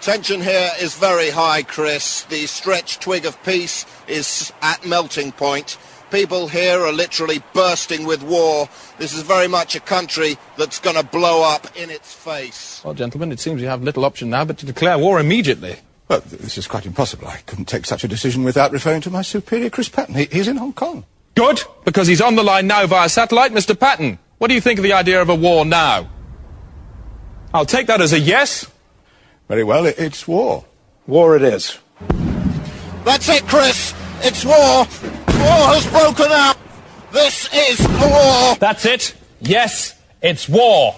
Tension here is very high, Chris. The stretched twig of peace is at melting point. People here are literally bursting with war. This is very much a country that's going to blow up in its face. Well, gentlemen, it seems you have little option now but to declare war immediately. Well, this is quite impossible. I couldn't take such a decision without referring to my superior, Chris Patton. He's in Hong Kong. Good, because he's on the line now via satellite. Mr. Patton, what do you think of the idea of a war now? I'll take that as a yes. Very well, it's war. War it is. That's it, Chris. It's war. War has broken out. This is a war. That's it. Yes, it's war.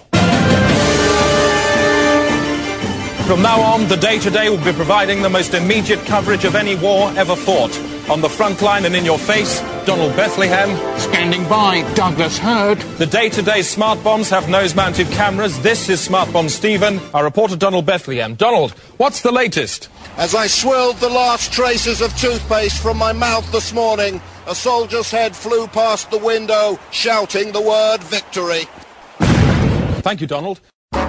From now on, the Day Today will be providing the most immediate coverage of any war ever fought. On the front line and in your face, Donald Bethlehem. Standing by, Douglas Hurd. The Day Today's smart bombs have nose-mounted cameras. This is Smart Bomb Stephen, our reporter Donald Bethlehem. Donald, what's the latest? As I swilled the last traces of toothpaste from my mouth this morning, a soldier's head flew past the window, shouting the word victory. Thank you, Donald.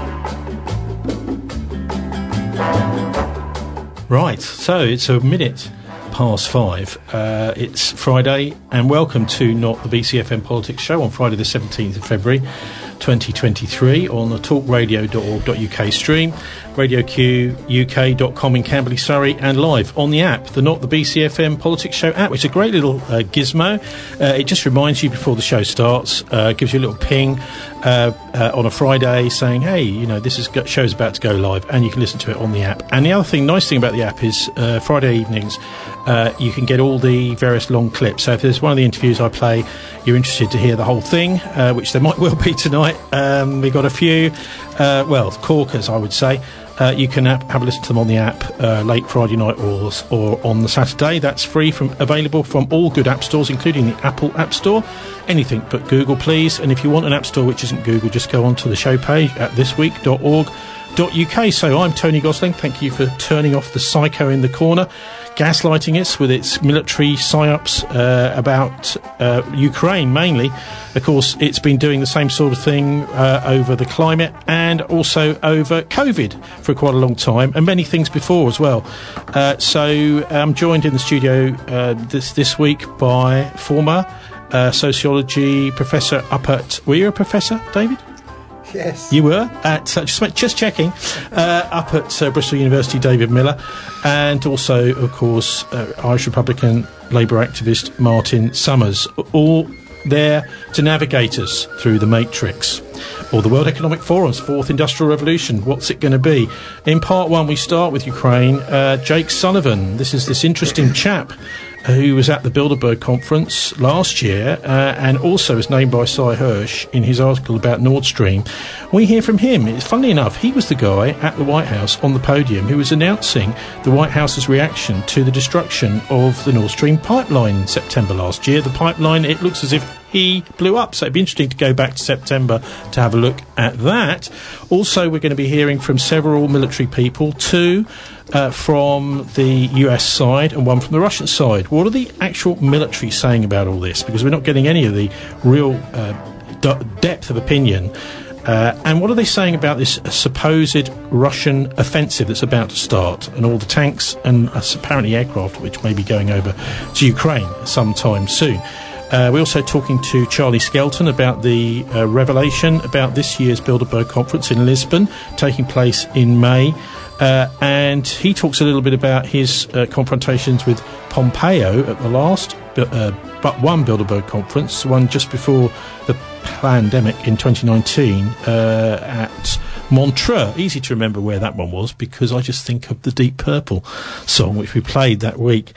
Right, so it's a minute past 5. It's Friday, and welcome to Not the BCFM Politics Show on Friday the 17th of February 2023 on the talkradio.org.uk stream, radioquk.com in Camberley, Surrey, and live on the app, the Not the BCFM Politics Show app, which is a great little gizmo. It just reminds you before the show starts, gives you a little ping on a Friday saying, hey, you know, show's about to go live, and you can listen to it on the app. And the other nice thing about the app is Friday evenings you can get all the various long clips. So if there's one of the interviews I play, you're interested to hear the whole thing, which there might well be tonight. We've got a few, corkers, I would say. You can have a listen to them on the app late Friday night or on the Saturday. That's free, available from all good app stores, including the Apple App Store. Anything but Google, please. And if you want an app store which isn't Google, just go onto the show page at thisweek.org.uk. So I'm Tony Gosling. Thank you for turning off the psycho in the corner, gaslighting us with its military psyops about Ukraine mainly. Of course, it's been doing the same sort of thing over the climate and also over COVID for quite a long time, and many things before as well. So I'm joined in the studio this week by former sociology professor up at... Were you a professor, David? Yes. You were at just checking up at Bristol University, David Miller, and also, of course, Irish Republican Labour activist Martin Summers, all there to navigate us through the matrix, or the World Economic Forum's fourth industrial revolution. What's it going to be? In part one, we start with Ukraine. Jake Sullivan, this is this interesting chap who was at the Bilderberg conference last year and also was named by Cy Hirsch in his article about Nord Stream. We hear from him. Funnily enough, he was the guy at the White House on the podium who was announcing the White House's reaction to the destruction of the Nord Stream pipeline in September last year. The pipeline, it looks as if he blew up, so it'd be interesting to go back to September to have a look at that. Also, we're going to be hearing from several military people, two from the US side and one from the Russian side. What are the actual military saying about all this? Because we're not getting any of the real depth of opinion. And what are they saying about this supposed Russian offensive that's about to start, and all the tanks and apparently aircraft which may be going over to Ukraine sometime soon? We're also talking to Charlie Skelton about the revelation about this year's Bilderberg conference in Lisbon, taking place in May. And he talks a little bit about his confrontations with Pompeo at the last but one Bilderberg conference, one just before the pandemic in 2019 at Montreux. Easy to remember where that one was because I just think of the Deep Purple song which we played that week.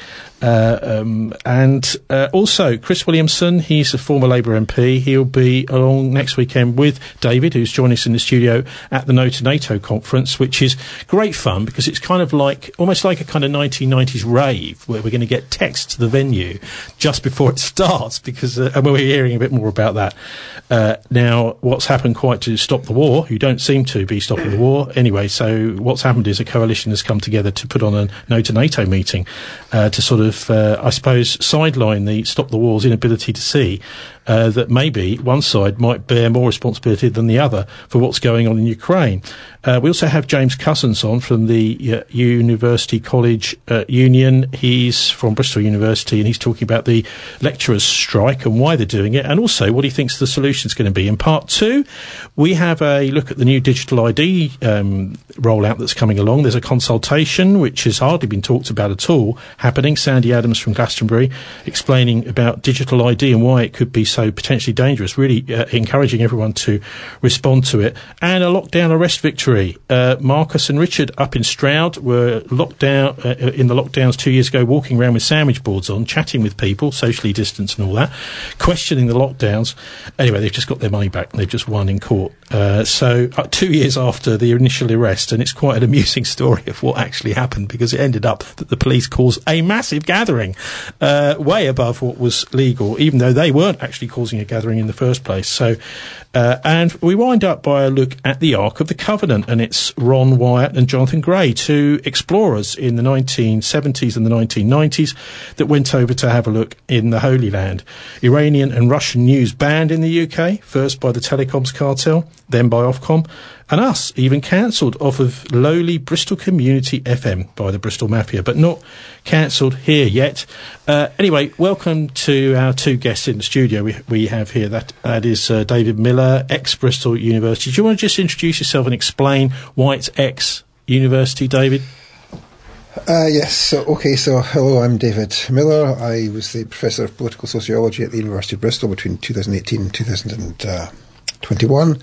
And also Chris Williamson, he's a former Labour MP. He'll be along next weekend with David, who's joining us in the studio at the No to NATO conference, which is great fun because it's kind of like, almost like a kind of 1990s rave where we're going to get text to the venue just before it starts because, and we're hearing a bit more about that. Now, what's happened quite to stop the war, who don't seem to be stopping the war anyway, so what's happened is a coalition has come together to put on a No to NATO meeting to sort of, I suppose, sideline the Stop the War's inability to see that maybe one side might bear more responsibility than the other for what's going on in Ukraine. We also have James Cousins on from the University College Union. He's from Bristol University, and he's talking about the lecturers' strike and why they're doing it, and also what he thinks the solution's going to be. In part 2, we have a look at the new digital ID rollout that's coming along. There's a consultation, which has hardly been talked about at all, happening. Sandy Adams from Glastonbury explaining about digital ID and why it could be so potentially dangerous, really encouraging everyone to respond to it. And a lockdown arrest victory. Marcus and Richard up in Stroud were locked down in the lockdowns 2 years ago, walking around with sandwich boards on, chatting with people, socially distanced and all that, questioning the lockdowns. Anyway, they've just got their money back and they've just won in court. So 2 years after the initial arrest, and it's quite an amusing story of what actually happened, because it ended up that the police caused a massive gathering, way above what was legal, even though they weren't actually causing a gathering in the first place. So, and we wind up by a look at the Ark of the Covenant, and it's Ron Wyatt and Jonathan Gray, two explorers in the 1970s and the 1990s that went over to have a look in the Holy Land. Iranian and Russian news banned in the UK, first by the telecoms cartel, then by Ofcom, and Us even cancelled off of lowly Bristol Community FM by the Bristol Mafia, but not cancelled here yet. Anyway, welcome to our two guests in the studio we have here. That is David Miller, ex-Bristol University. Do you want to just introduce yourself and explain why it's ex-University, David? Yes, so hello, I'm David Miller. I was the Professor of Political Sociology at the University of Bristol between 2018 and 2021.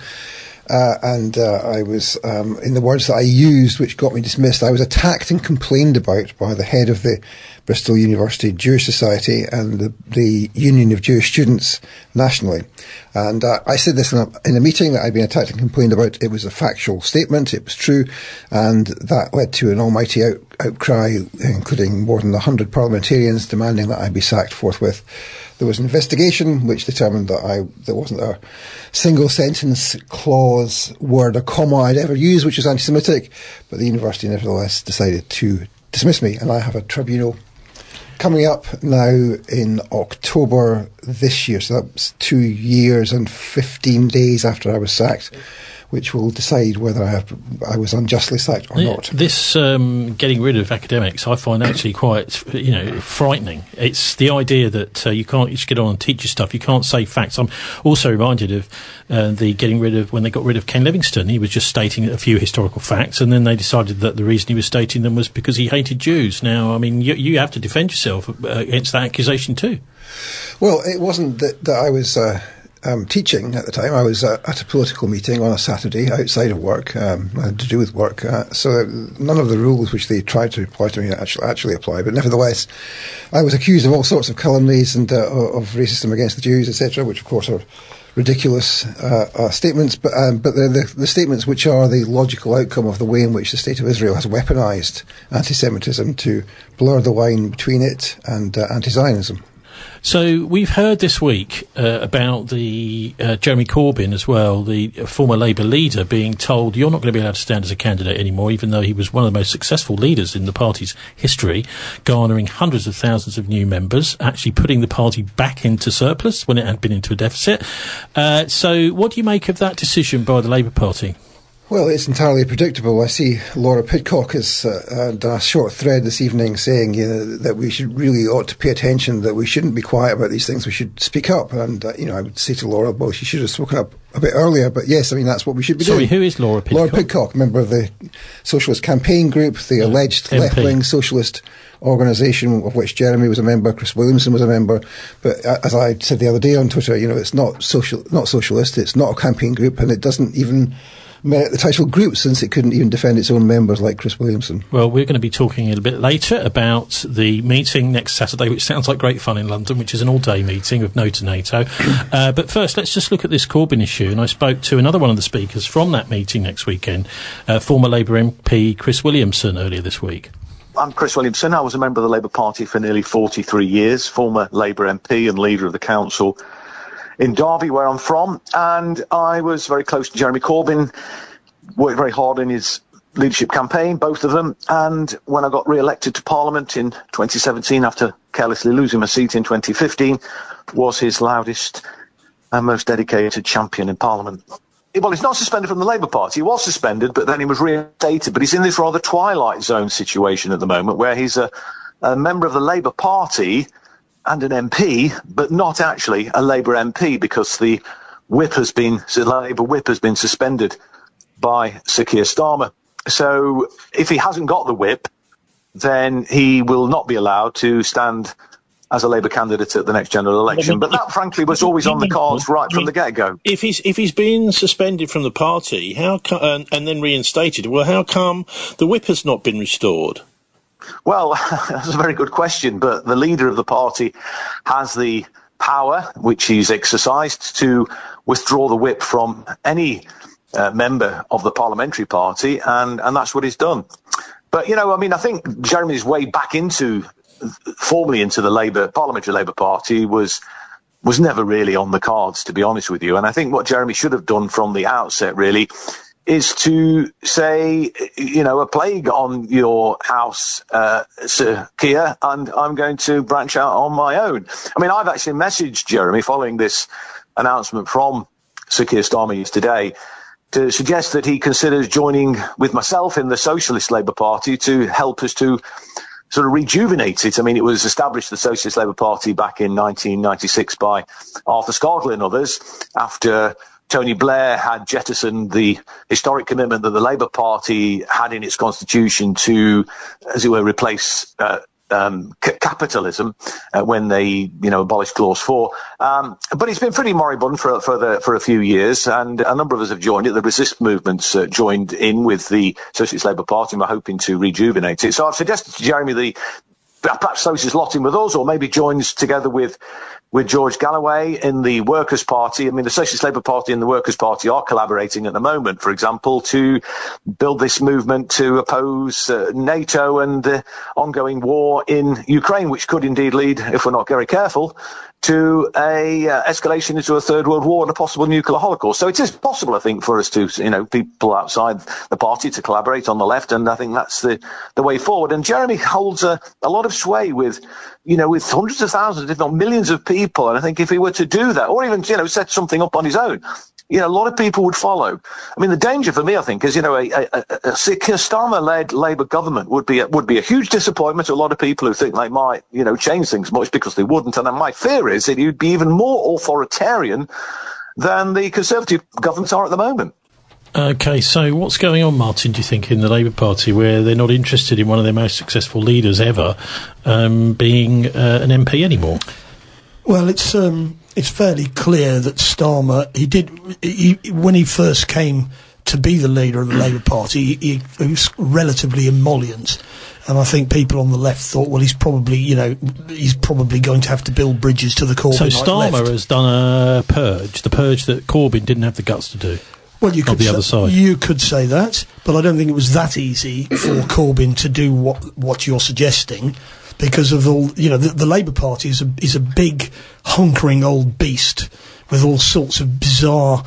I was, in the words that I used, which got me dismissed, I was attacked and complained about by the head of the Bristol University Jewish Society and the Union of Jewish Students nationally. And I said this in a meeting that I'd been attacked and complained about. It was a factual statement. It was true. And that led to an almighty outcry, including more than 100 parliamentarians demanding that I be sacked forthwith. There was an investigation which determined that there wasn't a single sentence, clause, word or comma I'd ever used which was anti-Semitic, but the university nevertheless decided to dismiss me, and I have a tribunal coming up now in October this year, so that's 2 years and 15 days after I was sacked, which will decide whether I was unjustly sacked or not. This getting rid of academics, I find actually quite, frightening. It's the idea that you can't just get on and teach your stuff. You can't say facts. I'm also reminded of the getting rid of, when they got rid of Ken Livingstone. He was just stating a few historical facts, and then they decided that the reason he was stating them was because he hated Jews. Now, I mean, you have to defend yourself against that accusation too. Well, it wasn't that I was teaching at the time. I was at a political meeting on a Saturday outside of work, had to do with work. So none of the rules which they tried to apply to me actually apply. But nevertheless, I was accused of all sorts of calumnies and of racism against the Jews, etc., which of course are ridiculous statements. But the statements which are the logical outcome of the way in which the State of Israel has weaponised anti-Semitism to blur the line between it and anti-Zionism. So we've heard this week about the Jeremy Corbyn as well, the former Labour leader, being told you're not going to be allowed to stand as a candidate anymore, even though he was one of the most successful leaders in the party's history, garnering hundreds of thousands of new members, actually putting the party back into surplus when it had been into a deficit. So what do you make of that decision by the Labour Party? Well, it's entirely predictable. I see Laura Pidcock has done a short thread this evening saying that we ought to pay attention, that we shouldn't be quiet about these things, we should speak up. And, I would say to Laura, well, she should have spoken up a bit earlier, but yes, I mean, that's what we should be doing. Sorry, who is Laura Pidcock? Laura Pidcock, member of the Socialist Campaign Group, the alleged MP. left-wing socialist organisation of which Jeremy was a member, Chris Williamson was a member. But as I said the other day on Twitter, it's not socialist, it's not a campaign group, and it doesn't even merit the title group, since it couldn't even defend its own members like Chris Williamson. Well, we're going to be talking a little bit later about the meeting next Saturday, which sounds like great fun in London, which is an all-day meeting of No to NATO. But first, let's just look at this Corbyn issue. And I spoke to another one of the speakers from that meeting next weekend, former Labour MP Chris Williamson, earlier this week. I'm Chris Williamson. I was a member of the Labour Party for nearly 43 years, former Labour MP and leader of the council in Derby, where I'm from, and I was very close to Jeremy Corbyn, worked very hard in his leadership campaign, both of them, and when I got re-elected to Parliament in 2017 after carelessly losing my seat in 2015, was his loudest and most dedicated champion in Parliament. Well, he's not suspended from the Labour Party. He was suspended, but then he was reinstated. But he's in this rather Twilight Zone situation at the moment, where he's a member of the Labour Party and an MP, but not actually a Labour MP, because the Labour whip has been suspended by Sir Keir Starmer. So if he hasn't got the whip, then he will not be allowed to stand as a Labour candidate at the next general election. But that, frankly, was always on the cards right from the get-go. If he's been suspended from the party, and then reinstated, well, how come the whip has not been restored? Well, that's a very good question, but the leader of the party has the power, which he's exercised, to withdraw the whip from any member of the parliamentary party, and that's what he's done. But, I think Jeremy's way back formally into the parliamentary Labour Party was never really on the cards, to be honest with you. And I think what Jeremy should have done from the outset, really, is to say, a plague on your house, Sir Keir, and I'm going to branch out on my own. I mean, I've actually messaged Jeremy following this announcement from Sir Keir Starmer today to suggest that he considers joining with myself in the Socialist Labour Party to help us to sort of rejuvenate it. I mean, it was established, the Socialist Labour Party, back in 1996 by Arthur Scargill and others, after Tony Blair had jettisoned the historic commitment that the Labour Party had in its constitution to, as it were, replace capitalism when they, abolished Clause 4. But it's been pretty moribund for a few years, and a number of us have joined it. The Resist movements joined in with the Socialist Labour Party, and we're hoping to rejuvenate it. So I've suggested to Jeremy perhaps Socialist lot in with us, or maybe joins together with George Galloway in the Workers' Party. I mean, the Socialist Labour Party and the Workers' Party are collaborating at the moment, for example, to build this movement to oppose NATO and the ongoing war in Ukraine, which could indeed lead, if we're not very careful, to a escalation into a third world war and a possible nuclear holocaust. So it is possible, I think, for us to, people outside the party to collaborate on the left, and I think that's the way forward. And Jeremy holds a lot of sway with hundreds of thousands, if not millions of people. And I think if he were to do that, or even, set something up on his own, a lot of people would follow. I mean, the danger for me, I think, is, a Keir Starmer-led Labour government would be a huge disappointment to a lot of people who think they might, change things much, because they wouldn't. And my fear is that he'd be even more authoritarian than the Conservative governments are at the moment. Okay, so what's going on, Martin, do you think, in the Labour Party, where they're not interested in one of their most successful leaders ever being an MP anymore? Well, it's fairly clear that Starmer, when he first came to be the leader of the Labour Party, he was relatively emollient. And I think people on the left thought, well, he's probably going to have to build bridges to the Corbyn left. So Starmer has done a purge, the purge that Corbyn didn't have the guts to do. Well, you could say that, but I don't think it was that easy for Corbyn to do what you're suggesting, because of all, the Labour Party is a big, hunkering old beast with all sorts of bizarre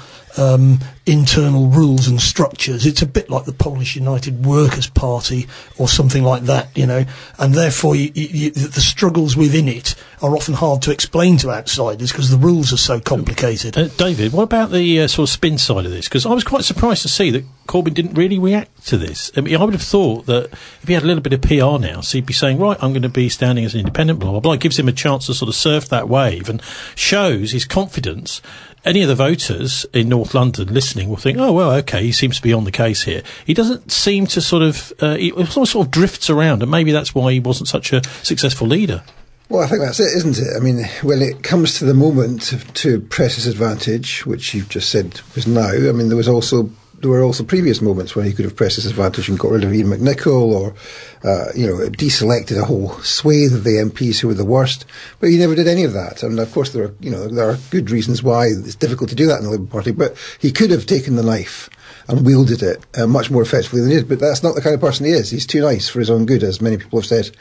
internal rules and structures. It's a bit like the Polish United Workers' Party or something like that, and therefore the struggles within it are often hard to explain to outsiders because the rules are so complicated. David, what about the sort of spin side of this? Because I was quite surprised to see that Corbyn didn't really react to this. I mean, I would have thought that if he had a little bit of PR now, so he'd be saying, right, I'm going to be standing as an independent, blah, blah, blah. It gives him a chance to sort of surf that wave and shows his confidence. Any of the voters in North London listening will think, oh, well, okay, he seems to be on the case here. He doesn't seem to he sort of drifts around, and maybe that's why he wasn't such a successful leader. Well, I think that's it, isn't it? I mean, when it comes to the moment to press his advantage, which you've just said was now, I mean, there were also previous moments when he could have pressed his advantage and got rid of Ian McNicol, or, deselected a whole swathe of the MPs who were the worst. But he never did any of that. And of course, there are good reasons why it's difficult to do that in the Labour Party. But he could have taken the knife and wielded it much more effectively than he did. But that's not the kind of person he is. He's too nice for his own good, as many people have said.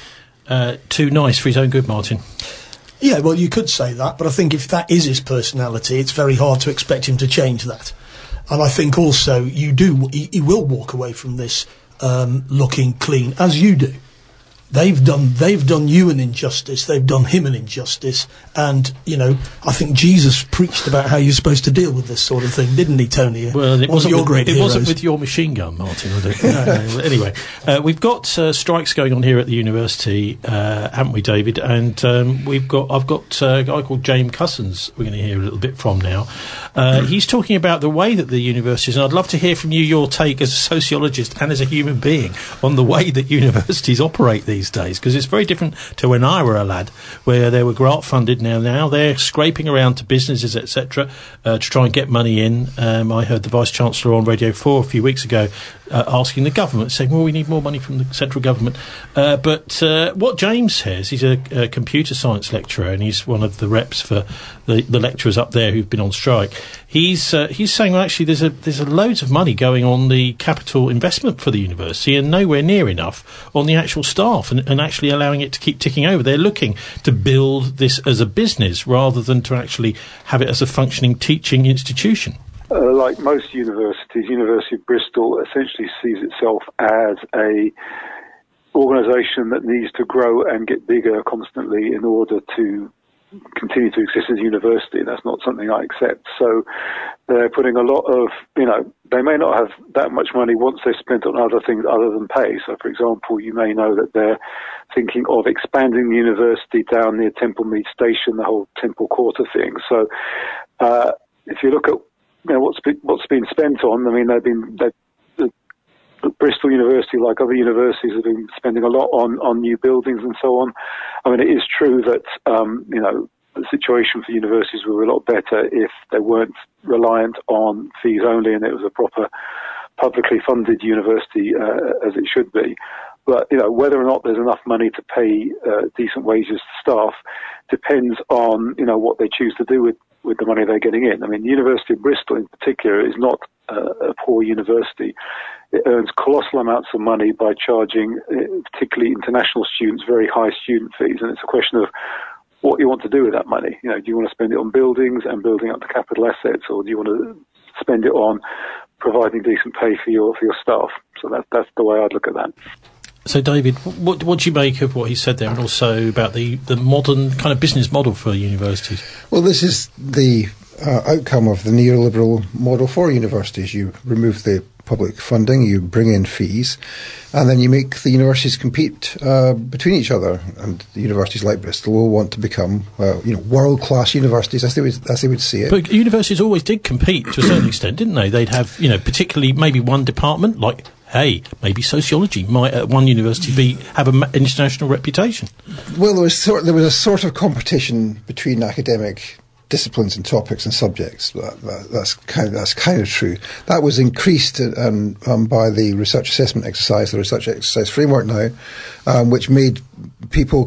Too nice for his own good, Martin. Yeah, well, you could say that. But I think if that is his personality, it's very hard to expect him to change that. And I think also he will walk away from this looking clean, as you do. They've done you an injustice. They've done him an injustice. And, I think Jesus preached about how you're supposed to deal with this sort of thing, didn't he, Tony? Well, it wasn't wasn't with your machine gun, Martin, was it? No. Anyway, we've got strikes going on here at the university, haven't we, David? And I've got a guy called James Cussons we're going to hear a little bit from now. He's talking about the way that the universities, and I'd love to hear from you your take as a sociologist and as a human being on the way that universities operate these days, because it's very different to when I were a lad, where they were grant funded. Now they're scraping around to businesses, etc., to try and get money in. I heard the Vice Chancellor on Radio 4 a few weeks ago asking the government, saying, well, we need more money from the central government. But what James says, he's a computer science lecturer, and he's one of the reps for the lecturers up there who've been on strike. He's saying, well, actually, there's loads of money going on the capital investment for the university and nowhere near enough on the actual staff and actually allowing it to keep ticking over. They're looking to build this as a business rather than to actually have it as a functioning teaching institution. Like most universities, University of Bristol essentially sees itself as a organisation that needs to grow and get bigger constantly in order to continue to exist as a university. That's not something I accept. So they're putting a lot of, they may not have that much money once they've spent on other things other than pay. So, for example, you may know that they're thinking of expanding the university down near Temple Mead Station, the whole Temple Quarter thing. So if you look at what's been spent on, Bristol University, like other universities, have been spending a lot on new buildings and so on. I mean, it is true that, the situation for universities would be a lot better if they weren't reliant on fees only and it was a proper publicly funded university as it should be. But, whether or not there's enough money to pay decent wages to staff depends on, what they choose to do with the money they're getting in. I mean, the University of Bristol in particular is not a poor university. It earns colossal amounts of money by charging, particularly international students, very high student fees. And it's a question of what you want to do with that money. Do you want to spend it on buildings and building up the capital assets, or do you want to spend it on providing decent pay for your staff? So that's the way I'd look at that. So, David, what do you make of what he said there, and also about the modern kind of business model for universities? Well, this is the outcome of the neoliberal model for universities. You remove the public funding, you bring in fees, and then you make the universities compete between each other. And the universities like Bristol will want to become, world-class universities, as they would see it. But universities always did compete to a certain extent, didn't they? They'd have, particularly maybe one department, like, maybe sociology might at one university have an international reputation. Well, there was a sort of competition between academic disciplines and topics and subjects. That's kind of true. That was increased by the research assessment exercise, the research exercise framework now, which made people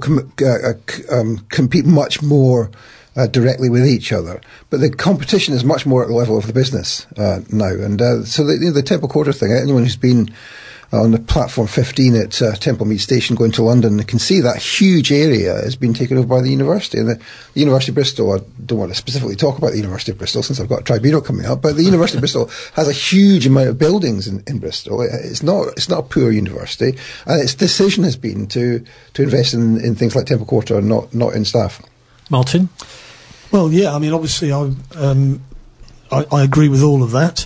compete much more directly with each other. But the competition is much more at the level of the business now. And so the Temple Quarter thing, anyone who's been on the platform 15 at Temple Mead Station going to London can see that huge area has been taken over by the university. And the University of Bristol, I don't want to specifically talk about the University of Bristol since I've got a tribunal coming up, but the University of Bristol has a huge amount of buildings in Bristol. It's not a poor university, and its decision has been to invest in things like Temple Quarter and not in staff. Martin? Well, yeah, I mean, obviously I agree with all of that.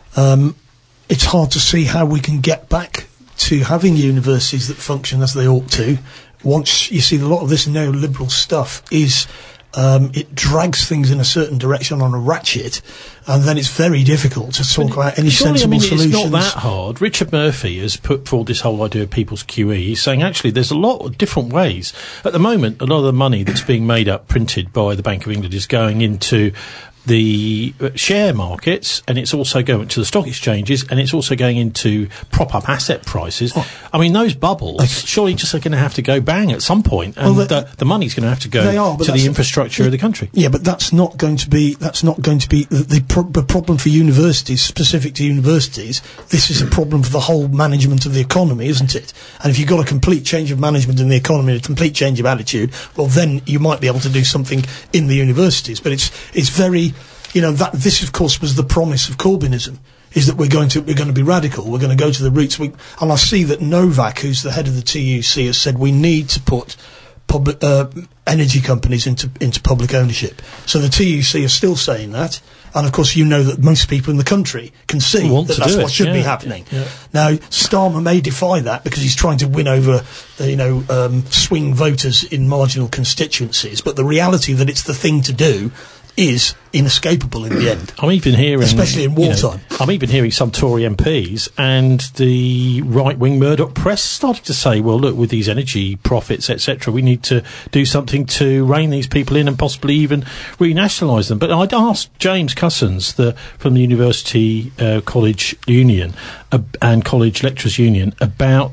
It's hard to see how we can get back to having universities that function as they ought to. Once you see a lot of this neoliberal stuff is it drags things in a certain direction on a ratchet, and then it's very difficult to talk about any sensible solutions. It's not that hard. Richard Murphy has put forward this whole idea of people's QE. He's saying actually there's a lot of different ways. At the moment, a lot of the money that's being printed by the Bank of England is going into the share markets, and it's also going to the stock exchanges, and it's also going into prop up asset prices. I mean, those bubbles surely just are going to have to go bang at some point, and the money's going to have to go to the infrastructure of the country. Yeah, but that's not going to be the problem for universities, specific to universities. This is a problem for the whole management of the economy, isn't it? And if you've got a complete change of management in the economy, a complete change of attitude, well, then you might be able to do something in the universities. But it's very, this of course was the promise of Corbynism. is that we're going to be radical. We're going to go to the roots. And I see that Novak, who's the head of the TUC, has said we need to put public energy companies into public ownership. So the TUC are still saying that, and of course you know that most people in the country can see that that's what should be happening. Yeah. Now Starmer may defy that because he's trying to win over swing voters in marginal constituencies, but the reality that it's the thing to do is inescapable in the end. I'm even hearing, especially in wartime. I'm even hearing some Tory MPs and the right-wing Murdoch press starting to say, well, look, with these energy profits, etc., we need to do something to rein these people in and possibly even renationalise them. But I'd asked James Cousins from the University College Union and College Lecturers Union about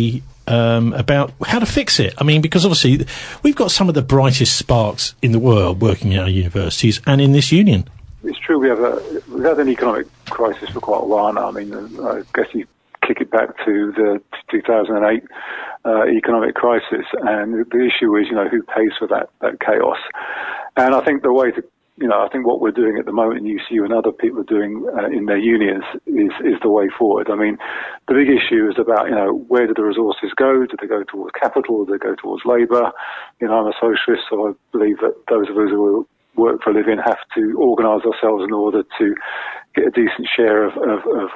how to fix it. I mean, because obviously we've got some of the brightest sparks in the world working in our universities and in this union. It's true, we've had an economic crisis for quite a while now. I mean, I guess you kick it back to the 2008 economic crisis, and the issue is, who pays for that chaos. And I think the way to I think what we're doing at the moment in UCU and other people are doing in their unions is the way forward. I mean, the big issue is about, where do the resources go? Do they go towards capital? Do they go towards labour? I'm a socialist, so I believe that those of us who work for a living have to organise ourselves in order to get a decent share of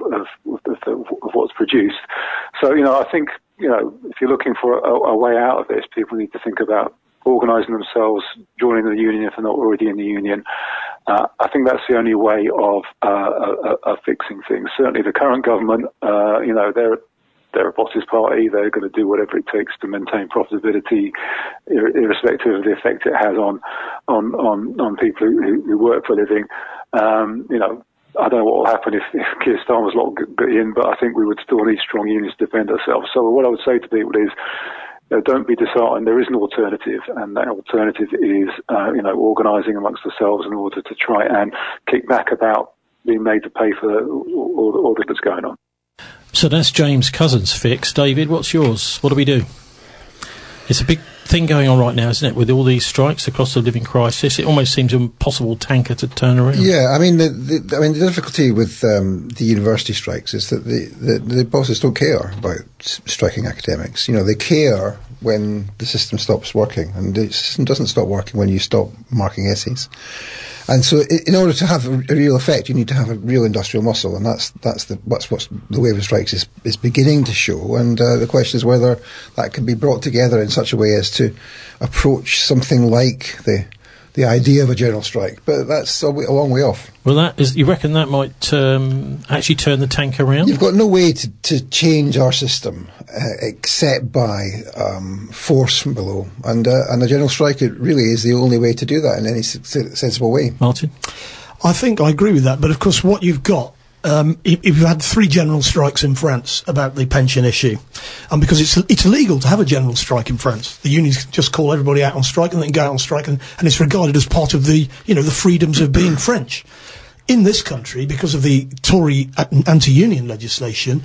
what's produced. So, I think, if you're looking for a way out of this, people need to think about organising themselves, joining the union if they're not already in the union. I think that's the only way of fixing things. Certainly the current government, they're a boss's party. They're going to do whatever it takes to maintain profitability, irrespective of the effect it has on people who work for a living. I don't know what will happen if Keir Starmer's lot get in, but I think we would still need strong unions to defend ourselves. So what I would say to people is, don't be disheartened. There is an alternative, and that alternative is, organising amongst ourselves in order to try and kick back about being made to pay for all that's going on. So that's James Cousins' fix. David, what's yours? What do we do? It's a big thing going on right now, isn't it? With all these strikes, the cost of living crisis, it almost seems an impossible tanker to turn around. Yeah, I mean, the difficulty with the university strikes is that the bosses don't care about striking academics. They care when the system stops working, and the system doesn't stop working when you stop marking essays. And so, in order to have a real effect, you need to have a real industrial muscle, and that's what the wave of strikes is beginning to show. And the question is whether that can be brought together in such a way as to approach something like the idea of a general strike. But that's a long way off. Well, you reckon that might actually turn the tank around? You've got no way to change our system except by force from below, and a general strike, it really is the only way to do that in any sensible way. Martin? I think I agree with that, but of course what you've got, if you've had 3 general strikes in France about the pension issue, and because it's illegal to have a general strike in France, the unions just call everybody out on strike and then go out on strike, and it's regarded as part of the the freedoms of being French. In this country, because of the Tory anti-union legislation,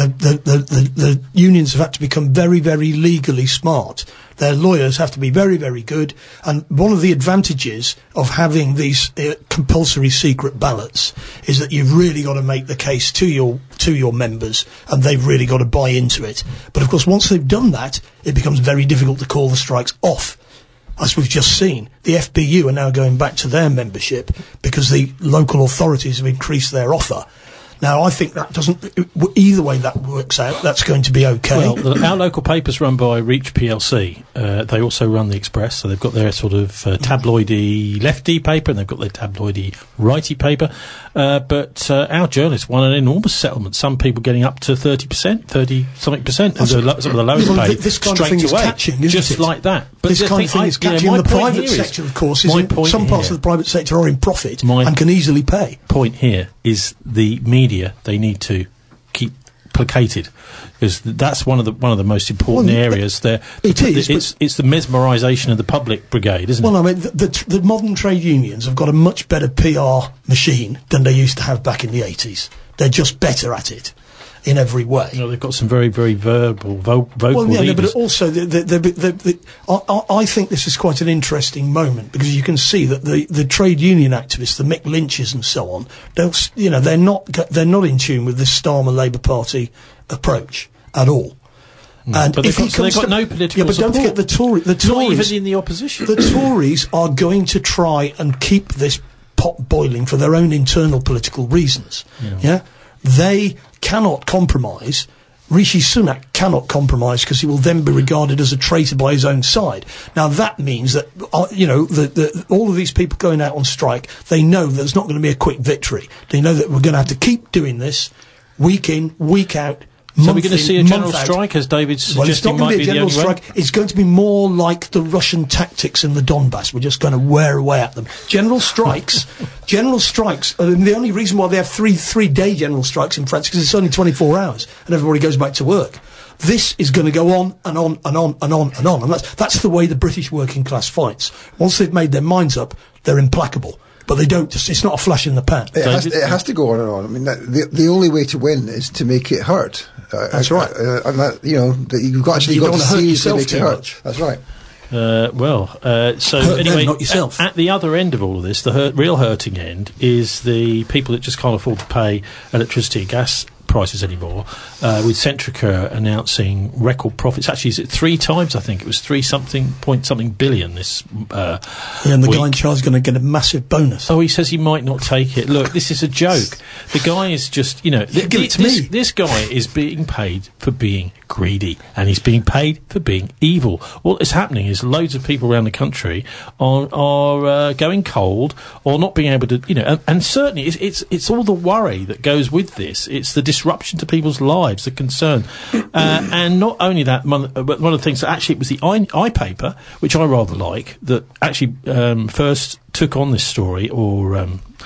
the unions have had to become very, very legally smart. Their lawyers have to be very, very good. And one of the advantages of having these compulsory secret ballots is that you've really got to make the case to your members, and they've really got to buy into it. But of course, once they've done that, it becomes very difficult to call the strikes off. As we've just seen, the FBU are now going back to their membership because the local authorities have increased their offer. Now, I think that either way that works out, that's going to be okay. Well, our local paper's run by Reach PLC. They also run the Express, so they've got their sort of tabloidy lefty paper, and they've got their tabloidy righty paper. But our journalists won an enormous settlement, some people getting up to 30%, 30-something%, and some of the lowest paid this kind straight of thing away, is catching, isn't just it? Like that. But this kind of thing is catching. The private sector, of course, some parts of the private sector are in profit and can easily pay. Point here is the media. They need to keep placated, because that's one of the most important areas there. It's the mesmerisation of the public brigade, isn't it? Well, I mean, the modern trade unions have got a much better PR machine than they used to have back in the 80s. They're just better at it. in every way. They've got some very, very vocal leaders. No, but also, I think this is quite an interesting moment, because you can see that the trade union activists, the Mick Lynches and so on, they're not in tune with the Starmer Labour Party approach at all. And but they've got no political support. But don't forget the Tories. Not even in the opposition. The Tories are going to try and keep this pot boiling for their own internal political reasons. Yeah? They cannot compromise. Rishi Sunak cannot compromise, because he will then be regarded as a traitor by his own side. Now, that means that, all of these people going out on strike, they know that there's not going to be a quick victory. They know that we're going to have to keep doing this week in, week out. So we're going to see a general strike, as David's suggesting, might be the only way? It's going to be more like the Russian tactics in the Donbass. We're just going to wear away at them. General strikes, the only reason why they have three-day general strikes in France, because it's only 24 hours, and everybody goes back to work. This is going to go on and on and on and on and on, and that's the way the British working class fights. Once they've made their minds up, they're implacable. But they don't. It's not a flash in the pan. It has to go on and on. I mean, the only way to win is to make it hurt. That's right. And that, you've got to hurt yourself make it too hurt. much. That's right. So anyway, not yourself. At the other end of all of this, the real hurting end is the people that just can't afford to pay electricity and gas prices anymore, with Centrica announcing record profits. Actually, is it 3 times? I think it was 3 billion this and the week. guy in charge is going to get a massive bonus. Oh, he says he might not take it. Look, this is a joke. The guy is just, give it to me. This guy is being paid for being greedy, and he's being paid for being evil. What is happening is loads of people around the country are going cold, or not being able to, and certainly it's all the worry that goes with this. It's the disruption to people's lives, the concern, and not only that, but one of the things that actually it was the iPaper, which I rather like, that actually first took on this story, or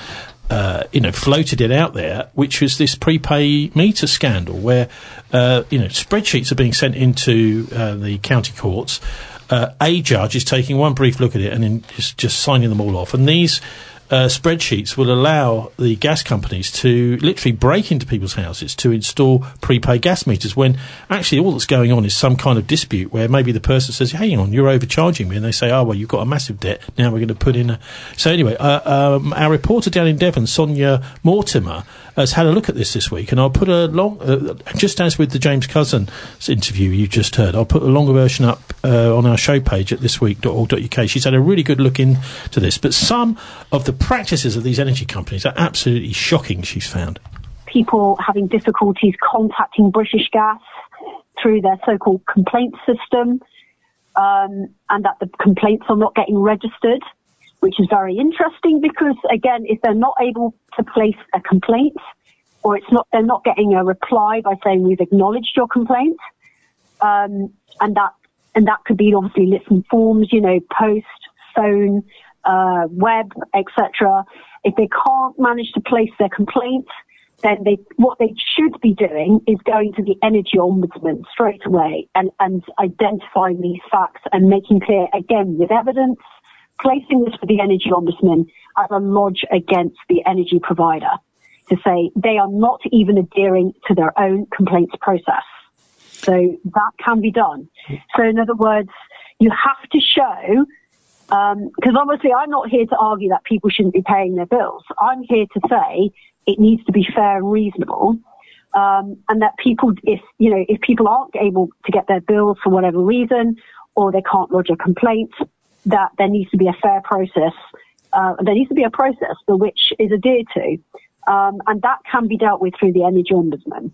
floated it out there, which was this prepay meter scandal, where spreadsheets are being sent into the county courts. A judge is taking one brief look at it and then just signing them all off, and these spreadsheets will allow the gas companies to literally break into people's houses to install prepaid gas meters, when actually all that's going on is some kind of dispute where maybe the person says, hang on, you're overcharging me, and they say, oh, well, you've got a massive debt, now we're going to put in a... So anyway, our reporter down in Devon, Sonia Mortimer, has had a look at this week, and I'll put a long... just as with the James Cousin interview you just heard, I'll put a longer version up on our show page at thisweek.org.uk. She's had a really good look into this, but some of the practices of these energy companies are absolutely shocking, she's found. People having difficulties contacting British Gas through their so-called complaint system, and that the complaints are not getting registered, which is very interesting, because, again, if they're not able to place a complaint, or they're not getting a reply by saying we've acknowledged your complaint, and that could be obviously listen forms, post, phone, web, etc. If they can't manage to place their complaint, then what they should be doing is going to the Energy Ombudsman straight away and identifying these facts and making clear, again, with evidence, placing this for the Energy Ombudsman as a lodge against the energy provider, to say they are not even adhering to their own complaints process. So that can be done. So in other words, you have to show, because obviously I'm not here to argue that people shouldn't be paying their bills. I'm here to say it needs to be fair and reasonable, and that people, if people aren't able to get their bills for whatever reason, or they can't lodge a complaint, that there needs to be a fair process. There needs to be a process for which is adhered to, and that can be dealt with through the Energy Ombudsman.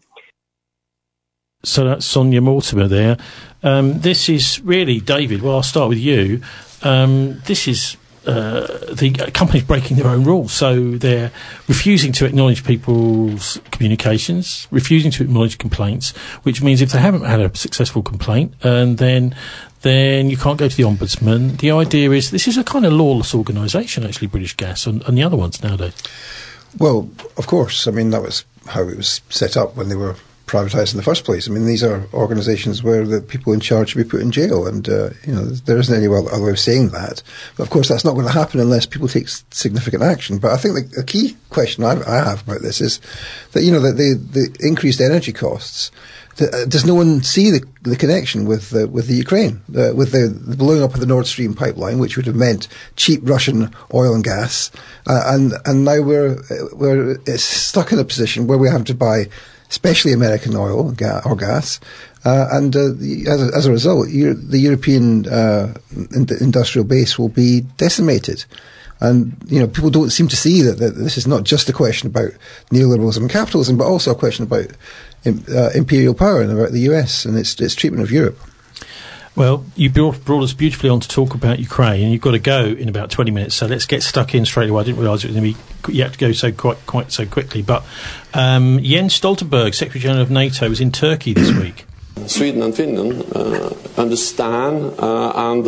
So that's Sonia Mortimer there. This is really, David, well, I'll start with you. This is the companies breaking their own rules. So they're refusing to acknowledge people's communications, refusing to acknowledge complaints, which means if they haven't had a successful complaint, and then you can't go to the Ombudsman. The idea is this is a kind of lawless organisation, actually, British Gas and the other ones nowadays. Well, of course. I mean, that was how it was set up when they were privatised in the first place. I mean, these are organisations where the people in charge should be put in jail, and there isn't any other way of saying that. But of course, that's not going to happen unless people take significant action. But I think the key question I have about this is that the increased energy costs. Does no one see the connection with the Ukraine, with the blowing up of the Nord Stream pipeline, which would have meant cheap Russian oil and gas, and now we're stuck in a position where we have to buy, especially American oil or gas, and as a result, the European industrial base will be decimated. And, people don't seem to see that this is not just a question about neoliberalism and capitalism, but also a question about imperial power and about the US and its treatment of Europe. Well, you brought us beautifully on to talk about Ukraine, and you've got to go in about 20 minutes, so let's get stuck in straight away. I didn't realise it was going to be, you have to go quite so quickly. But Jens Stoltenberg, Secretary-General of NATO, was in Turkey this week. Sweden and Finland understand and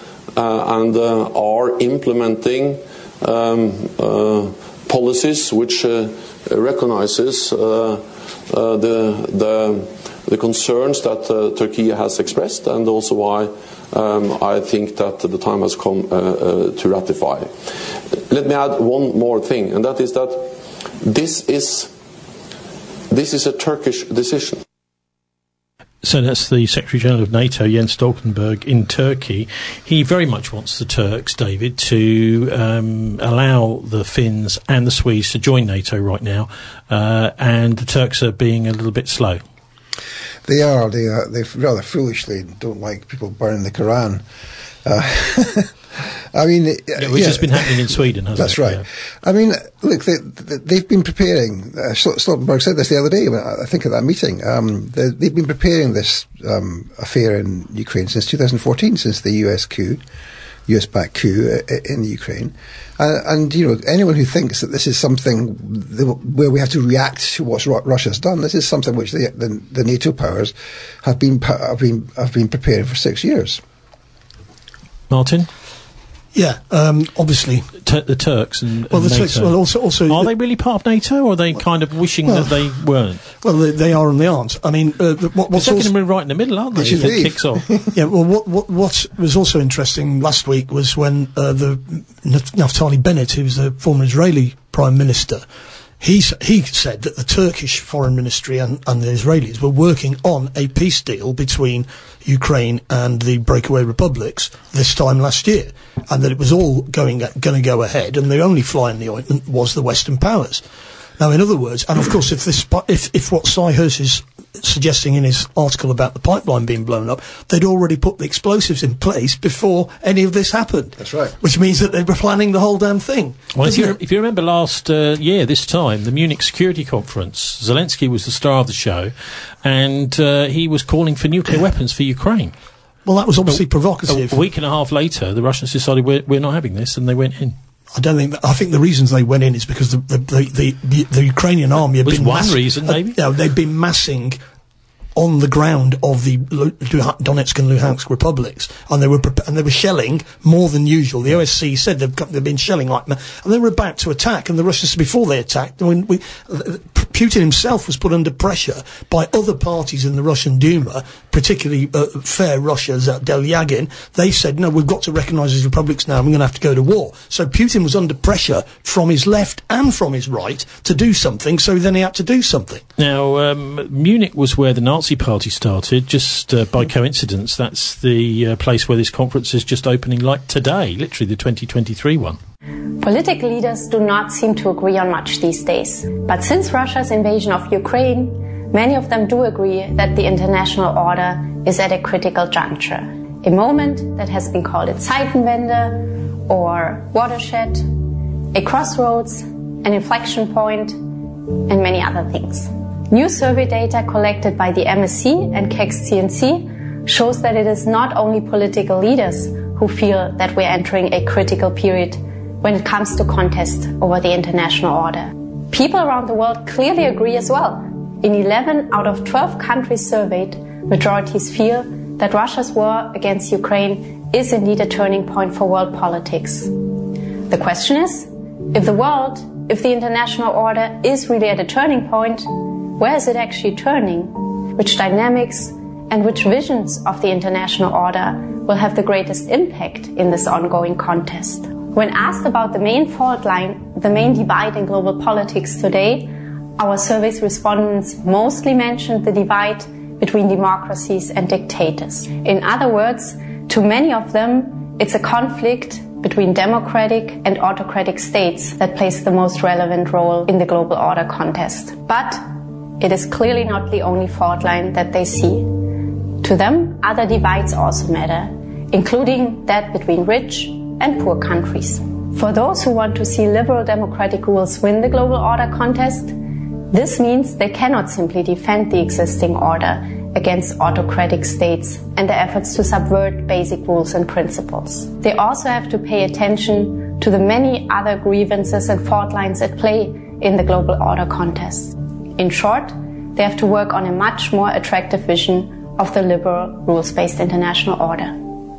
are implementing policies which recognises the concerns that Turkey has expressed, and also why I think that the time has come to ratify. Let me add one more thing, and that is that this is a Turkish decision. So that's the Secretary-General of NATO, Jens Stoltenberg, in Turkey. He very much wants the Turks, David, to allow the Finns and the Swedes to join NATO right now, and the Turks are being a little bit slow. They are. They rather foolishly don't like people burning the Quran. I mean, which has been happening in Sweden, hasn't it? That's right. Yeah. I mean, look, they've been preparing. Stoltenberg said this the other day, I think, at that meeting. They've been preparing this affair in Ukraine since 2014, since the US-backed coup in the Ukraine. And anyone who thinks that this is something where we have to react to what Russia's done, this is something which the NATO powers have been preparing for 6 years. Martin? Yeah, obviously the Turks and the NATO. Turks. Well, also, are they really part of NATO, or are they kind of wishing that they weren't? Well, they are and they aren't. I mean, what's also going to be right in the middle, aren't they? If it kicks off. Yeah. Well, what was also interesting last week was when the Naftali Bennett, who was the former Israeli Prime Minister, he said that the Turkish Foreign Ministry and the Israelis were working on a peace deal between Ukraine and the breakaway republics this time last year, and that it was all going to go ahead, and the only fly in the ointment was the Western powers. Now, in other words, and of course, if what Sy Hersh is suggesting in his article about the pipeline being blown up, they'd already put the explosives in place before any of this happened. That's right. Which means that they were planning the whole damn thing. Well, if you remember last year, this time, the Munich Security Conference, Zelensky was the star of the show, and he was calling for nuclear weapons for Ukraine. Well, that was obviously provocative. A week and a half later, the Russians decided we're not having this, and they went in. I think the reasons they went in is because the Ukrainian army had been one reason, maybe. They'd been massing on the ground of the Donetsk and Luhansk republics, and they were shelling more than usual. The OSCE said they've been shelling and they were about to attack. And the Russians, before they attacked, Putin himself was put under pressure by other parties in the Russian Duma, particularly Fair Russia's Delyagin. They said, no, we've got to recognise these republics now, and we're going to have to go to war. So Putin was under pressure from his left and from his right to do something, so then he had to do something. Now, Munich was where the Nazi Party started, just by coincidence. That's the place where this conference is just opening, like today, literally the 2023 one. Political leaders do not seem to agree on much these days. But since Russia's invasion of Ukraine, many of them do agree that the international order is at a critical juncture. A moment that has been called a Zeitenwende or watershed, a crossroads, an inflection point, and many other things. New survey data collected by the MSC and KEX-CNC shows that it is not only political leaders who feel that we're entering a critical period when it comes to contest over the international order. People around the world clearly agree as well. In 11 out of 12 countries surveyed, majorities feel that Russia's war against Ukraine is indeed a turning point for world politics. The question is, if the international order is really at a turning point, Where is it actually turning? Which dynamics and which visions of the international order will have the greatest impact in this ongoing contest? When asked about the main fault line, the main divide in global politics today, our survey's respondents mostly mentioned the divide between democracies and dictators. In other words, to many of them, it's a conflict between democratic and autocratic states that plays the most relevant role in the global order contest. But it is clearly not the only fault line that they see. To them, other divides also matter, including that between rich and poor countries. For those who want to see liberal democratic rules win the global order contest, this means they cannot simply defend the existing order against autocratic states and their efforts to subvert basic rules and principles. They also have to pay attention to the many other grievances and fault lines at play in the global order contest. In short, they have to work on a much more attractive vision of the liberal, rules-based international order.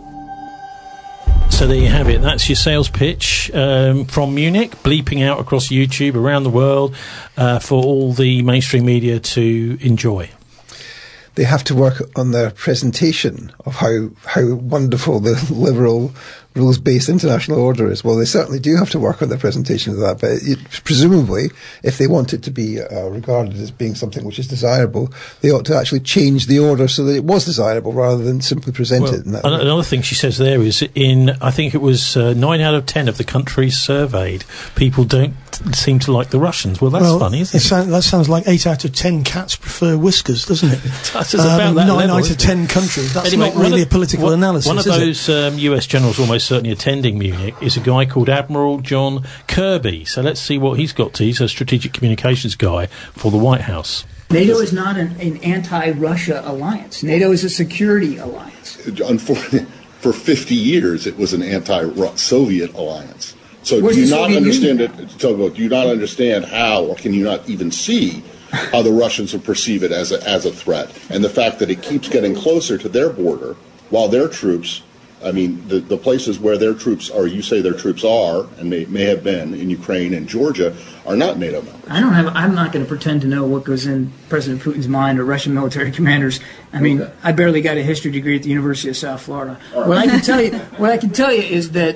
So there you have it. That's your sales pitch from Munich, bleeping out across YouTube around the world for all the mainstream media to enjoy. They have to work on their presentation of how wonderful the liberal, rules-based international order is. Well, they certainly do have to work on their presentation of that, but presumably, if they want it to be regarded as being something which is desirable, they ought to actually change the order so that it was desirable rather than simply present it. Another thing she says there is I think it was 9 out of 10 of the countries surveyed, people don't seem to like the Russians. Well, that's funny, isn't it? That sounds like 8 out of 10 cats prefer whiskers, doesn't it? That's about that 9 level, out of 10 countries. That's anyway, not really a political analysis. One of those US generals almost certainly attending Munich is a guy called Admiral John Kirby. So let's see what he's got to. He's a strategic communications guy for the White House. NATO is not an anti-Russia alliance. NATO is a security alliance. Unfortunately, for 50 years, it was an anti-Soviet alliance. So Where's do you the not Soviet understand Union? Do you not understand how, or can you not even see how the Russians will perceive it as a threat? And the fact that it keeps getting closer to their border while their troops, I mean, the places where their troops are, you say their troops are, and may have been in Ukraine and Georgia, are not NATO members. I'm not going to pretend to know what goes in President Putin's mind or Russian military commanders. I mean, I barely got a history degree at the University of South Florida. Right. What I can tell you is that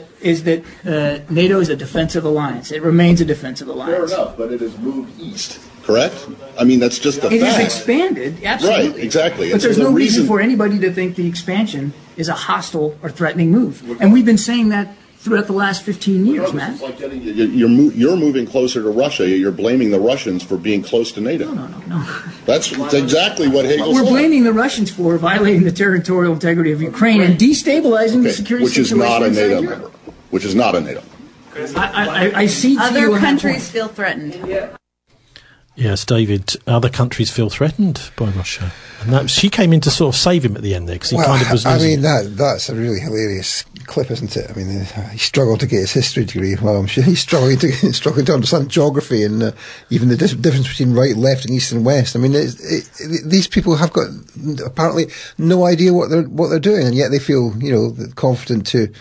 NATO is a defensive alliance. It remains a defensive alliance. Fair enough, but it has moved east. Correct? I mean, that's just a fact. It has expanded, absolutely. Right, exactly. But there's no reason for anybody to think the expansion is a hostile or threatening move. And we've been saying that throughout the last 15 years, Matt. You're moving closer to Russia. You're blaming the Russians for being close to NATO. No. That's exactly what Hegel said. We're blaming the Russians for violating the territorial integrity of Ukraine and destabilizing the security situation. Which is not a NATO. I see other countries feel threatened. Yes, David, other countries feel threatened by Russia. And she came in to sort of save him at the end there, because he kind of was losing. I mean, that's a really hilarious clip, isn't it? I mean, he struggled to get his history degree. Well, I'm sure he's struggling to understand geography and even the difference between right, left, and east and west. I mean, these people have got apparently no idea what they're doing, and yet they feel, confident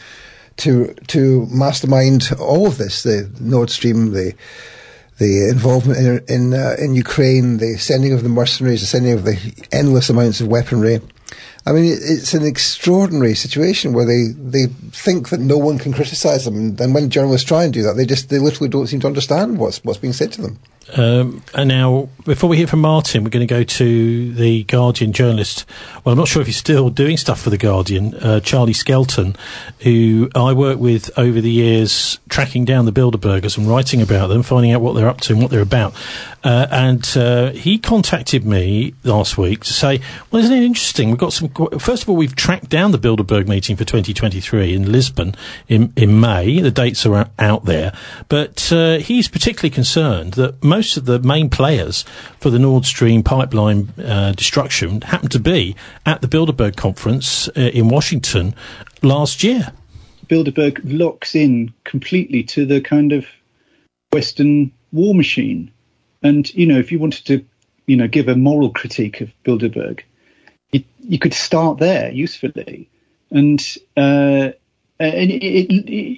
to mastermind all of this. The Nord Stream, the involvement in Ukraine, the sending of the mercenaries, the sending of the endless amounts of weaponry. I mean, it's an extraordinary situation where they think that no one can criticise them, and then when journalists try and do that, they literally don't seem to understand what's being said to them. And now, before we hear from Martin, we're going to go to the Guardian journalist. Well, I'm not sure if he's still doing stuff for the Guardian, Charlie Skelton, who I worked with over the years, tracking down the Bilderbergers and writing about them, finding out what they're up to and what they're about. And he contacted me last week to say, well, isn't it interesting? We've got first of all, we've tracked down the Bilderberg meeting for 2023 in Lisbon in May. The dates are out there. But he's particularly concerned that most of the main players for the Nord Stream pipeline destruction happened to be at the Bilderberg conference in Washington last year. Bilderberg locks in completely to the kind of Western war machine. And, if you wanted to, give a moral critique of Bilderberg, you could start there usefully. And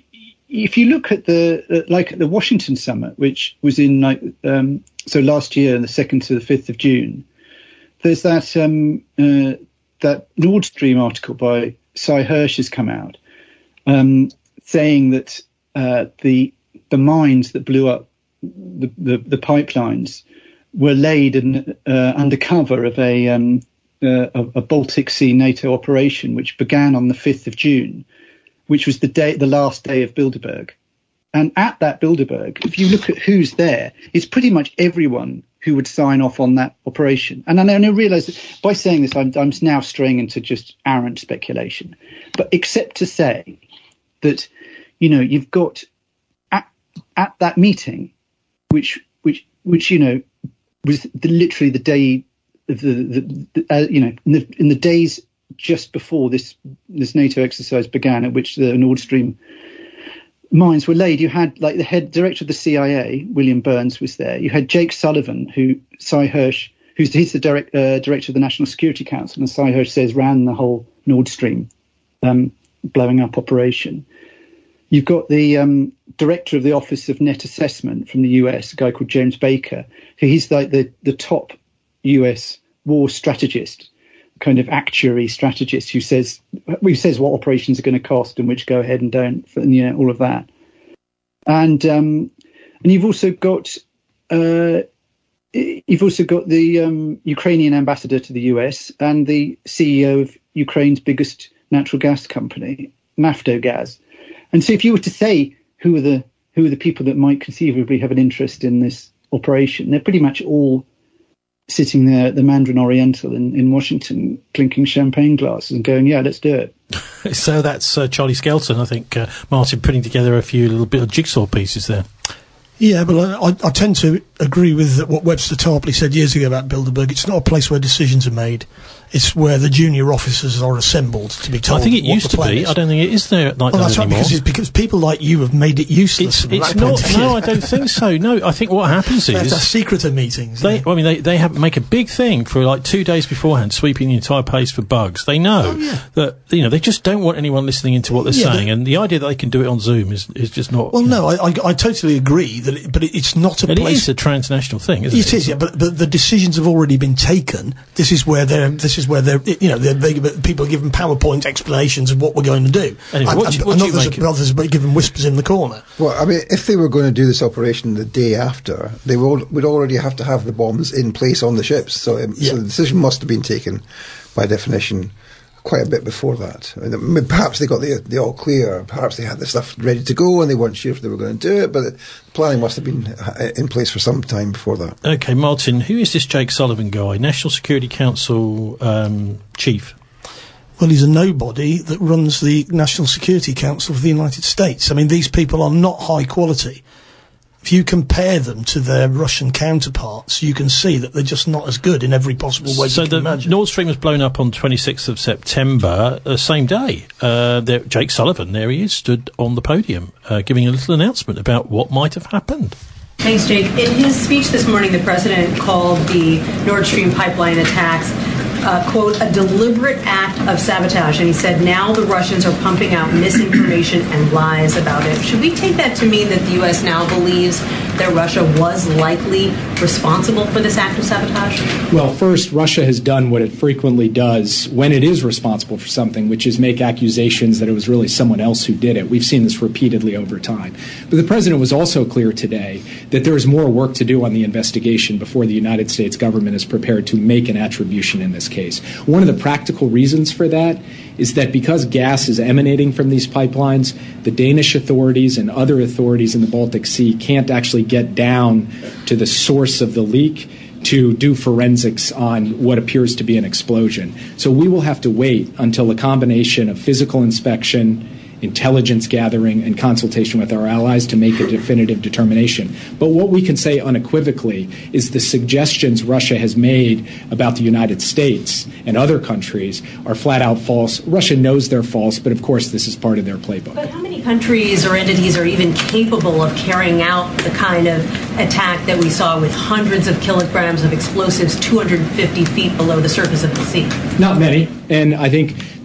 if you look at the Washington summit, which was in so last year, the 2nd to the 5th of June, there's that that Nord Stream article by Sy Hersh has come out saying that the mines that blew up the pipelines were laid under cover of a Baltic Sea NATO operation, which began on the 5th of June, which was the last day of Bilderberg. And at that Bilderberg, if you look at who's there, it's pretty much everyone who would sign off on that operation. And I realise that by saying this, I'm now straying into just arrant speculation. But except to say that, you've got at that meeting, which was literally the day of in the days just before this NATO exercise began, at which the Nord Stream mines were laid, you had the head director of the CIA, William Burns, was there. You had Jake Sullivan, Sy Hersh, he's the director of the National Security Council, and Sy Hersh says ran the whole Nord Stream blowing up operation. You've got the director of the Office of Net Assessment from the US, a guy called James Baker, he's like the top US war strategist, kind of actuary strategist, who says what operations are going to cost and which go ahead and don't, and all of that. And you've also got the Ukrainian ambassador to the US and the CEO of Ukraine's biggest natural gas company, Naftogaz. And so if you were to say who are the people that might conceivably have an interest in this operation, they're pretty much all sitting there at the Mandarin Oriental in Washington, clinking champagne glasses and going, yeah, let's do it. So that's Charlie Skelton, I think, Martin, putting together a few little bit of jigsaw pieces there. Yeah, but I tend to agree with what Webster Tarpley said years ago about Bilderberg. It's not a place where decisions are made. It's where the junior officers are assembled to be told. I think it used to be. I don't think it is there like that that's anymore. Right, because people like you have made it useless. It's not. No, I don't think so. No, I think what happens is that's secretive meetings. They make a big thing for like 2 days beforehand, sweeping the entire place for bugs. They know that they just don't want anyone listening into what they're saying, and the idea that they can do it on Zoom is just not. Well, no, I totally agree that, but it's not a place. It is a transnational thing, isn't it? It is, yeah, but the decisions have already been taken. This is where they're people are given PowerPoint explanations of what we're going to do. Anyway, and others are given whispers in the corner. Well, I mean, if they were going to do this operation the day after, they would already have to have the bombs in place on the ships. So the decision must have been taken, by definition, quite a bit before that. I mean, perhaps they got the all clear, perhaps they had the stuff ready to go and they weren't sure if they were going to do it, but the planning must have been in place for some time before that. Okay, Martin, who is this Jake Sullivan guy, National Security Council chief? Well, he's a nobody that runs the National Security Council of the United States. I mean, these people are not high quality. If you compare them to their Russian counterparts, you can see that they're just not as good in every possible way you can imagine. So the Nord Stream was blown up on 26th of September, same day. Jake Sullivan, there he is, stood on the podium, giving a little announcement about what might have happened. Thanks, Jake. In his speech this morning, the president called the Nord Stream pipeline attacks quote, a deliberate act of sabotage. And he said now the Russians are pumping out misinformation and lies about it. Should we take that to mean that the U.S. now believes that Russia was likely responsible for this act of sabotage? Well, first, Russia has done what it frequently does when it is responsible for something, which is make accusations that it was really someone else who did it. We've seen this repeatedly over time. But the president was also clear today that there is more work to do on the investigation before the United States government is prepared to make an attribution in this case. One of the practical reasons for that is that because gas is emanating from these pipelines, the Danish authorities and other authorities in the Baltic Sea can't actually get down to the source of the leak to do forensics on what appears to be an explosion. So we will have to wait until a combination of physical inspection, intelligence gathering, and consultation with our allies to make a definitive determination. But what we can say unequivocally is the suggestions Russia has made about the United States and other countries are flat out false. Russia knows they're false, but of course this is part of their playbook. But how many countries or entities are even capable of carrying out the kind of attack that we saw with hundreds of kilograms of explosives 250 feet below the surface of the sea? Not many. And I think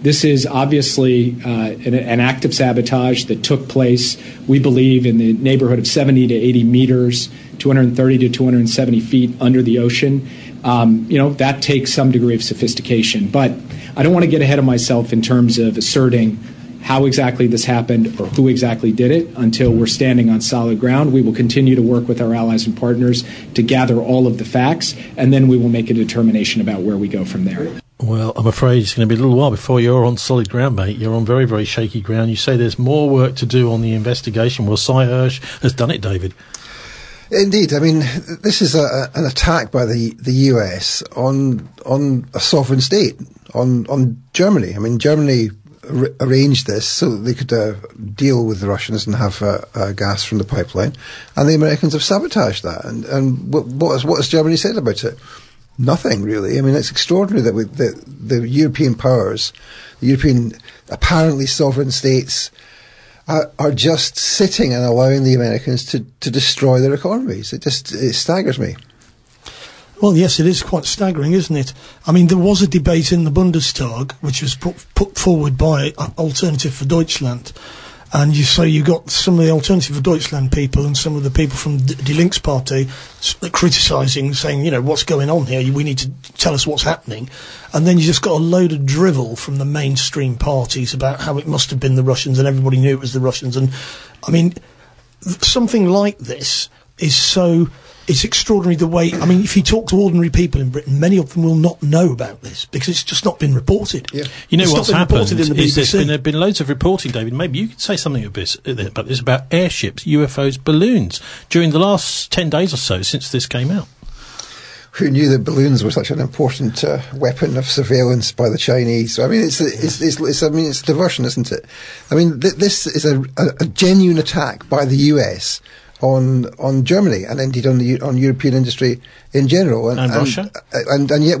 This is obviously an act of sabotage that took place, we believe, in the neighborhood of 70 to 80 meters, 230 to 270 feet under the ocean. That takes some degree of sophistication. But I don't want to get ahead of myself in terms of asserting how exactly this happened or who exactly did it until we're standing on solid ground. We will continue to work with our allies and partners to gather all of the facts, and then we will make a determination about where we go from there. Well, I'm afraid it's going to be a little while before you're on solid ground, mate. You're on very, very shaky ground. You say there's more work to do on the investigation. Well, Sy Hersh has done it, David. Indeed. I mean, this is an attack by the US on a sovereign state, on Germany. I mean, Germany arranged this so that they could deal with the Russians and have gas from the pipeline, and the Americans have sabotaged that. And what has Germany said about it? Nothing, really. I mean, it's extraordinary that the European powers, the European apparently sovereign states, are just sitting and allowing the Americans to destroy their economies. It staggers me. Well, yes, it is quite staggering, isn't it? I mean, there was a debate in the Bundestag, which was put forward by Alternative for Deutschland. And you got some of the Alternative for Deutschland people and some of the people from Die Linkspartei criticising, saying, what's going on here? We need to tell us what's happening. And then you just got a load of drivel from the mainstream parties about how it must have been the Russians and everybody knew it was the Russians. And, I mean, something like this is so... It's extraordinary the way... I mean, if you talk to ordinary people in Britain, many of them will not know about this because it's just not been reported. Yeah. You know what's happened is there's been loads of reporting, David. Maybe you could say something about this, about airships, UFOs, balloons, during the last 10 days or so since this came out. Who knew that balloons were such an important weapon of surveillance by the Chinese? I mean, it's diversion, isn't it? I mean, this is a genuine attack by the US on Germany and indeed on European industry in general, and Russia, and yet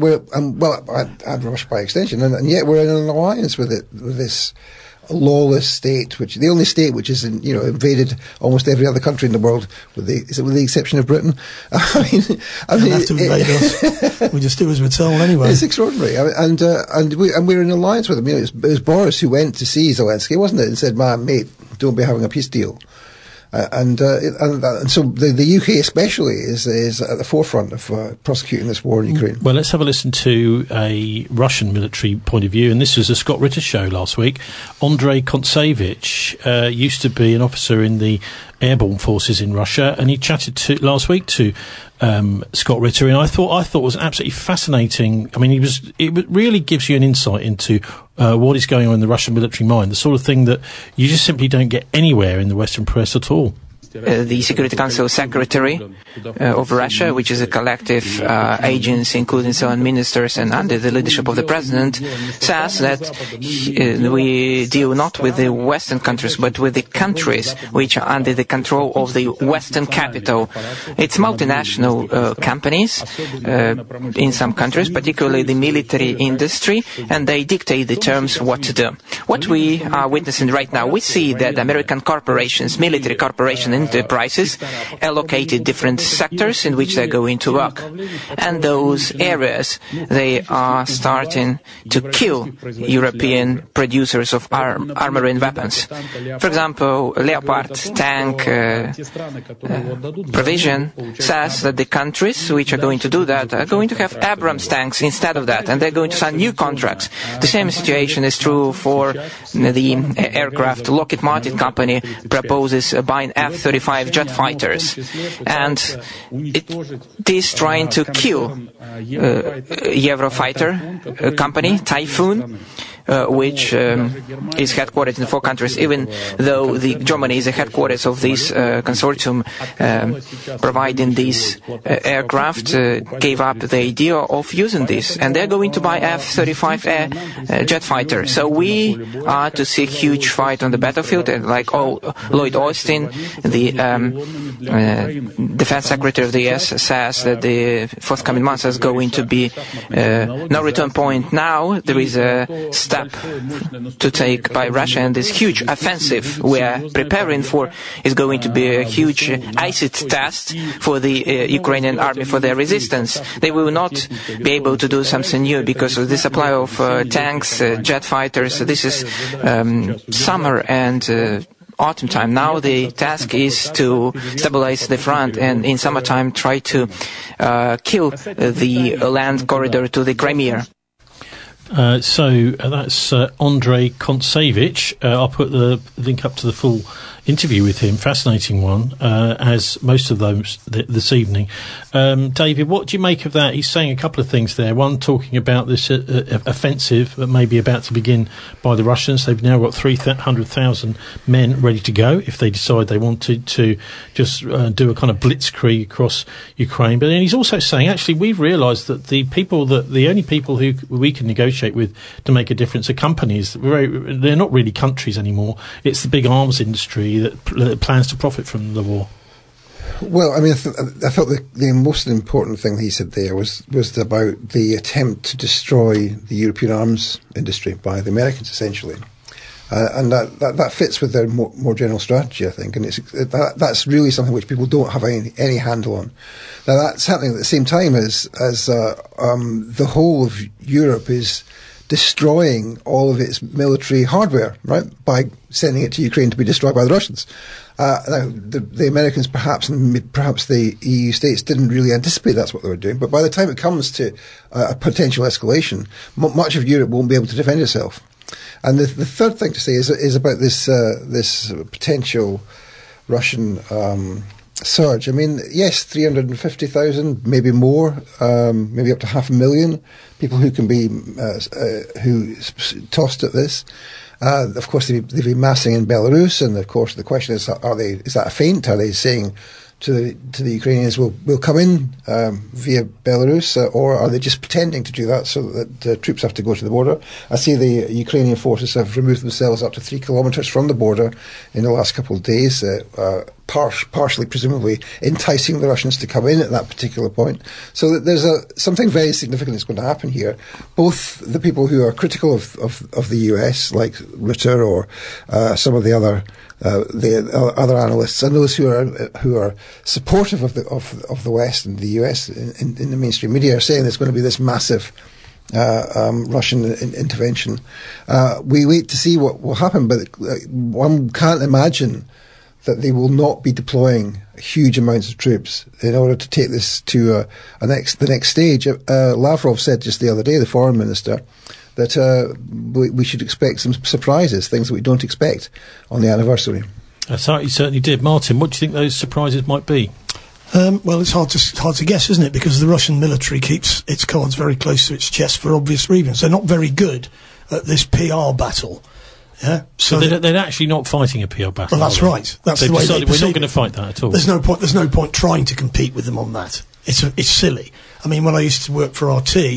and Russia by extension, and yet we're in an alliance with this lawless state, which the only state which has invaded almost every other country in the world, with the exception of Britain. I mean, they have to invade us. We just do as we're told anyway. It's extraordinary, and we're in alliance with them. It was Boris who went to see Zelensky, wasn't it, and said, "Man, mate, don't be having a peace deal." And so the UK especially is at the forefront of prosecuting this war in Ukraine. Well, let's have a listen to a Russian military point of view, and this was a Scott Ritter show last week. Andrei Kontsevich used to be an officer in the airborne forces in Russia, and he chatted last week to Scott Ritter, and I thought was absolutely fascinating. I mean, it really gives you an insight into what is going on in the Russian military mind, the sort of thing that you just simply don't get anywhere in the Western press at all. The Security Council Secretary of Russia, which is a collective agency including 7 ministers and under the leadership of the president, says that we deal not with the Western countries but with the countries which are under the control of the Western capital. It's multinational companies in some countries, particularly the military industry, and they dictate the terms what to do. What we are witnessing right now, we see that American corporations, military corporations, enterprises allocated different sectors in which they're going to work. And those areas, they are starting to kill European producers of armor and weapons. For example, Leopard tank provision says that the countries which are going to do that are going to have Abrams tanks instead of that, and they're going to sign new contracts. The same situation is true for the aircraft. Lockheed Martin company proposes buying F-35 jet fighters, and it is trying to kill Eurofighter company, Typhoon, which is headquartered in 4 countries, even though Germany is the headquarters of this consortium providing these aircraft, gave up the idea of using this, and they're going to buy F-35 jet fighter. So we are to see a huge fight on the battlefield, and like Lloyd Austin, the defense secretary of the US, says that the forthcoming months is going to be no return point. Now there is a step to take by Russia, and this huge offensive we are preparing for is going to be a huge acid test for the Ukrainian army for their resistance. They will not be able to do something new because of the supply of tanks, jet fighters. This is summer and autumn time. Now the task is to stabilize the front and in summertime try to kill the land corridor to the Crimea. So that's Andrei Kontsevich. I'll put the link up to the full interview with him. Fascinating one, as most of those this evening. David, what do you make of that? He's saying a couple of things there. One, talking about this offensive that may be about to begin by the Russians. They've now got 300,000 men ready to go if they decide they wanted to just do a kind of blitzkrieg across Ukraine. But then he's also saying, actually, we've realised that the only people who we can negotiate with to make a difference are companies. They're not really countries anymore. It's the big arms industry that plans to profit from the war. Well, I mean, I thought the most important thing he said there was about the attempt to destroy the European arms industry by the Americans, essentially. And that fits with their more general strategy, I think. And that's really something which people don't have any handle on. Now, that's happening at the same time as the whole of Europe is destroying all of its military hardware, right, by sending it to Ukraine to be destroyed by the Russians. Now, the Americans perhaps the EU states didn't really anticipate that's what they were doing, but by the time it comes to a potential escalation, much of Europe won't be able to defend itself. And the third thing to say is about this potential Russian surge. I mean, yes, 350,000, maybe more, maybe up to 500,000 people who can be who tossed at this. Of course, they've been massing in Belarus, and of course, the question is that a feint? Are they saying to the Ukrainians, we'll come in via Belarus, or are they just pretending to do that so that the troops have to go to the border? I see the Ukrainian forces have removed themselves up to 3 kilometres from the border in the last couple of days, partially, presumably, enticing the Russians to come in at that particular point. So that there's something very significant that's going to happen here. Both the people who are critical of the US, like Ritter or some of the other analysts, and those who are supportive of the West and the US in the mainstream media, are saying there's going to be this massive Russian intervention. We wait to see what will happen, but one can't imagine that they will not be deploying huge amounts of troops in order to take this to the next stage. Lavrov said just the other day, the foreign minister, that we should expect some surprises, things that we don't expect on the anniversary. He certainly did. Martin, what do you think those surprises might be? Well, it's hard to guess, isn't it? Because the Russian military keeps its cards very close to its chest for obvious reasons. They're not very good at this PR battle. Yeah, so they're actually not fighting a PR battle. Well, that's right. That's the way they we're not going to fight that at all. There's no point trying to compete with them on that. It's silly. I mean, when I used to work for RT.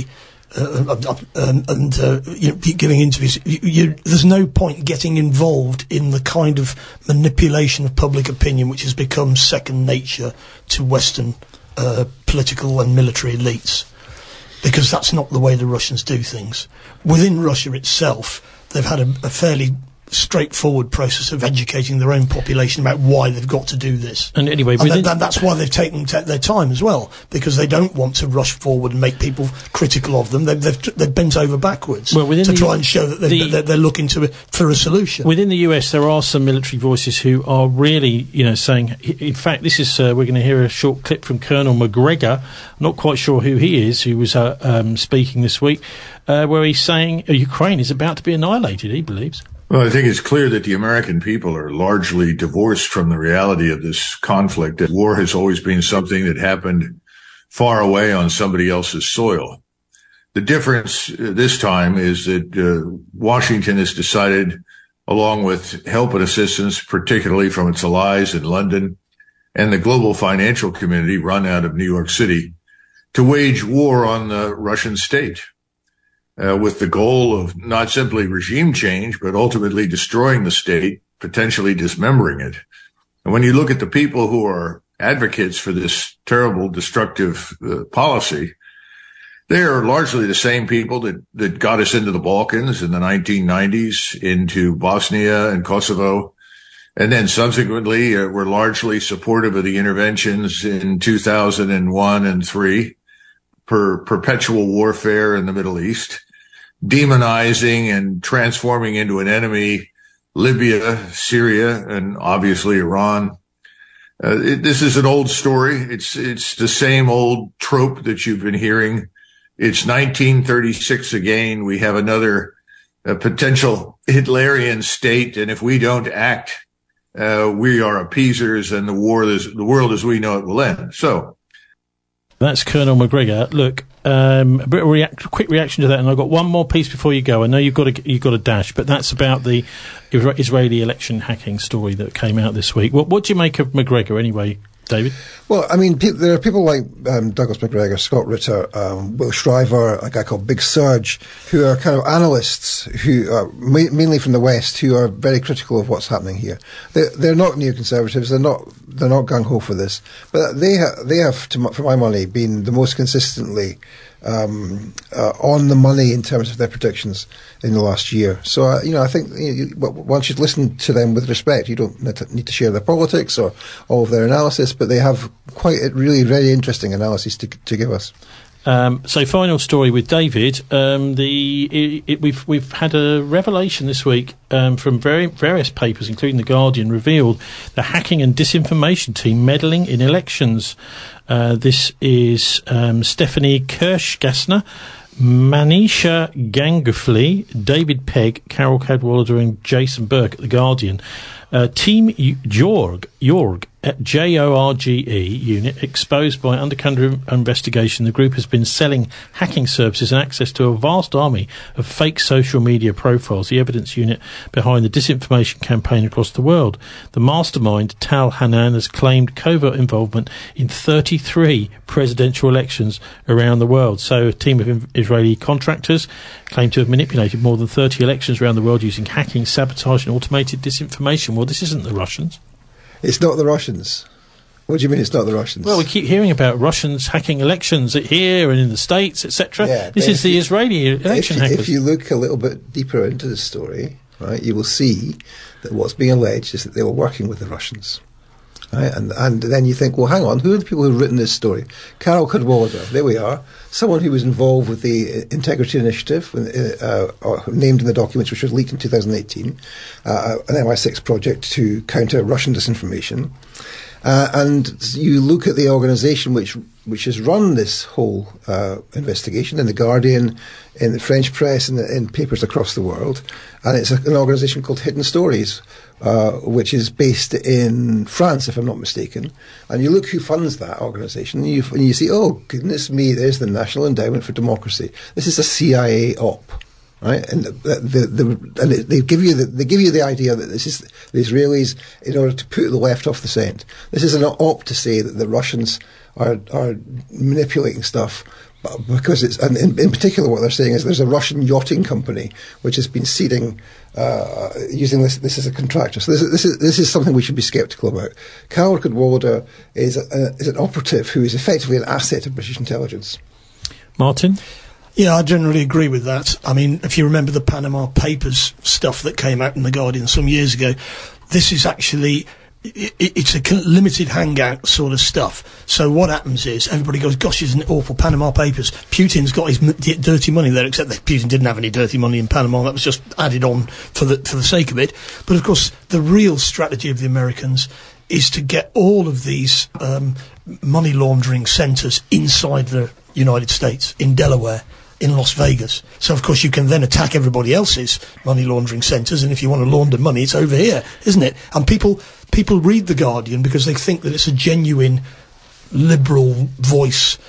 Giving interviews, there's no point getting involved in the kind of manipulation of public opinion which has become second nature to Western political and military elites, because that's not the way the Russians do things. Within Russia itself, they've had a fairly straightforward process of educating their own population about why they've got to do this. And anyway, that's why they've taken their time as well, because they don't want to rush forward and make people critical of them. They've bent over backwards to try and show that they're looking for a solution. Within the US, there are some military voices who are really, saying. In fact, this is we're going to hear a short clip from Colonel McGregor. I'm not quite sure who he is, who was speaking this week, where he's saying Ukraine is about to be annihilated. He believes. Well, I think it's clear that the American people are largely divorced from the reality of this conflict. That war has always been something that happened far away on somebody else's soil. The difference this time is that Washington has decided, along with help and assistance, particularly from its allies in London and the global financial community run out of New York City, to wage war on the Russian state. With the goal of not simply regime change, but ultimately destroying the state, potentially dismembering it. And when you look at the people who are advocates for this terrible, destructive policy, They are largely the same people that got us into the Balkans in the 1990s, into Bosnia and Kosovo, and then subsequently were largely supportive of the interventions in 2001 and 3 for perpetual warfare in the Middle East, demonizing and transforming into an enemy Libya, Syria, and obviously Iran. This is an old story. It's the same old trope that you've been hearing. It's 1936 again. We have another potential Hitlerian state, and if we don't act, we are appeasers, and the world as we know it will end. So that's Colonel Macgregor. Look, quick reaction to that, and I've got one more piece before you go. I know you've got a dash, but that's about the Israeli election hacking story that came out this week. What do you make of Macgregor anyway, David? Well, I mean, there are people like Douglas Macgregor, Scott Ritter, Will Shriver, a guy called Big Surge, who are kind of analysts who are mainly from the West, who are very critical of what's happening here. They're not neoconservatives. They're not gung ho for this, but they have, for my money, been the most consistently on the money in terms of their predictions in the last year. So, I think one should listen to them with respect. You don't need to share their politics or all of their analysis, but they have quite really very interesting analyses to give us. So, final story with David. We've had a revelation this week from various papers, including The Guardian, revealed the hacking and disinformation team meddling in elections. This is Stephanie Kirschgassner, Manisha Gangufli, David Pegg, Carol Cadwallader and Jason Burke at The Guardian. Team Jorg Jorge unit exposed by undercover investigation. The group has been selling hacking services and access to a vast army of fake social media profiles, the evidence unit behind the disinformation campaign across the world. The mastermind, Tal Hanan, has claimed covert involvement in 33 presidential elections around the world. So a team of Israeli contractors claim to have manipulated more than 30 elections around the world using hacking, sabotage and automated disinformation. Well, this isn't the Russians. It's not the Russians. What do you mean it's not the Russians? Well, we keep hearing about Russians hacking elections here and in the States, etc. Yeah, this is the Israeli election hackers. If you look a little bit deeper into the story, right, you will see that what's being alleged is that they were working with the Russians. Right? And then you think, well, hang on, who are the people who've written this story? Carol Cadwallader, there we are, someone who was involved with the Integrity Initiative, named in the documents, which was leaked in 2018, an MI6 project to counter Russian disinformation. And you look at the organisation which has run this whole investigation in The Guardian, in the French press, and in papers across the world, and it's an organisation called Hidden Stories, which is based in France, if I'm not mistaken. And you look who funds that organisation, and you see, oh goodness me, there's the National Endowment for Democracy. This is a CIA op. Right, and they give you the idea that this is the Israelis in order to put the left off the scent. This is an op to say that the Russians are manipulating stuff, because it's, and in particular what they're saying is there's a Russian yachting company which has been seeding using this as a contractor. So this is something we should be sceptical about. Carol Cadwallader is an operative who is effectively an asset of British intelligence. Martin? Yeah, I generally agree with that. I mean, if you remember the Panama Papers stuff that came out in The Guardian some years ago, this is actually, it's a limited hangout sort of stuff. So what happens is everybody goes, gosh, isn't it awful, Panama Papers. Putin's got his dirty money there, except that Putin didn't have any dirty money in Panama. That was just added on for the sake of it. But of course, the real strategy of the Americans is to get all of these money laundering centres inside the United States, in Delaware, in Las Vegas. So, of course, you can then attack everybody else's money laundering centres, and if you want to launder money, it's over here, isn't it? And people read The Guardian because they think that it's a genuine liberal voice,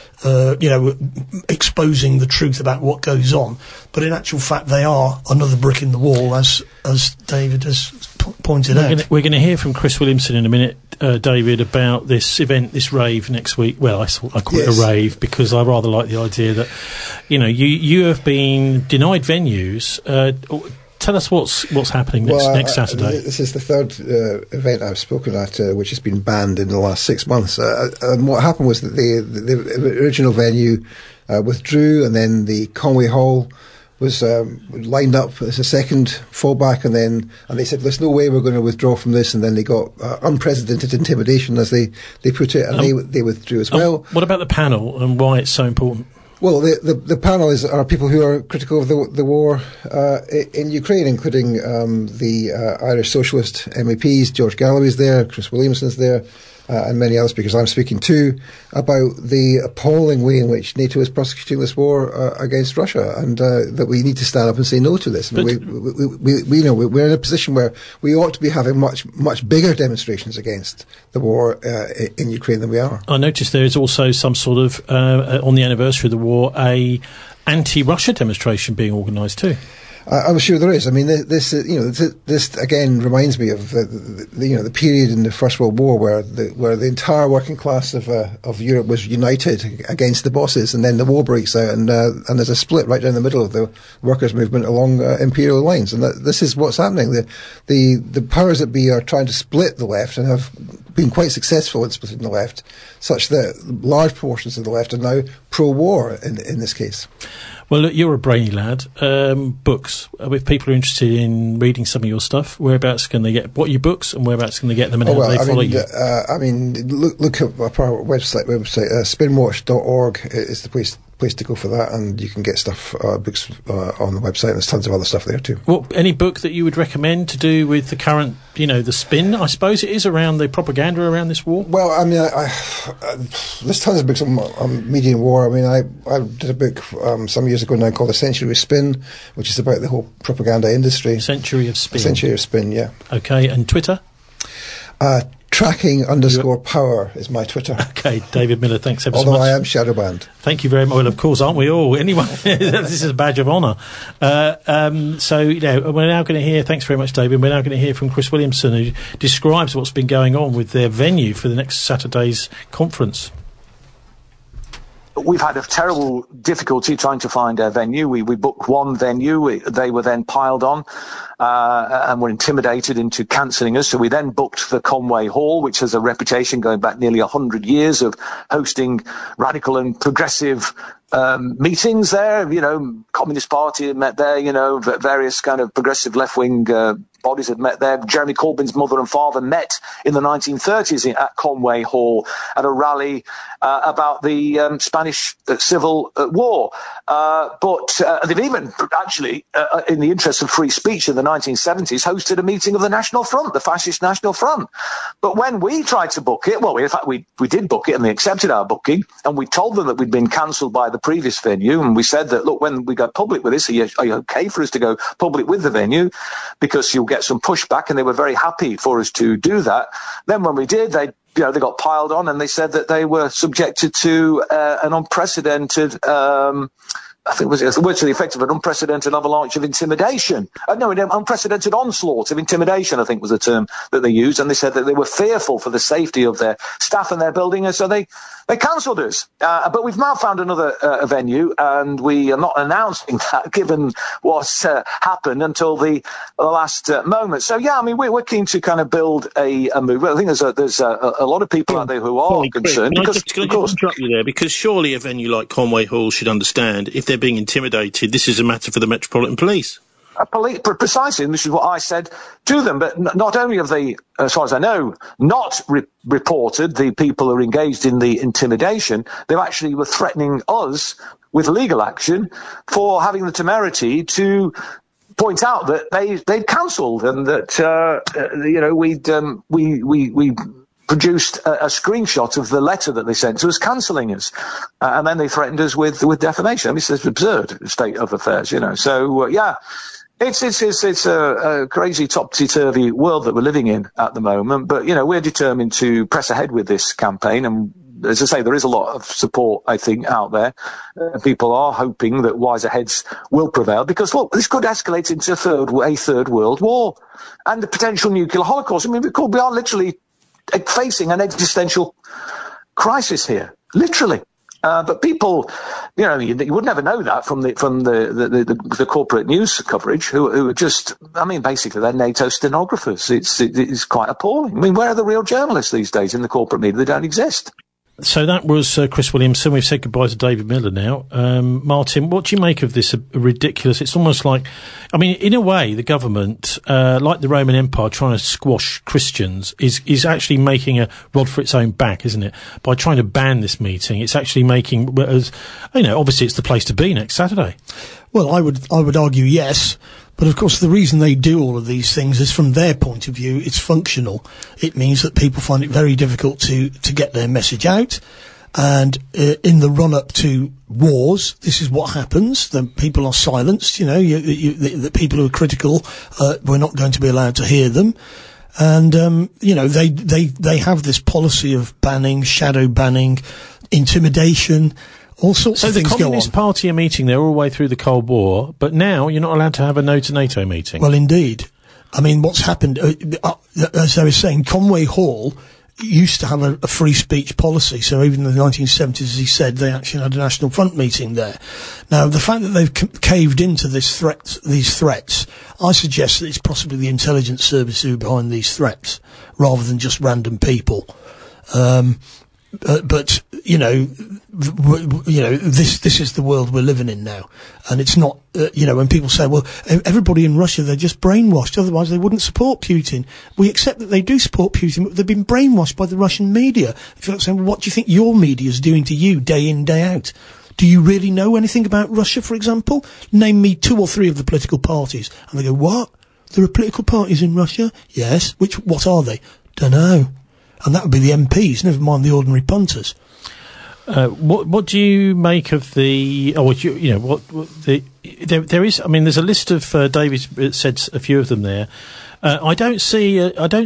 exposing the truth about what goes on. But in actual fact, they are another brick in the wall, as David has pointed out. We're going to hear from Chris Williamson in a minute, David, about this event, this rave next week. Well, I call it a rave because I rather like the idea that, you have been denied venues. tell us what's happening next Saturday. This is the third event I've spoken at, which has been banned in the last 6 months. And what happened was that the original venue withdrew, and then the Conway Hall was lined up as a second fallback, and they said, "There's no way we're going to withdraw from this." And then they got unprecedented intimidation, as they put it, and they withdrew as well. What about the panel and why it's so important? Well, the panel are people who are critical of the war in Ukraine, including the Irish Socialist MEPs. George Galloway's there, Chris Williamson's there, and many other speakers I'm speaking to about the appalling way in which NATO is prosecuting this war against Russia, and that we need to stand up and say no to this. I mean, we know we're in a position where we ought to be having much bigger demonstrations against the war in Ukraine than we are. I noticed there is also some sort of on the anniversary of the war a anti-Russia demonstration being organised too. I'm sure there is. I mean, this again reminds me of the period in the First World War where the entire working class of Europe was united against the bosses, and then the war breaks out, and there's a split right down the middle of the workers' movement along imperial lines, and this is what's happening. The powers that be are trying to split the left and have been quite successful in splitting the left, such that large portions of the left are now pro-war in this case. Well, look, you're a brainy lad. Books. If people are interested in reading some of your stuff, whereabouts can they get? What are your books, and whereabouts can they get them, and how do they follow you? Look up our website. Spinwatch.org is the place to go for that, and you can get stuff, books on the website. There's tons of other stuff there too. Well, any book that you would recommend to do with the current, the spin, I suppose it is, around the propaganda around this war? Well, I mean, there's tons of books on media and war. I mean, I did a book some years ago now called A Century of Spin, which is about the whole propaganda industry. Century of Spin. A Century of Spin, yeah. Okay, and Twitter? Tracking_power is my Twitter. Okay, David Miller, thanks ever so much. Although I am shadow banned. Thank you very much. Well, of course, aren't we all? Anyway, this is a badge of honour. So, we're now going to hear, thanks very much, David, we're now going to hear from Chris Williamson, who describes what's been going on with their venue for the next Saturday's conference. We've had a terrible difficulty trying to find a venue. We booked one venue. They were then piled on and were intimidated into cancelling us. So we then booked the Conway Hall, which has a reputation going back nearly 100 years of hosting radical and progressive meetings there. Communist Party had met there, various kind of progressive left-wing bodies had met there. Jeremy Corbyn's mother and father met in the 1930s at Conway Hall at a rally about the Spanish Civil War. But they've even actually, in the interest of free speech in the 1970s, hosted a meeting of the National Front, the Fascist National Front. But when we tried to book it, in fact, we did book it and they accepted our booking, and we told them that we'd been cancelled by the previous venue, and we said that, look, when we go public with this, are you okay for us to go public with the venue? Because you'll get some pushback, and they were very happy for us to do that. Then when we did, they got piled on, and they said that they were subjected to an unprecedented I think it was the word to the effect of an unprecedented avalanche of intimidation. An unprecedented onslaught of intimidation, I think was the term that they used. And they said that they were fearful for the safety of their staff and their building. And so they cancelled us. But we've now found another venue, and we are not announcing that given what's happened until the last moment. So, yeah, I mean, we're keen to kind of build a movement. I think there's a lot of people out there who are concerned. Can I just interrupt you there? Because surely a venue like Conway Hall should understand if they're being intimidated, this is a matter for the Metropolitan Police. Precisely, and this is what I said to them. But not only have they, as far as I know, not reported the people who are engaged in the intimidation, they actually were threatening us with legal action for having the temerity to point out that they'd cancelled, and that we produced a screenshot of the letter that they sent to us cancelling us, and then they threatened us with defamation. I mean, it's an absurd state of affairs, So it's a crazy topsy-turvy world that we're living in at the moment. But we're determined to press ahead with this campaign, and as I say, there is a lot of support, I think, out there. People are hoping that wiser heads will prevail, because look, this could escalate into a third world war and a potential nuclear holocaust. I mean, we are literally facing an existential crisis here, literally. But people, you would never know that from the corporate news coverage, who are just, basically they're NATO stenographers. It's quite appalling. I mean, where are the real journalists these days in the corporate media? They don't exist. So that was Chris Williamson. We've said goodbye to David Miller now. Martin, what do you make of this ridiculous? It's almost like, in a way, the government, like the Roman Empire, trying to squash Christians, is actually making a rod for its own back, isn't it? By trying to ban this meeting, it's actually making, obviously it's the place to be next Saturday. Well, I would argue yes. But of course, the reason they do all of these things is from their point of view, it's functional. It means that people find it very difficult to get their message out. And in the run-up to wars, this is what happens. The people are silenced. The people who are critical, we're not going to be allowed to hear them. And they have this policy of banning, shadow banning, intimidation. All sorts of things go on. So the Communist Party are meeting there all the way through the Cold War, but now you're not allowed to have a no to NATO meeting. Well, indeed. What's happened, as I was saying, Conway Hall used to have a free speech policy, so even in the 1970s, as he said, they actually had a National Front meeting there. Now, the fact that they've caved into these threats, I suggest that it's possibly the intelligence service who are behind these threats, rather than just random people. But this is the world we're living in now, and it's not. When people say, "Well, everybody in Russia, they're just brainwashed, otherwise they wouldn't support Putin." We accept that they do support Putin, but they've been brainwashed by the Russian media. If you're saying, "Well, what do you think your media is doing to you day in, day out?" Do you really know anything about Russia, for example? Name me 2 or 3 of the political parties, and they go, "What? There are political parties in Russia?" Yes. What are they? Dunno. And that would be the MPs, never mind the ordinary punters. What do you make of the? There is. There's a list of David said a few of them there. I don't see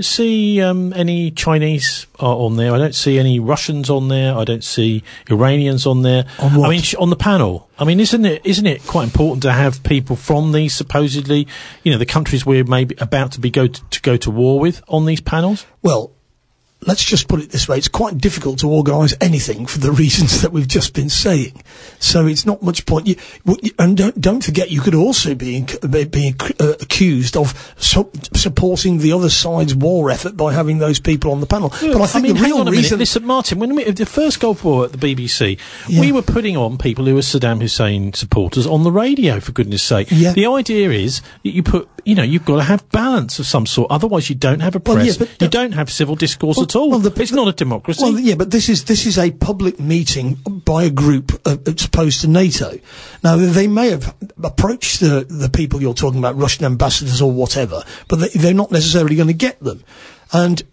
any Chinese on there. I don't see any Russians on there. I don't see Iranians on there. On what? On the panel. Isn't it quite important to have people from these supposedly, the countries we're maybe about to go to war with on these panels? Well, let's just put it this way. It's quite difficult to organise anything for the reasons that we've just been saying. So it's not much point. And don't forget, you could also be accused of supporting the other side's war effort by having those people on the panel. But I think the real reason... Listen, Martin, when the first Gulf War at the BBC, we were putting on people who were Saddam Hussein supporters on the radio, for goodness sake. Yeah. The idea is that you've got to have balance of some sort. Otherwise, you don't have a press. You don't have civil discourse at all. Well, it's not a democracy. Well, yeah, but this is a public meeting by a group as opposed to NATO. Now, they may have approached the people you're talking about, Russian ambassadors or whatever, but they're not necessarily going to get them. And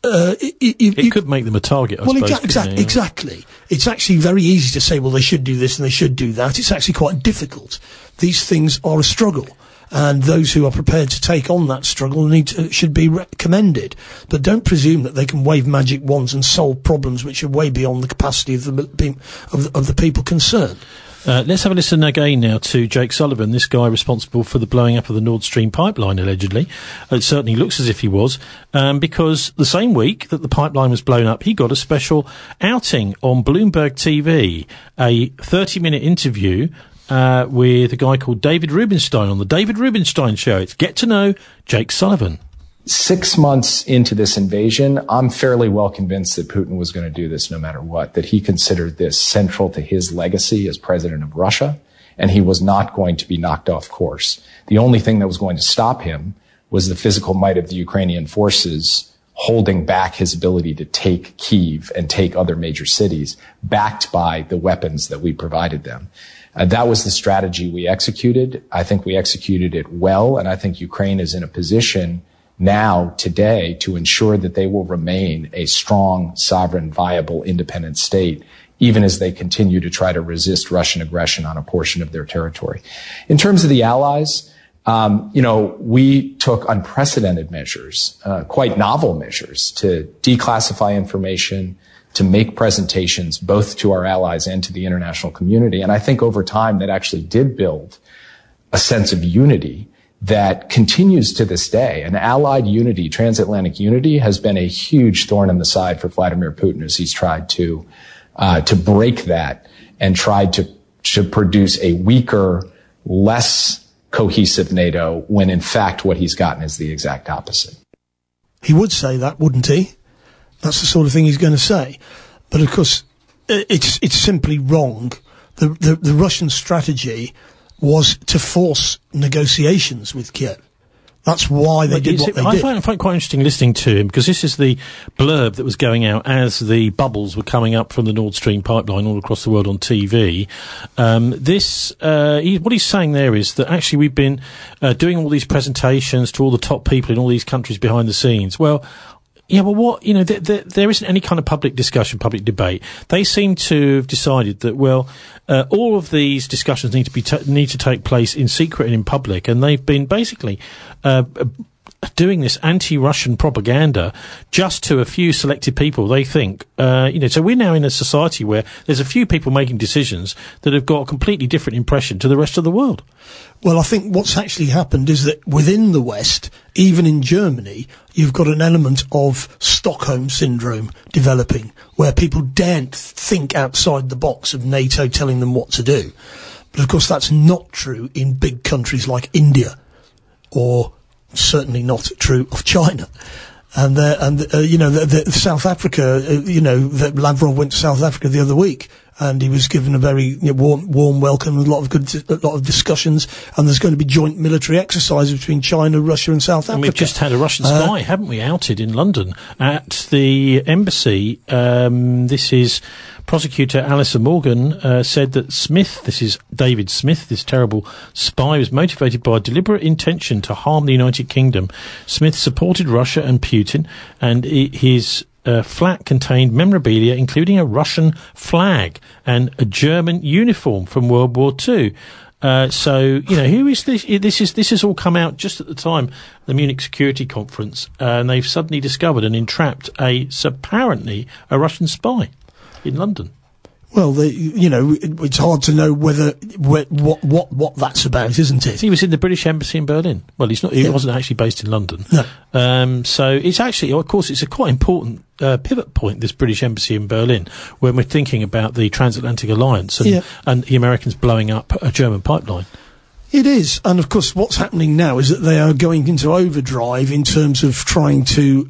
it could make them a target, I suppose. Exactly. It's actually very easy to say, well, they should do this and they should do that. It's actually quite difficult. These things are a struggle. And those who are prepared to take on that struggle should be commended. But don't presume that they can wave magic wands and solve problems which are way beyond the capacity of the people concerned. Let's have a listen again now to Jake Sullivan, this guy responsible for the blowing up of the Nord Stream pipeline, allegedly. It certainly looks as if he was, because the same week that the pipeline was blown up, he got a special outing on Bloomberg TV, a 30-minute interview with a guy called David Rubenstein on the David Rubenstein Show. It's Get to Know Jake Sullivan. 6 months into this invasion, I'm fairly well convinced that Putin was going to do this no matter what, that he considered this central to his legacy as president of Russia, and he was not going to be knocked off course. The only thing that was going to stop him was the physical might of the Ukrainian forces holding back his ability to take Kyiv and take other major cities, backed by the weapons that we provided them. That was the strategy we executed. I think we executed it well, and I think Ukraine is in a position now, today, to ensure that they will remain a strong, sovereign, viable, independent state, even as they continue to try to resist Russian aggression on a portion of their territory. In terms of the allies, we took unprecedented measures, quite novel measures, to declassify information, to make presentations both to our allies and to the international community. And I think over time that actually did build a sense of unity that continues to this day. And allied unity, transatlantic unity, has been a huge thorn in the side for Vladimir Putin as he's tried to to break that and tried to produce a weaker, less cohesive NATO, when in fact what he's gotten is the exact opposite. He would say that, wouldn't he? That's the sort of thing he's going to say. But of course, it's simply wrong. The Russian strategy was to force negotiations with Kiev. That's why they did what they did. I find it quite interesting listening to him, because this is the blurb that was going out as the bubbles were coming up from the Nord Stream pipeline all across the world on TV. What he's saying there is that actually we've been doing all these presentations to all the top people in all these countries behind the scenes. Well, yeah, but what, you know, there isn't any kind of public discussion, public debate. They seem to have decided that, well, all of these discussions need to take place in secret and in public, and they've been basically doing this anti-Russian propaganda just to a few selected people. They think, so we're now in a society where there's a few people making decisions that have got a completely different impression to the rest of the world. Well, I think what's actually happened is that within the West, even in Germany, you've got an element of Stockholm syndrome developing, where people daren't think outside the box of NATO telling them what to do. But of course, that's not true in big countries like India, or certainly not true of China. And South Africa, that Lavrov went to South Africa the other week, and he was given a very warm welcome, a lot of discussions, and there's going to be joint military exercises between China, Russia, and South Africa. And we've just had a Russian spy, haven't we, outed in London at the embassy. This is prosecutor Alison Morgan said that this is David Smith, this terrible spy, was motivated by a deliberate intention to harm the United Kingdom. Smith supported Russia and Putin, and his flat contained memorabilia, including a Russian flag and a German uniform from World War II. Who is this? This has all come out just at the time of the Munich Security Conference, and they've suddenly discovered and entrapped apparently a Russian spy in London. Well, it's hard to know what that's about, isn't it? He was in the British Embassy in Berlin. Well, he's not. He wasn't actually based in London. No. So it's actually, of course, it's a quite important pivot point, this British Embassy in Berlin, when we're thinking about the transatlantic alliance and the Americans blowing up a German pipeline. It is, and of course, what's happening now is that they are going into overdrive in terms of trying to,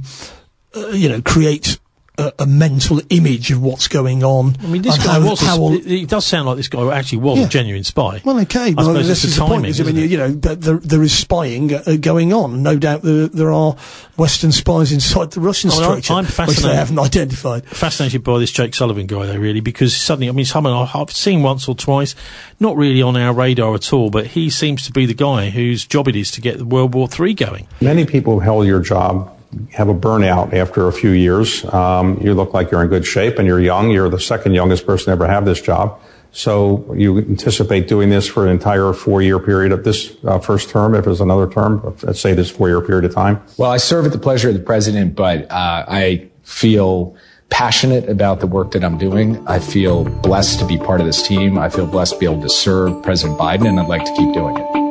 create a mental image of what's going on. I mean, this guy it does sound like this guy actually was a genuine spy. Well, okay, but this is the point. There is spying going on. No doubt there are Western spies inside the Russian structure, I'm fascinated, which they haven't identified. Fascinated by this Jake Sullivan guy, though, really, because suddenly, I mean, someone I've seen once or twice, not really on our radar at all, but he seems to be the guy whose job it is to get World War III going. Many people who held your job have a burnout after a few years. You look like you're in good shape and you're young. You're the second youngest person to ever have this job. So you anticipate doing this for an entire 4-year period of this first term, if there's another term, let's say this 4-year period of time? Well, I serve at the pleasure of the president, but I feel passionate about the work that I'm doing. I feel blessed to be part of this team. I feel blessed to be able to serve President Biden, and I'd like to keep doing it.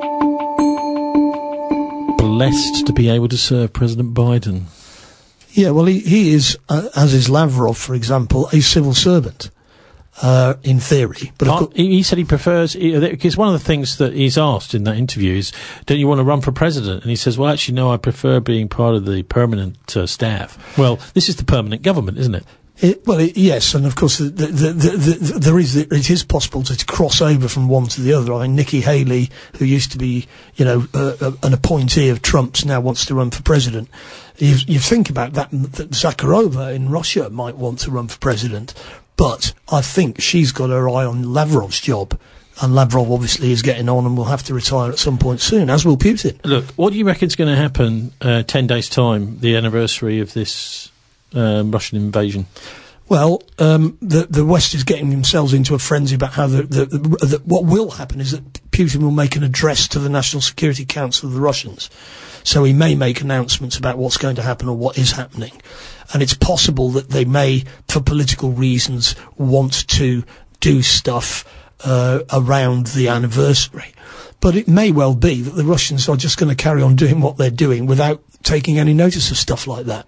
Blessed to be able to serve President Biden. Yeah, well, he is, as is Lavrov, for example, a civil servant, in theory. But he said he prefers, because one of the things that he's asked in that interview is, don't you want to run for president? And he says, well, actually, no, I prefer being part of the permanent staff. Well, this is the permanent government, isn't it? Yes, and of course, it is possible to cross over from one to the other. I mean, Nikki Haley, who used to be, an appointee of Trump's, now wants to run for president. You think about that Zakharova in Russia might want to run for president, but I think she's got her eye on Lavrov's job. And Lavrov obviously is getting on and will have to retire at some point soon, as will Putin. Look, what do you reckon is going to happen 10 days' time, the anniversary of this Russian invasion? Well, the West is getting themselves into a frenzy about how what will happen is that Putin will make an address to the National Security Council of the Russians. So he may make announcements about what's going to happen or what is happening. And it's possible that they may, for political reasons, want to do stuff around the anniversary. But it may well be that the Russians are just going to carry on doing what they're doing without taking any notice of stuff like that.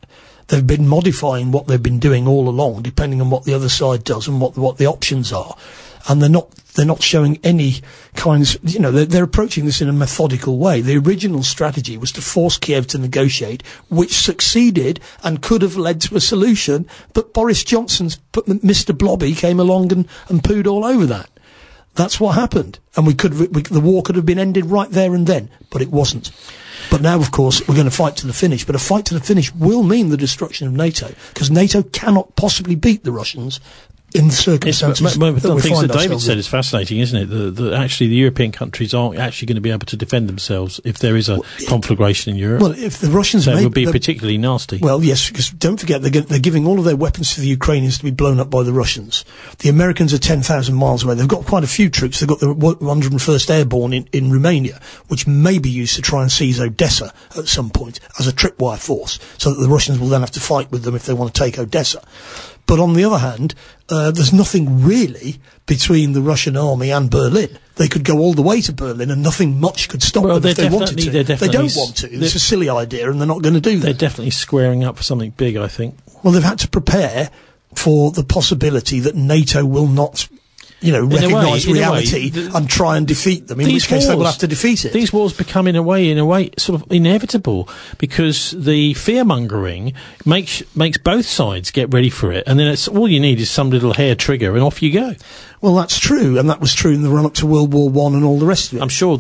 They've been modifying what they've been doing all along, depending on what the other side does and what the options are. And they're not showing any kinds, they're approaching this in a methodical way. The original strategy was to force Kiev to negotiate, which succeeded and could have led to a solution, but Boris Johnson's Mr. Blobby came along and pooed all over that. That's what happened. And the war could have been ended right there and then, but it wasn't. But now, of course, we're going to fight to the finish. But a fight to the finish will mean the destruction of NATO, because NATO cannot possibly beat the Russians in the circumstances one of that the we things find that David ourselves said in. is fascinating, isn't it? Actually, the European countries aren't actually going to be able to defend themselves if there is a conflagration in Europe. Well, if the Russians so it would be particularly nasty. Well, yes, because don't forget, they're giving all of their weapons to the Ukrainians to be blown up by the Russians. The Americans are 10,000 miles away. They've got quite a few troops. They've got the 101st Airborne in Romania, which may be used to try and seize Odessa at some point as a tripwire force, so that the Russians will then have to fight with them if they want to take Odessa. But on the other hand, there's nothing really between the Russian army and Berlin. They could go all the way to Berlin and nothing much could stop them if they wanted to. They don't want to. It's a silly idea and they're not going to do that. They're definitely squaring up for something big, I think. Well, they've had to prepare for the possibility that NATO will not recognise reality and try and defeat them, in which case they will have to defeat it. These wars become, in a way, sort of inevitable, because the fear-mongering makes both sides get ready for it, and then it's all you need is some little hair trigger, and off you go. Well, that's true, and that was true in the run-up to World War I and all the rest of it. I'm sure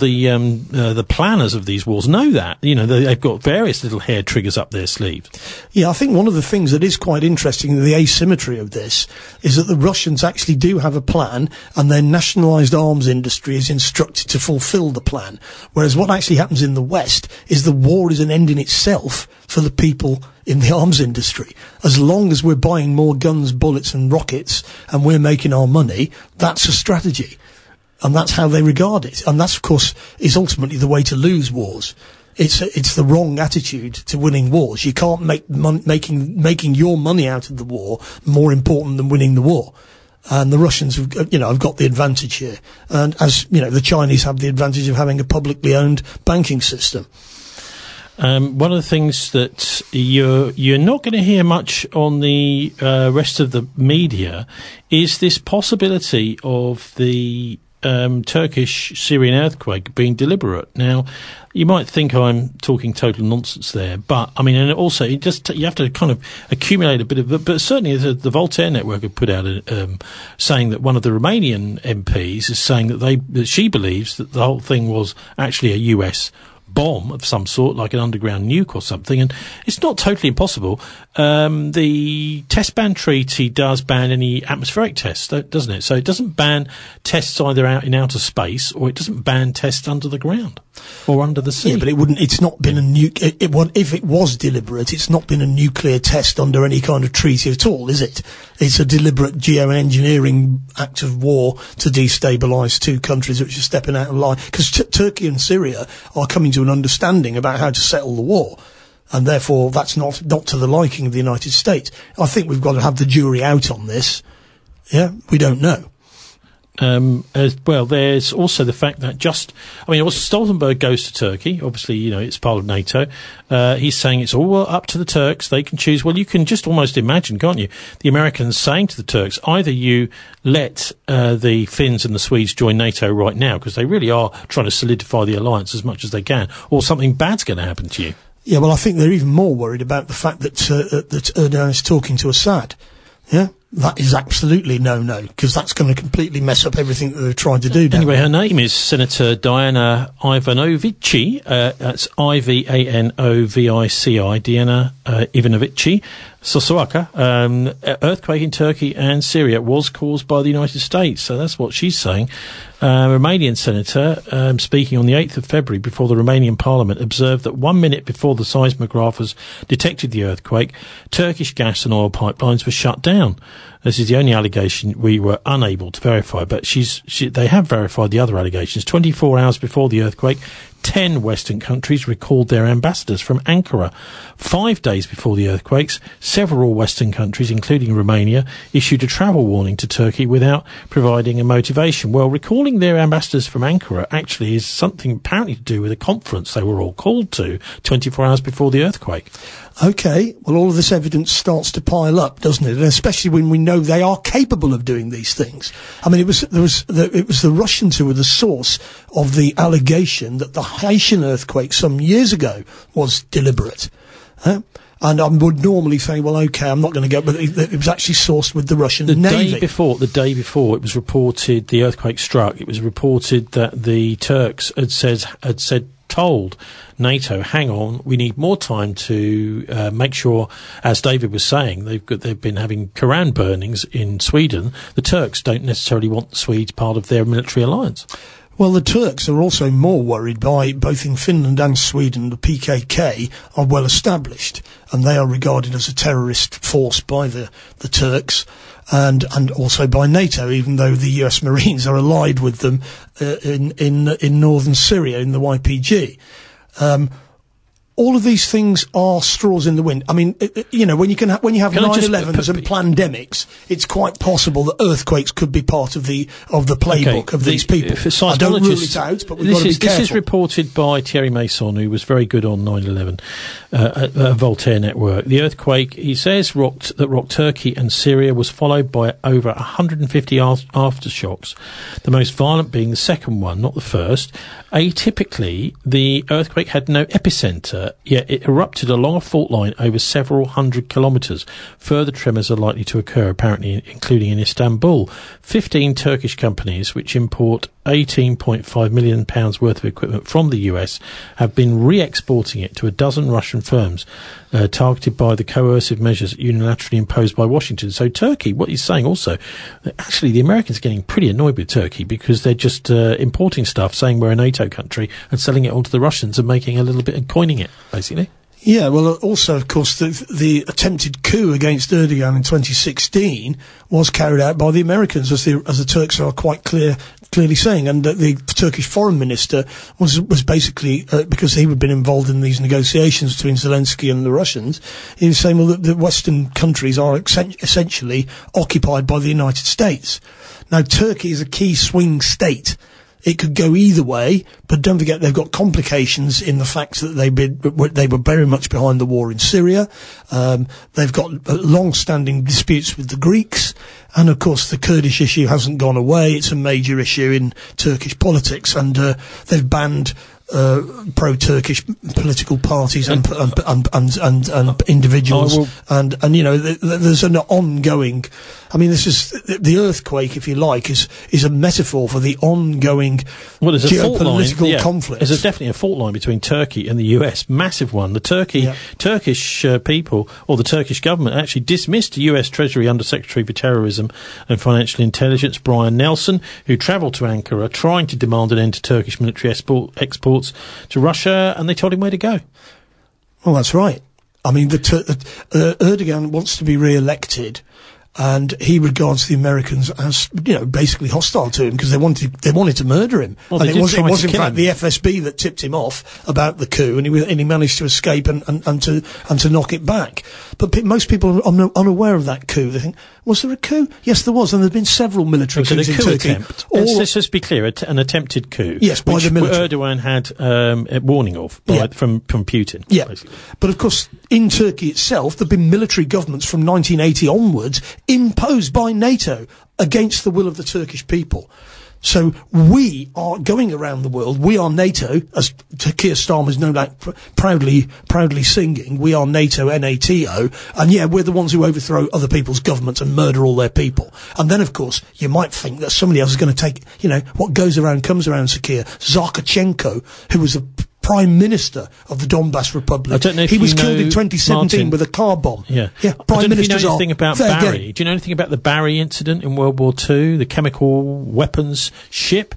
the planners of these wars know that. They've got various little hair triggers up their sleeves. Yeah, I think one of the things that is quite interesting, the asymmetry of this, is that the Russians actually do have a plan, and their nationalised arms industry is instructed to fulfil the plan. Whereas what actually happens in the West is the war is an end in itself for the people in the arms industry. As long as we're buying more guns, bullets and rockets and we're making our money, that's a strategy. And that's how they regard it. And that, of course, is ultimately the way to lose wars. It's the wrong attitude to winning wars. You can't make making your money out of the war more important than winning the war. And the Russians have got the advantage here. And as, the Chinese have the advantage of having a publicly owned banking system. One of the things that you're not going to hear much on the rest of the media is this possibility of the Turkish-Syrian earthquake being deliberate. Now, you might think I'm talking total nonsense there, but I mean, and also you have to kind of accumulate a bit of, but certainly the Voltaire Network have put out saying that one of the Romanian MPs is saying that she believes that the whole thing was actually a US bomb of some sort, like an underground nuke or something, and it's not totally impossible. The test ban treaty does ban any atmospheric tests, doesn't it? So it doesn't ban tests either out in outer space, or it doesn't ban tests under the ground or under the sea. Yeah, but it's not been a nuke. If it was deliberate, it's not been a nuclear test under any kind of treaty at all, is it? It's a deliberate geoengineering act of war to destabilise two countries which are stepping out of line. Because Turkey and Syria are coming to an understanding about how to settle the war. And therefore, that's not to the liking of the United States. I think we've got to have the jury out on this. Yeah, we don't know. As well, there's also the fact that Stoltenberg goes to Turkey. Obviously, it's part of NATO. He's saying it's all up to the Turks. They can choose. Well, you can just almost imagine, can't you? The Americans saying to the Turks, either you let the Finns and the Swedes join NATO right now, because they really are trying to solidify the alliance as much as they can, or something bad's going to happen to you. Yeah, well, I think they're even more worried about the fact that Erdogan is talking to Assad. Yeah? That is absolutely no, because that's going to completely mess up everything that they're trying to do. Anyway, her name is Senator Diana Ivanovici. That's Ivanovici, Diana Ivanovici. Sosowaka, earthquake in Turkey and Syria was caused by the United States. So that's what she's saying. Romanian senator, speaking on the 8th of February before the Romanian parliament, observed that 1 minute before the seismographers detected the earthquake, Turkish gas and oil pipelines were shut down. This is the only allegation we were unable to verify, but they have verified the other allegations. 24 hours before the earthquake, 10 Western countries recalled their ambassadors from Ankara. 5 days before the earthquakes, several Western countries, including Romania, issued a travel warning to Turkey without providing a motivation. Well, recalling their ambassadors from Ankara actually is something apparently to do with a conference they were all called to 24 hours before the earthquake. Okay, well, all of this evidence starts to pile up, doesn't it? And especially when we know they are capable of doing these things. I mean, it was the Russians who were the source of the allegation that the Haitian earthquake some years ago was deliberate. And I would normally say, well, okay, I'm not going to go, but it was actually sourced with the Russian Navy. The day before it was reported, the earthquake struck, it was reported that the Turks had told NATO, hang on, we need more time to make sure, as David was saying, they've been having Koran burnings in Sweden. The Turks don't necessarily want the Swedes part of their military alliance. Well, the Turks are also more worried by, both in Finland and Sweden, the PKK are well established, and they are regarded as a terrorist force by the Turks. And also by NATO, even though the US Marines are allied with them in northern Syria in the YPG. All of these things are straws in the wind. I mean, when you have 9/11s and pandemics, it's quite possible that earthquakes could be part of the playbook of these people. I don't rule it out, but we've got to be careful. This is reported by Thierry Mason, who was very good on 9/11 at Voltaire Network. The earthquake, he says, rocked Turkey and Syria, was followed by over 150 aftershocks, the most violent being the second one, not the first. Atypically, the earthquake had no epicenter, yet it erupted along a fault line over several hundred kilometres. Further tremors are likely to occur, apparently, including in Istanbul. 15 Turkish companies, which import £18.5 million worth of equipment from the US, have been re-exporting it to a dozen Russian firms, targeted by the coercive measures unilaterally imposed by Washington. So Turkey, what he's saying also, actually the Americans are getting pretty annoyed with Turkey because they're just importing stuff, saying we're a NATO country, and selling it on to the Russians and making a little bit and coining it, basically. Yeah, well, also, of course, the attempted coup against Erdogan in 2016 was carried out by the Americans, as the Turks are quite clearly saying, and the Turkish foreign minister was basically, because he had been involved in these negotiations between Zelensky and the Russians, he was saying, well, that the Western countries are essentially occupied by the United States. Now, Turkey is a key swing state. It could go either way, but don't forget they've got complications in the fact that they were very much behind the war in Syria. They've got long-standing disputes with the Greeks, and of course the Kurdish issue hasn't gone away. It's a major issue in Turkish politics, and they've banned pro-Turkish political parties and individuals, and there's an ongoing. I mean, this is the earthquake, if you like, is a metaphor for the ongoing geopolitical conflict. There's definitely a fault line between Turkey and the US, massive one. The Turkish people, or the Turkish government, actually dismissed US Treasury Under Secretary for Terrorism and Financial Intelligence Brian Nelson, who travelled to Ankara trying to demand an end to Turkish military exports to Russia, and they told him where to go. Well, that's right. I mean, Erdogan wants to be re-elected, and he regards the Americans as, basically hostile to him because they wanted to murder him. Well, and it was in fact the FSB that tipped him off about the coup, and he managed to escape and to knock it back. But most people are unaware of that coup. They think, was there a coup? Yes, there was, and there's been several military coups in Turkey. Let's just be clear, an attempted coup. Yes, by the military. Erdogan had a warning of from Putin. Yeah, basically. But of course, in Turkey itself, there have been military governments from 1980 onwards imposed by NATO against the will of the Turkish people. So we are going around the world. We are NATO, as Keir Starmer's no doubt proudly singing. We are NATO, NATO, and we're the ones who overthrow other people's governments and murder all their people. And then, of course, you might think that somebody else is going to take, what goes around comes around, Sakir. Zarkachenko, who was a Prime Minister of the Donbass Republic. I don't know if he was killed in 2017 Martin, with a car bomb. Yeah. Prime Ministers do you know anything about Barry? Do you know anything about the Barry incident in World War II, the chemical weapons ship?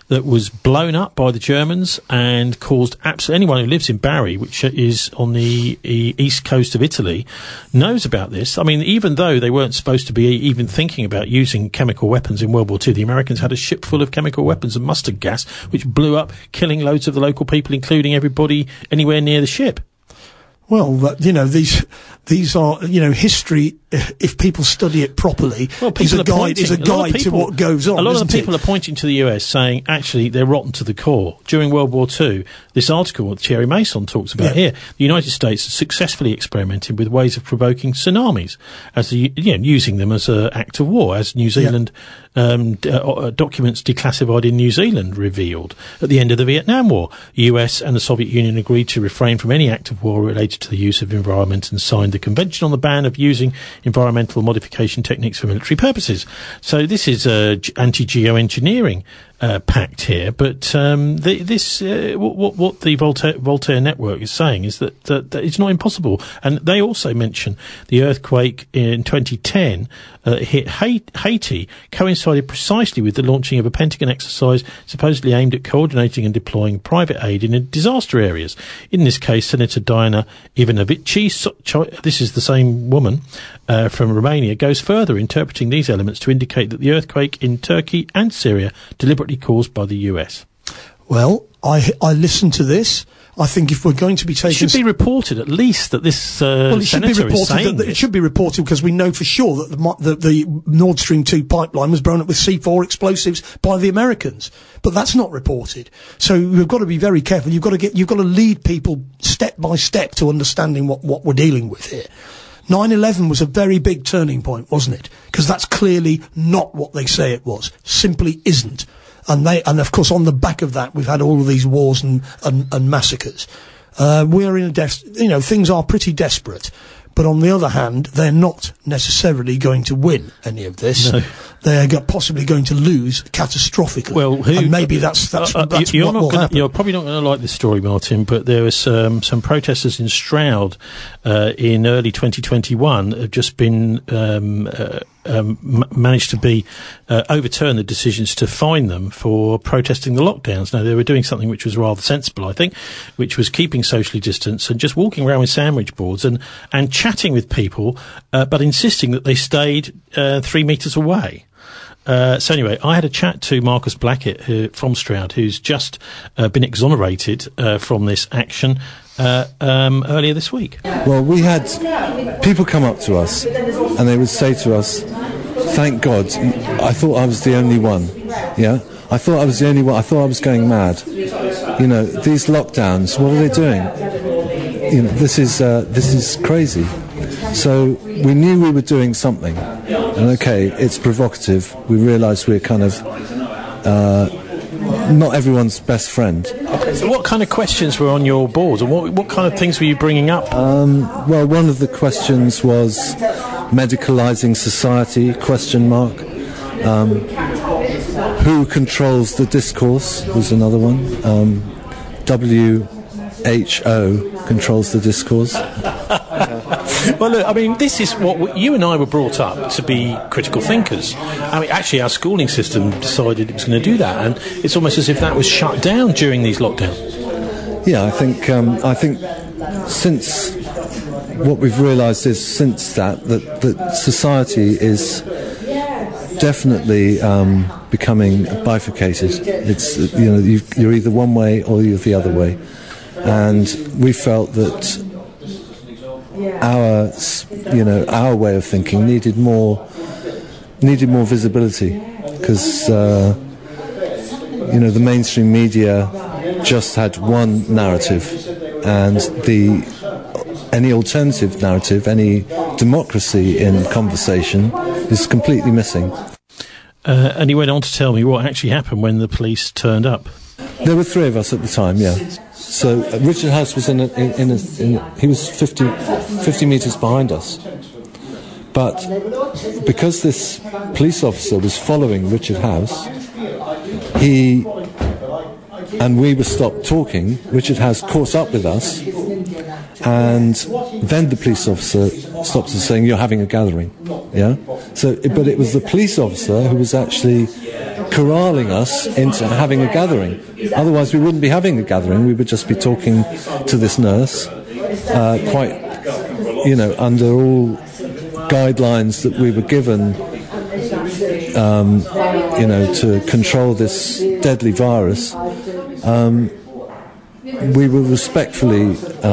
that was blown up by the Germans and caused absolutely anyone who lives in Bari, which is on the east coast of Italy, knows about this. I mean, even though they weren't supposed to be even thinking about using chemical weapons in World War II, the Americans had a ship full of chemical weapons and mustard gas, which blew up, killing loads of the local people, including everybody anywhere near the ship. Well, these are, history, if people study it properly, is a guide to what goes on. A lot of the people are pointing to the US saying, actually, they're rotten to the core. During World War II, this article that Thierry Mason talks about here, the United States has successfully experimented with ways of provoking tsunamis, using them as an act of war, as New Zealand documents declassified in New Zealand revealed. At the end of the Vietnam War, the US and the Soviet Union agreed to refrain from any act of war related to the use of environment and signed the Convention on the Ban of Using Environmental Modification Techniques for Military Purposes. So this is anti-geoengineering pact here, but what the Voltaire Network is saying is that it's not impossible. And they also mention the earthquake in 2010 hit Haiti coincided precisely with the launching of a Pentagon exercise supposedly aimed at coordinating and deploying private aid in disaster areas. In this case, Senator Diana Ivanovici, this is the same woman from Romania, goes further, interpreting these elements to indicate that the earthquake in Turkey and Syria deliberately caused by the US. Well, I listened to this. I think if we're going to be taking... It should be reported, at least, that this senator is saying this. It should be reported because we know for sure that the Nord Stream 2 pipeline was blown up with C4 explosives by the Americans. But that's not reported. So you've got to be very careful. You've got to lead people step by step to understanding what we're dealing with here. 9/11 was a very big turning point, wasn't it? Because that's clearly not what they say it was. Simply isn't. And of course, on the back of that, we've had all of these wars and massacres. We're in things are pretty desperate. But on the other hand, they're not necessarily going to win any of this. No. They're possibly going to lose catastrophically. Well, and maybe that's what will happen. You're probably not going to like this story, Martin, but there was some protesters in Stroud in early 2021 have just been managed to be overturn the decisions to fine them for protesting the lockdowns. Now, they were doing something which was rather sensible, I think, which was keeping socially distanced and just walking around with sandwich boards and chatting with people, but insisting that they stayed 3 metres away. So anyway, I had a chat to Marcus Blackett from Stroud, who's just been exonerated from this action earlier this week. Well, we had people come up to us and they would say to us, "Thank God, I thought I was the only one." Yeah, I thought I was the only one. I thought I was going mad. These lockdowns, what are they doing? This is crazy. So we knew we were doing something, and okay, it's provocative. We realised we're kind of not everyone's best friend. So what kind of questions were on your board, and what kind of things were you bringing up? Well, one of the questions was medicalising society, ? Who controls the discourse was another one. WHO controls the discourse. Well, look, I mean, this is what you and I were brought up to be critical thinkers. I mean, actually, our schooling system decided it was going to do that, and it's almost as if that was shut down during these lockdowns. Yeah, I think since what we've realised is since that society is definitely becoming bifurcated. It's you're either one way or you're the other way, and we felt that our way of thinking needed more visibility, because the mainstream media just had one narrative, and any alternative narrative, any democracy in conversation is completely missing. And he went on to tell me what actually happened when the police turned up. There were 3 of us at the time, yeah. So Richard House was he was 50 metres behind us. But because this police officer was following Richard House, and we were stopped talking, Richard House caught up with us, and then the police officer stopped us saying, "You're having a gathering." Yeah. So, but it was the police officer who was actually corralling us into having a gathering. Otherwise, we wouldn't be having a gathering. We would just be talking to this nurse, quite, under all guidelines that we were given, to control this deadly virus. We were respectfully,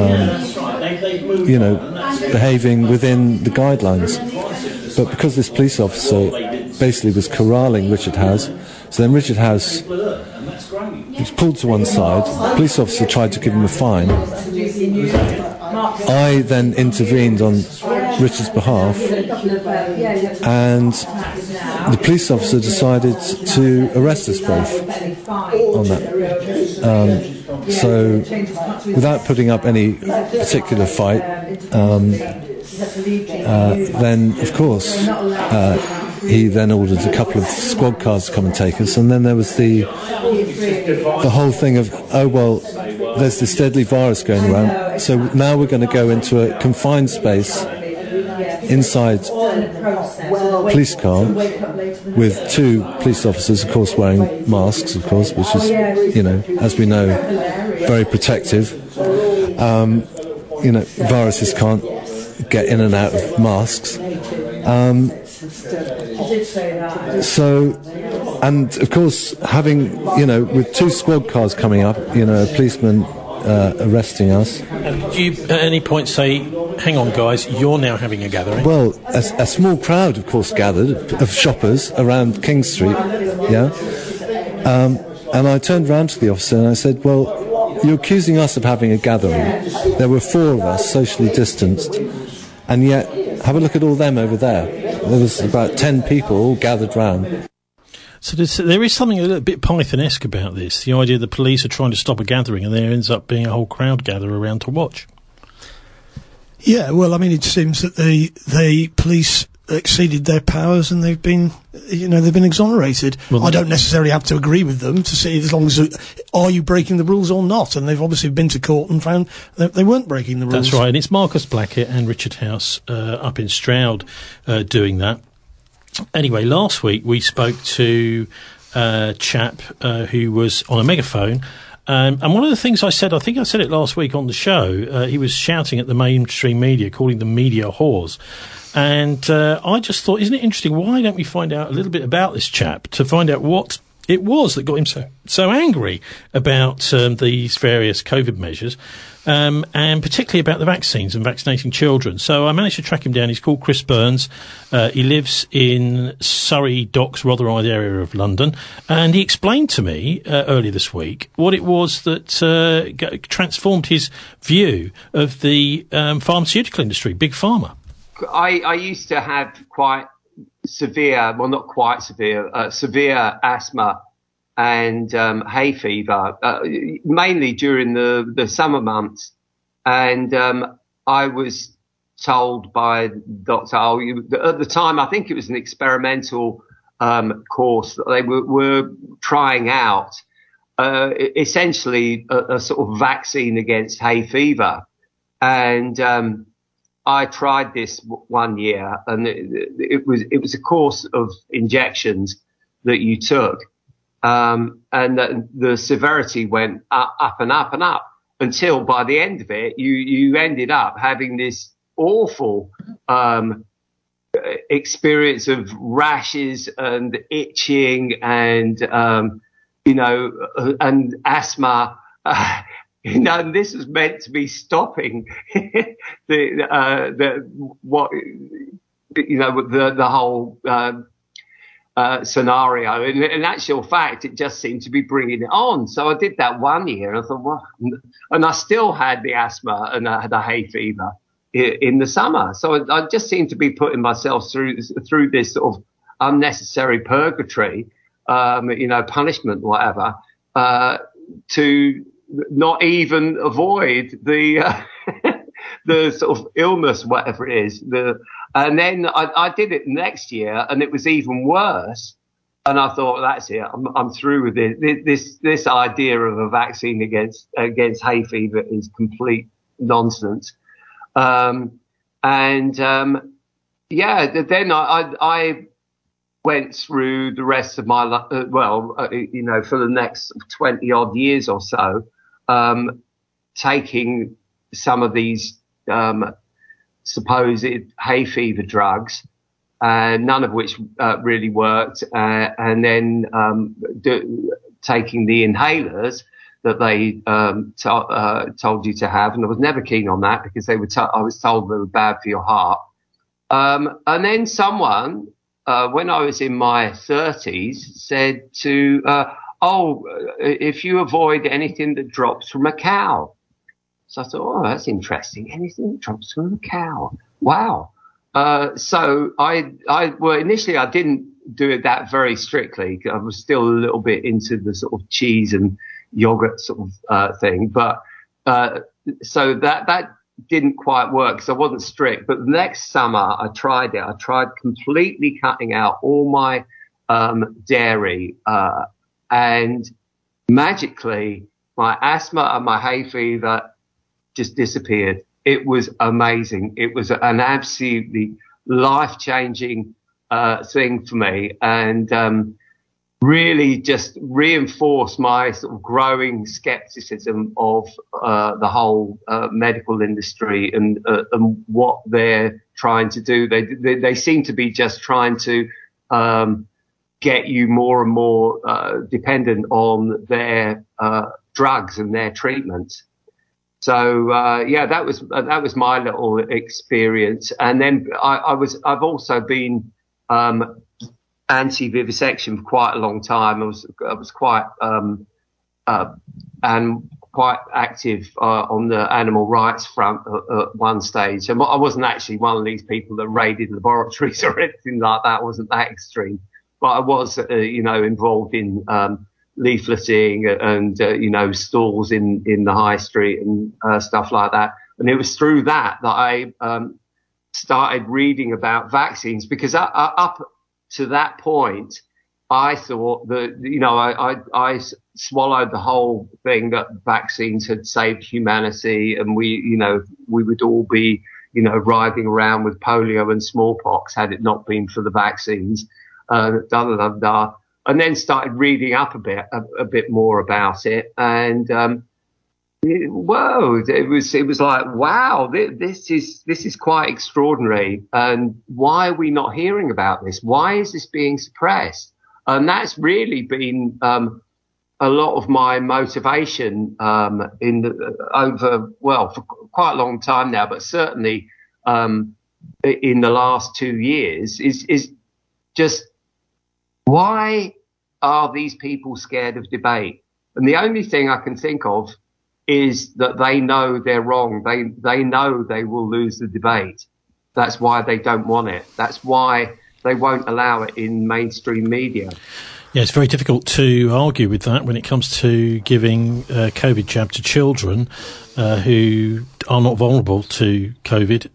behaving within the guidelines. But because this police officer basically was corralling Richard Howes, so then Richard Howes was pulled to one side. The police officer tried to give him a fine. I then intervened on Richard's behalf, and the police officer decided to arrest us both on that. So, without putting up any particular fight, then of course he then ordered a couple of squad cars to come and take us, and then there was the whole thing of, there's this deadly virus going around, so now we're going to go into a confined space inside police car with 2 police officers, of course, wearing masks, of course, which is, as we know, very protective. Viruses can't get in and out of masks. And of course, having, with 2 squad cars coming up, a policeman arresting us. And did you at any point say, hang on guys, you're now having a gathering? Well, a small crowd, of course, gathered of shoppers around King Street, and I turned round to the officer and I said, well, you're accusing us of having a gathering. There were 4 of us, socially distanced, and yet, have a look at all them over there. There was about 10 people all gathered round. So there is something a little bit Python-esque about this, the idea the police are trying to stop a gathering and there ends up being a whole crowd gather around to watch. Yeah, well, I mean, it seems that the police exceeded their powers and they've been exonerated. Well, I don't necessarily have to agree with them to see as long as are you breaking the rules or not, and they've obviously been to court and found that they weren't breaking the rules. That's right, and it's Marcus Blackett and Richard Howes up in Stroud doing that. Anyway, last week we spoke to a chap who was on a megaphone. And one of the things I think I said it last week on the show, he was shouting at the mainstream media, calling them media whores. And I just thought, isn't it interesting? Why don't we find out a little bit about this chap to find out what it was that got him so angry about these various COVID measures, and particularly about the vaccines and vaccinating children. So I managed to track him down. He's called Chris Burns. He lives in Surrey Docks, Rotherhithe area of London, and he explained to me earlier this week what it was that transformed his view of the pharmaceutical industry, Big Pharma. I used to have quite severe, well, not quite severe, severe asthma and hay fever, mainly during the summer months. And I was told by Dr. at the time, I think it was an experimental course that they were trying out, essentially a sort of vaccine against hay fever. And I tried this one year, and it was a course of injections that you took, and the severity went up and up and up until by the end of it, you ended up having this awful experience of rashes and itching and and asthma. And this was meant to be stopping the whole scenario. In actual fact, it just seemed to be bringing it on. So I did that 1 year, and I thought, well, and I still had the asthma and I had the hay fever in the summer. So I just seemed to be putting myself through this sort of unnecessary purgatory, punishment, whatever, to not even avoid the the sort of illness, whatever it is. And then I did it next year, and it was even worse. And I thought, that's it. I'm through with it. This idea of a vaccine against hay fever is complete nonsense. Then I went through the rest of my life, for the next 20 odd years or so, taking some of these supposed hay fever drugs, none of which really worked, and then taking the inhalers that they told you to have, and I was never keen on that because I was told they were bad for your heart. And then someone, when I was in my 30s, said to, if you avoid anything that drops from a cow. So I thought, that's interesting. Anything that drops from a cow. Wow. So initially I didn't do it that very strictly. I was still a little bit into the sort of cheese and yogurt sort of thing, but so that didn't quite work because I wasn't strict. But the next summer I tried it. I tried completely cutting out all my dairy, and magically my asthma and my hay fever just disappeared. It was amazing. It was an absolutely life-changing thing for me, and really just reinforced my sort of growing skepticism of the whole medical industry and what they're trying to do. They seem to be just trying to get you more and more dependent on their drugs and their treatments. So that was my little experience. And then I've also been anti-vivisection for quite a long time. I was quite and quite active on the animal rights front at one stage. And I wasn't actually one of these people that raided laboratories or anything like that. I wasn't that extreme, but I was involved in leafleting and stalls in the high street and stuff like that. And it was through that I started reading about vaccines, because up to that point, I thought that, I swallowed the whole thing that vaccines had saved humanity, and we would all be, riding around with polio and smallpox had it not been for the vaccines. And then started reading up a bit more about it, and it was like, wow, this is quite extraordinary. And why are we not hearing about this? Why is this being suppressed? And that's really been a lot of my motivation for quite a long time now, but certainly in the last 2 years is just, why are these people scared of debate? And the only thing I can think of is that they know they're wrong. They know they will lose the debate. That's why they don't want it. That's why they won't allow it in mainstream media. Yeah, it's very difficult to argue with that when it comes to giving COVID jab to children who are not vulnerable to COVID.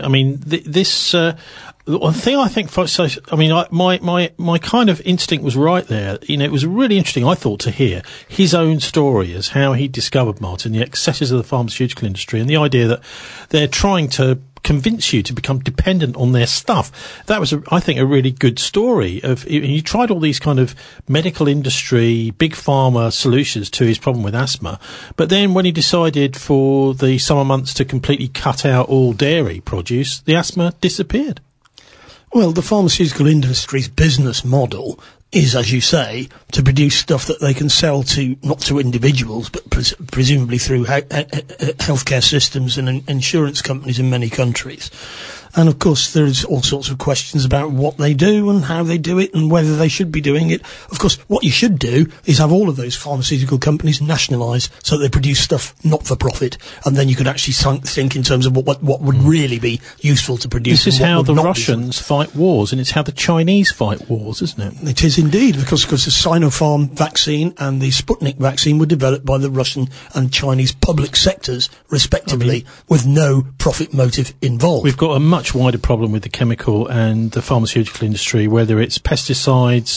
The thing I think, my kind of instinct was right there. It was really interesting, I thought, to hear his own story as how he discovered, Martin, the excesses of the pharmaceutical industry and the idea that they're trying to convince you to become dependent on their stuff. That was, I think, a really good story. He tried all these kind of medical industry, big pharma solutions to his problem with asthma. But then when he decided for the summer months to completely cut out all dairy produce, the asthma disappeared. Well, the pharmaceutical industry's business model is, as you say, to produce stuff that they can sell to, not to individuals, but presumably through healthcare systems and insurance companies in many countries. And of course, there's all sorts of questions about what they do and how they do it and whether they should be doing it. Of course, what you should do is have all of those pharmaceutical companies nationalised so that they produce stuff not for profit. And then you could actually think in terms of what would really be useful to produce. This is how the Russians fight wars, and it's how the Chinese fight wars, isn't it? It is indeed, because the Sinopharm vaccine and the Sputnik vaccine were developed by the Russian and Chinese public sectors, respectively, with no profit motive involved. We've got a much wider problem with the chemical and the pharmaceutical industry, whether it's pesticides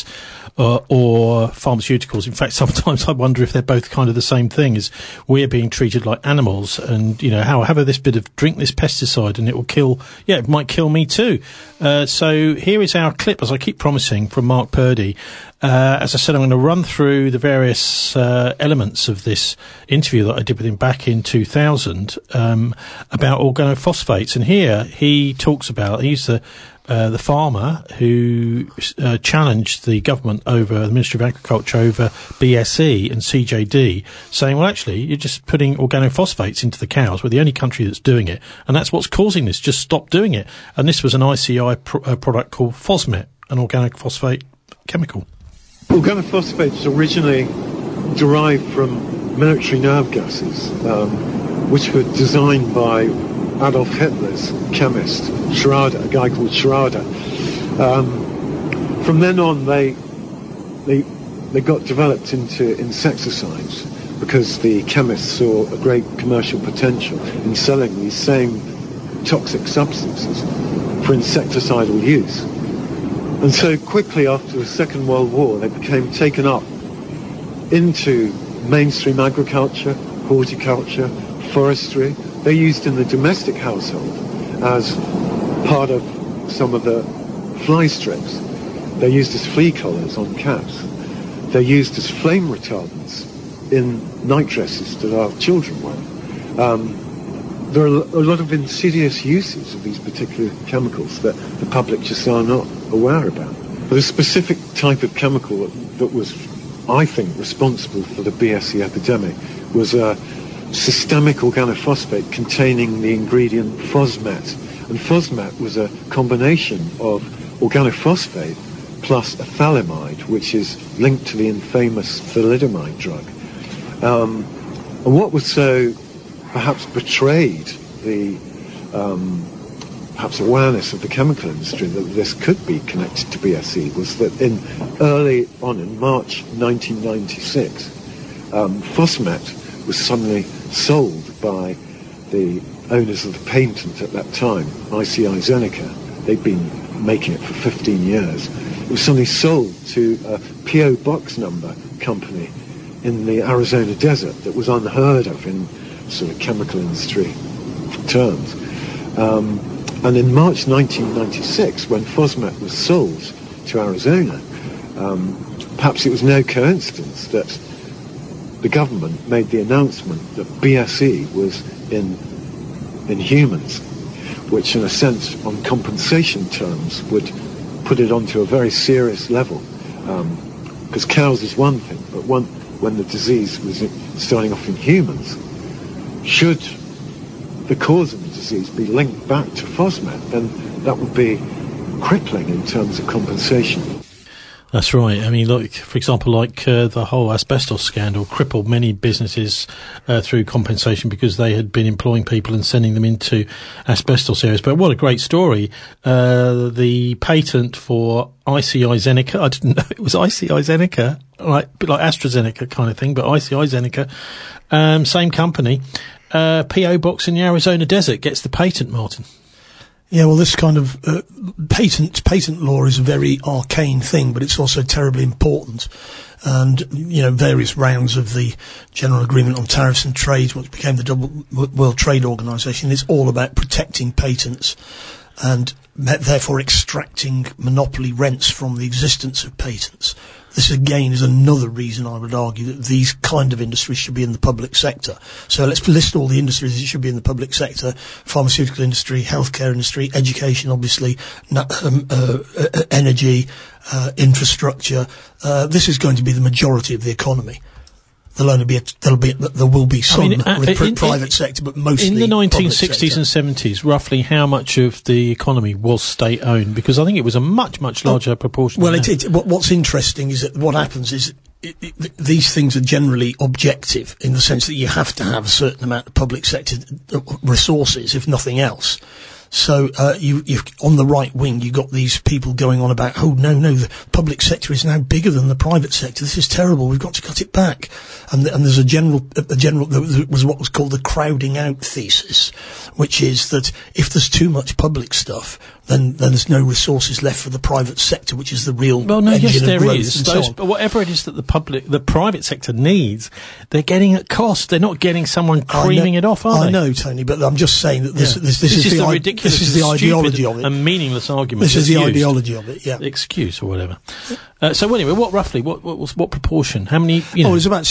or pharmaceuticals. In fact, sometimes I wonder if they're both kind of the same thing, as we're being treated like animals, and, you know, how have this bit of drink this pesticide and it will kill, it might kill me too. So here is our clip, as I keep promising, from Mark Purdy. As I said, I'm going to run through the various elements of this interview that I did with him back in 2000 about organophosphates. And here he talks about, he's the farmer who challenged the government over, the Ministry of Agriculture, over BSE and CJD, saying, well, actually, you're just putting organophosphates into the cows. We're the only country that's doing it, and that's what's causing this. Just stop doing it. And this was an ICI product called Phosmet, an organic phosphate chemical. Organophosphates originally derived from military nerve gases, which were designed by Adolf Hitler's chemist, Schrader, a guy called Schrader. From then on, they got developed into insecticides because the chemists saw a great commercial potential in selling these same toxic substances for insecticidal use. And so quickly after the Second World War, they became taken up into mainstream agriculture, horticulture, forestry. They're used in the domestic household as part of some of the fly strips. They're used as flea collars on cats. They're used as flame retardants in night dresses that our children wear. There are a lot of insidious uses of these particular chemicals that the public just are not aware about. But a specific type of chemical that was, I think, responsible for the BSE epidemic was a systemic organophosphate containing the ingredient Phosmet. And Phosmet was a combination of organophosphate plus a phthalimide, which is linked to the infamous thalidomide drug. And what was so perhaps betrayed the perhaps awareness of the chemical industry that this could be connected to BSE was that early on in March 1996, Phosmet was suddenly sold by the owners of the patent at that time, ICI Zeneca. They'd been making it for 15 years. It was suddenly sold to a P.O. Box number company in the Arizona desert that was unheard of in sort of chemical industry terms. And in March 1996, when Phosmet was sold to Arizona, perhaps it was no coincidence that the government made the announcement that BSE was in humans, which in a sense, on compensation terms, would put it onto a very serious level. Because cows is one thing, but when the disease was starting off in humans, should the cause of the disease be linked back to Phosmet, then that would be crippling in terms of compensation. That's right. I mean, look, for example, the whole asbestos scandal crippled many businesses through compensation because they had been employing people and sending them into asbestos areas. But what a great story. The patent for ICI Zeneca, I didn't know it was ICI Zeneca, a bit like AstraZeneca kind of thing, but ICI Zeneca, same company. P.O. Box in the Arizona desert gets the patent, Martin. Yeah, well, this kind of patent law is a very arcane thing, but it's also terribly important. And, you know, various rounds of the General Agreement on Tariffs and Trade, which became the World Trade Organization, is all about protecting patents and therefore extracting monopoly rents from the existence of patents. This, again, is another reason I would argue that these kind of industries should be in the public sector. So let's list all the industries that should be in the public sector: pharmaceutical industry, healthcare industry, education, obviously, energy, infrastructure. This is going to be the majority of the economy. There will be some private sector, but mostly in the 1960s and 70s. Roughly, how much of the economy was state-owned? Because I think it was a much larger proportion. Well, what's interesting is that what happens is these things are generally objective in the sense that you have to have a certain amount of public sector resources, if nothing else. So you've on the right wing, you've got these people going on about, oh no, the public sector is now bigger than the private sector. This is terrible. We've got to cut it back. And there's a general. There was what was called the crowding out thesis, which is that if there's too much public stuff, then there's no resources left for the private sector, which is the real engine of growth. Is. But whatever it is that the private sector needs, they're getting at cost. They're not getting someone creaming it off, are they? I know, Tony, but I'm just saying that this is the ridiculous, this is the ideology of it, and meaningless argument. This is the ideology of it, yeah. Excuse or whatever. So anyway, what proportion? How many? You know? It was about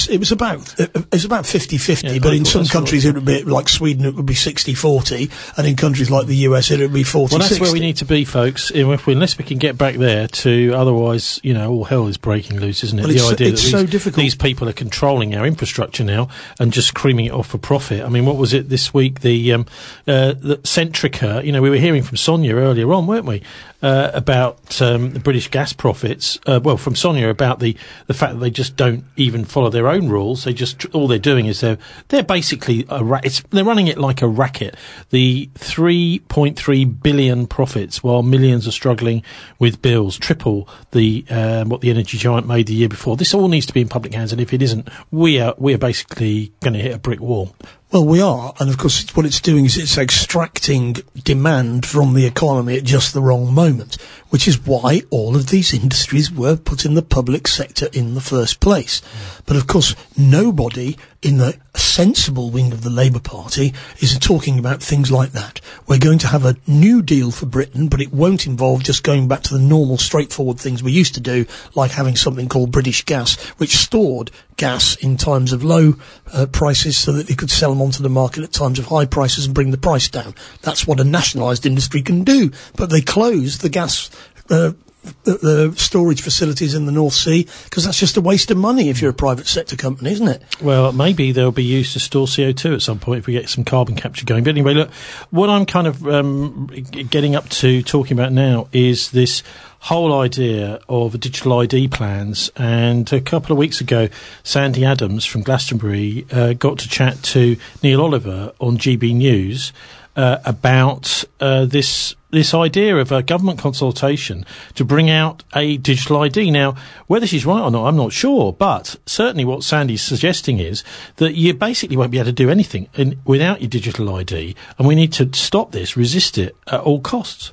50-50, but in some countries it would be like Sweden, it would be 60-40, and in countries like the US it would be 40-60. Well, that's where we need to be, folks. Unless we can get back there to, otherwise, all hell is breaking loose, isn't it? Well, the idea that these people are controlling our infrastructure now and just creaming it off for profit. I mean, what was it this week? The Centrica. We were hearing from Sonia earlier on, weren't we? About the British gas profits. From Sonia about the fact that they just don't even follow their own rules. They just all they're doing is they're basically they're running it like a racket. The 3.3 billion profits, while millions are struggling with bills, triple the what the energy giant made the year before. This all needs to be in public hands, and if it isn't, we are basically going to hit a brick wall. Well, we are, and of course what it's doing is it's extracting demand from the economy at just the wrong moment, which is why all of these industries were put in the public sector in the first place. But of course, nobody in the sensible wing of the Labour Party is talking about things like that. We're going to have a new deal for Britain, but it won't involve just going back to the normal, straightforward things we used to do, like having something called British Gas, which stored gas in times of low prices so that they could sell them onto the market at times of high prices and bring the price down. That's what a nationalised industry can do. But they closed the gas the storage facilities in the North Sea, because that's just a waste of money if you're a private sector company, isn't it? Well, maybe they'll be used to store CO2 at some point if we get some carbon capture going. But anyway, look, what I'm kind of getting up to talking about now is this whole idea of digital ID plans. And a couple of weeks ago, Sandy Adams from Glastonbury got to chat to Neil Oliver on GB News about this idea of a government consultation to bring out a digital ID. Now, whether she's right or not, I'm not sure, but certainly what Sandy's suggesting is that you basically won't be able to do anything without your digital ID, and we need to stop this, resist it at all costs.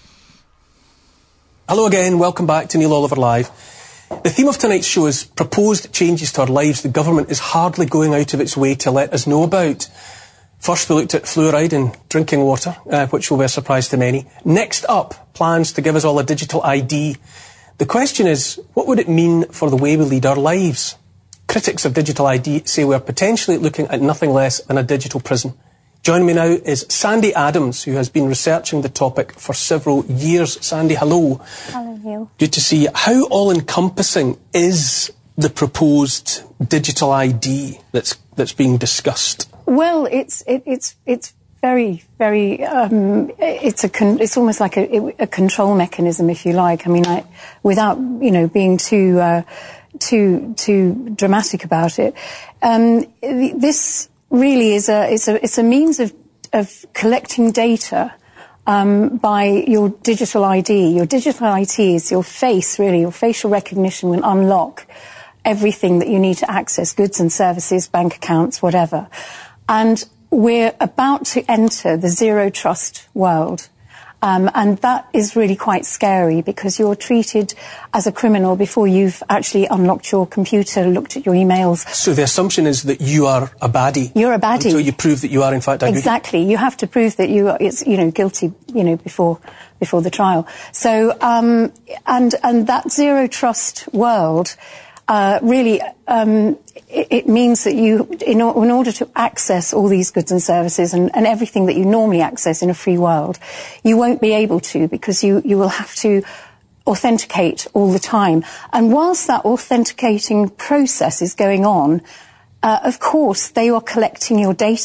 Hello again, welcome back to Neil Oliver Live. The theme of tonight's show is proposed changes to our lives the government is hardly going out of its way to let us know about. First, we looked at fluoride in drinking water, which will be a surprise to many. Next up, plans to give us all a digital ID. The question is, what would it mean for the way we lead our lives? Critics of digital ID say we're potentially looking at nothing less than a digital prison. Joining me now is Sandy Adams, who has been researching the topic for several years. Sandy, hello. Hello, Neil. Good to see you. How all-encompassing is the proposed digital ID that's being discussed? Well, it's very, very. It's almost like a control mechanism, if you like. I mean, without being too dramatic about it. This really is a means of collecting data by your digital ID. Your digital ID is your face, really. Your facial recognition will unlock everything that you need to access, goods and services, bank accounts, whatever. And we're about to enter the zero trust world. And that is really quite scary because you're treated as a criminal before you've actually unlocked your computer, looked at your emails. So the assumption is that you are a baddie. You're a baddie. Until you prove that you are in fact a Exactly. You have to prove that you are, guilty, before the trial. So, and that zero trust world, really, it means that you, in order to access all these goods and services and everything that you normally access in a free world, you won't be able to because you will have to authenticate all the time. And whilst that authenticating process is going on, of course, they are collecting your data.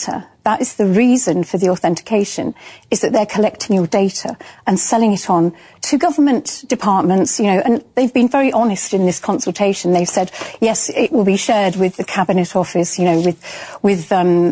That is the reason for the authentication, is that they're collecting your data and selling it on to government departments, and they've been very honest in this consultation. They've said, yes, it will be shared with the Cabinet Office, with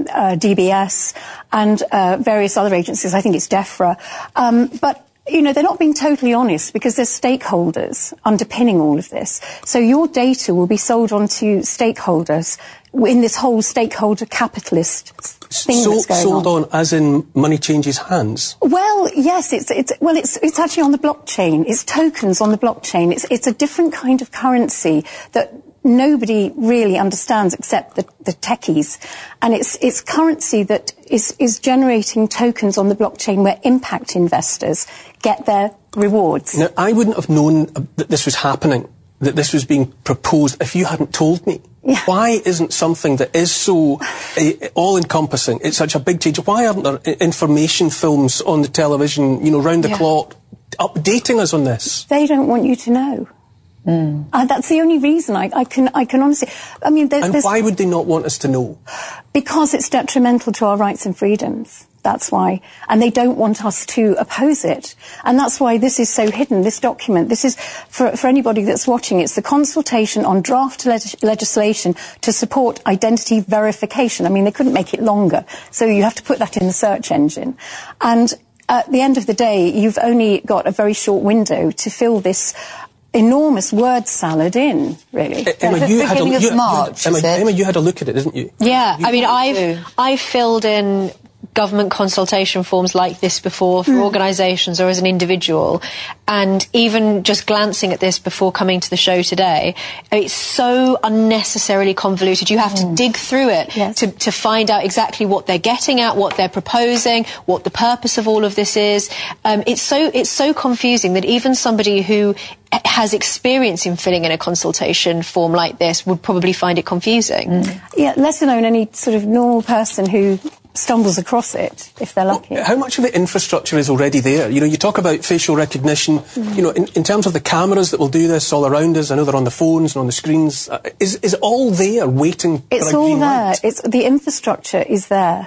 DBS and various other agencies. I think it's DEFRA. But they're not being totally honest because there's stakeholders underpinning all of this. So your data will be sold on to stakeholders in this whole stakeholder capitalist thing that's going sold on as in money changes hands? Well, yes, it's actually on the blockchain. It's tokens on the blockchain. It's a different kind of currency that nobody really understands except the techies. And it's currency that is generating tokens on the blockchain where impact investors get their rewards. Now, I wouldn't have known that this was happening, that this was being proposed, if you hadn't told me. Yeah. Why isn't something that is so all-encompassing, it's such a big change, why aren't there information films on the television, round the clock, updating us on this? They don't want you to know. That's the only reason I can honestly. I mean, and why would they not want us to know? Because it's detrimental to our rights and freedoms. That's why, and they don't want us to oppose it, and that's why this is so hidden. This document, this is for anybody that's watching. It's the consultation on draft legislation to support identity verification. I mean, they couldn't make it longer, so you have to put that in the search engine, and at the end of the day, you've only got a very short window to fill this enormous word salad in, really. Emma, you had a look at it, didn't you? Yeah, I've filled in government consultation forms like this before for organisations or as an individual, and even just glancing at this before coming to the show today, it's so unnecessarily convoluted. You have to dig through it to find out exactly what they're getting at, what they're proposing, what the purpose of all of this is. It's so confusing that even somebody who has experience in filling in a consultation form like this would probably find it confusing. Yeah, let alone any sort of normal person who stumbles across it, if they're lucky. How much of the infrastructure is already there? You talk about facial recognition, in terms of the cameras that will do this all around us, I know they're on the phones and on the screens, is all there waiting for a green light? It's all there. The infrastructure is there.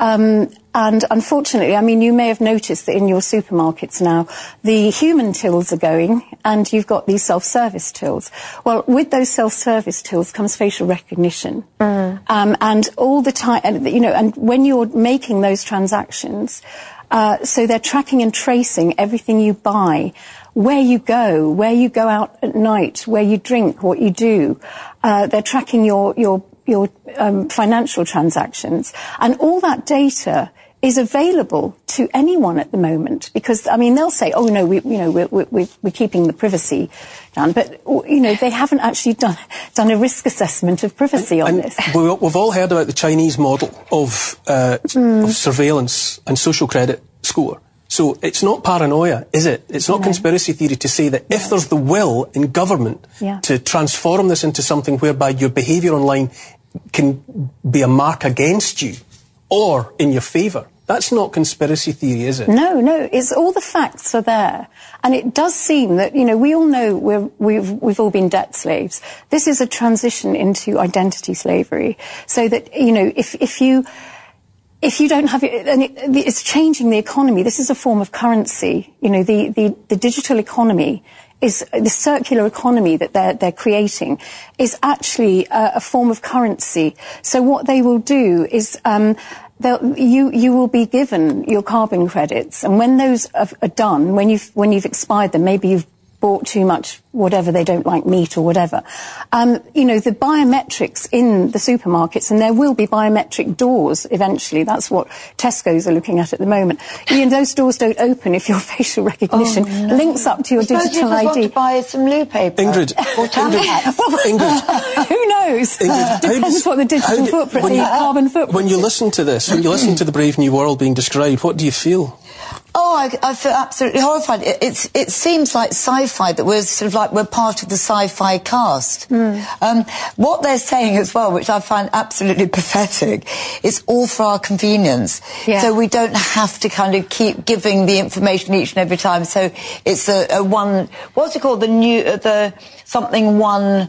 And unfortunately, I mean, you may have noticed that in your supermarkets now, the human tills are going and you've got these self-service tills. Well, with those self-service tills comes facial recognition. And all the time, and when you're making those transactions, so they're tracking and tracing everything you buy, where you go out at night, where you drink, what you do. They're tracking your financial transactions, and all that data is available to anyone at the moment, because they'll say, "Oh no, we're keeping the privacy down," but they haven't actually done a risk assessment of privacy on this. We've all heard about the Chinese model of surveillance and social credit score. So it's not paranoia, is it? It's not conspiracy theory to say that if there's the will in government to transform this into something whereby your behaviour online can be a mark against you or in your favour. That's not conspiracy theory, is it? No, it's all the facts are there. And it does seem that, we all know we've all been debt slaves. This is a transition into identity slavery. So that, if you don't have it, and it's changing the economy. This is a form of currency. The digital economy is the circular economy that they're creating is actually a form of currency. So what they will do is you will be given your carbon credits, and when those are done, when you've expired them, maybe you've bought too much, whatever, they don't like meat or whatever. The biometrics in the supermarkets, and there will be biometric doors eventually. That's what Tesco's are looking at the moment. Those doors don't open if your facial recognition links up to your digital ID. Want to buy some loo paper. Ingrid. Who knows? Depends what the digital footprint, the carbon footprint. When you listen to this, when you listen to the Brave New World being described, what do you feel? Oh, I feel absolutely horrified. It seems like sci-fi, that we're sort of like we're part of the sci-fi cast. What they're saying as well, which I find absolutely pathetic, is all for our convenience. Yeah. So we don't have to kind of keep giving the information each and every time. So it's a one, what's it called? One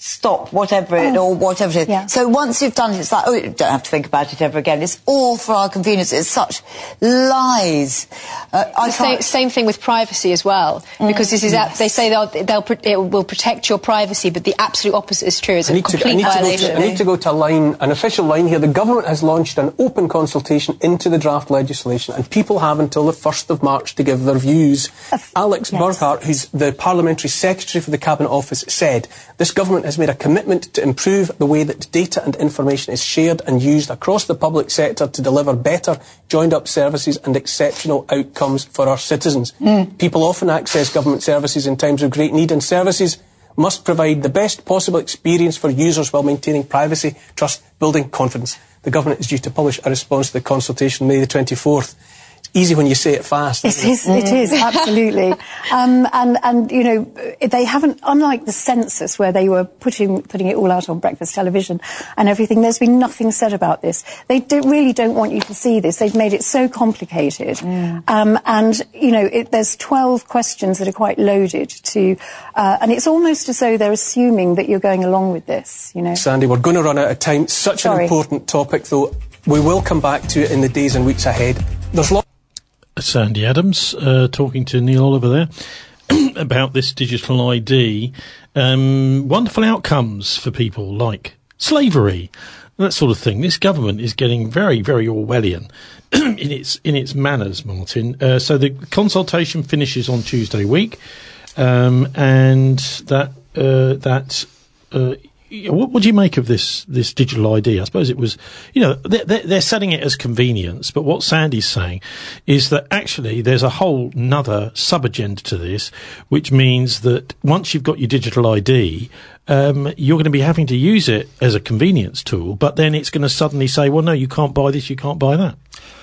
stop whatever it is. Yeah. So once you've done it, it's like, oh, you don't have to think about it ever again. It's all for our convenience. It's such lies. Same thing with privacy as well, because this is they say it will protect your privacy, but the absolute opposite is true. It's a complete violation. I need to go to an official line here. The government has launched an open consultation into the draft legislation, and people have until the 1st of March to give their views. Alex Burghart, who's the Parliamentary Secretary for the Cabinet Office, said this government has made a commitment to improve the way that data and information is shared and used across the public sector to deliver better joined-up services and exceptional outcomes for our citizens. People often access government services in times of great need, and services must provide the best possible experience for users while maintaining privacy, trust, building confidence. The government is due to publish a response to the consultation May the 24th. It's easy when you say it fast. It is, absolutely. And you know, they haven't, unlike the census where they were putting it all out on breakfast television and everything, there's been nothing said about this. They really don't want you to see this. They've made it so complicated. And, you know, there's 12 questions that are quite loaded to, and it's almost as though they're assuming that you're going along with this, you know. Sandy, we're going to run out of time. Such an important topic, though. We will come back to it in the days and weeks ahead. There's lots. Sandy Adams talking to Neil Oliver there about this digital ID. Wonderful outcomes for people like slavery, that sort of thing. This government is getting very, very Orwellian in its manners, Martin. So the consultation finishes on Tuesday week, and what do you make of this digital ID? I suppose it was, you know, they're selling it as convenience, but what Sandy's saying is that actually there's a whole nother sub-agenda to this, which means that once you've got your digital ID, you're going to be having to use it as a convenience tool, but then it's going to suddenly say, well, no, you can't buy this, you can't buy that.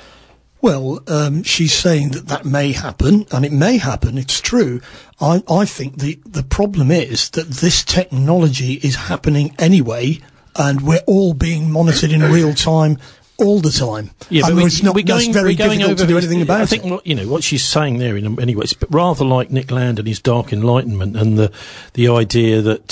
Well, she's saying that may happen, and it may happen, it's true. I think the problem is that this technology is happening anyway, and we're all being monitored in real time all the time. Yeah, but it's very difficult to do anything about it. I think what she's saying there, anyway, it's rather like Nick Land and his Dark Enlightenment, and the idea that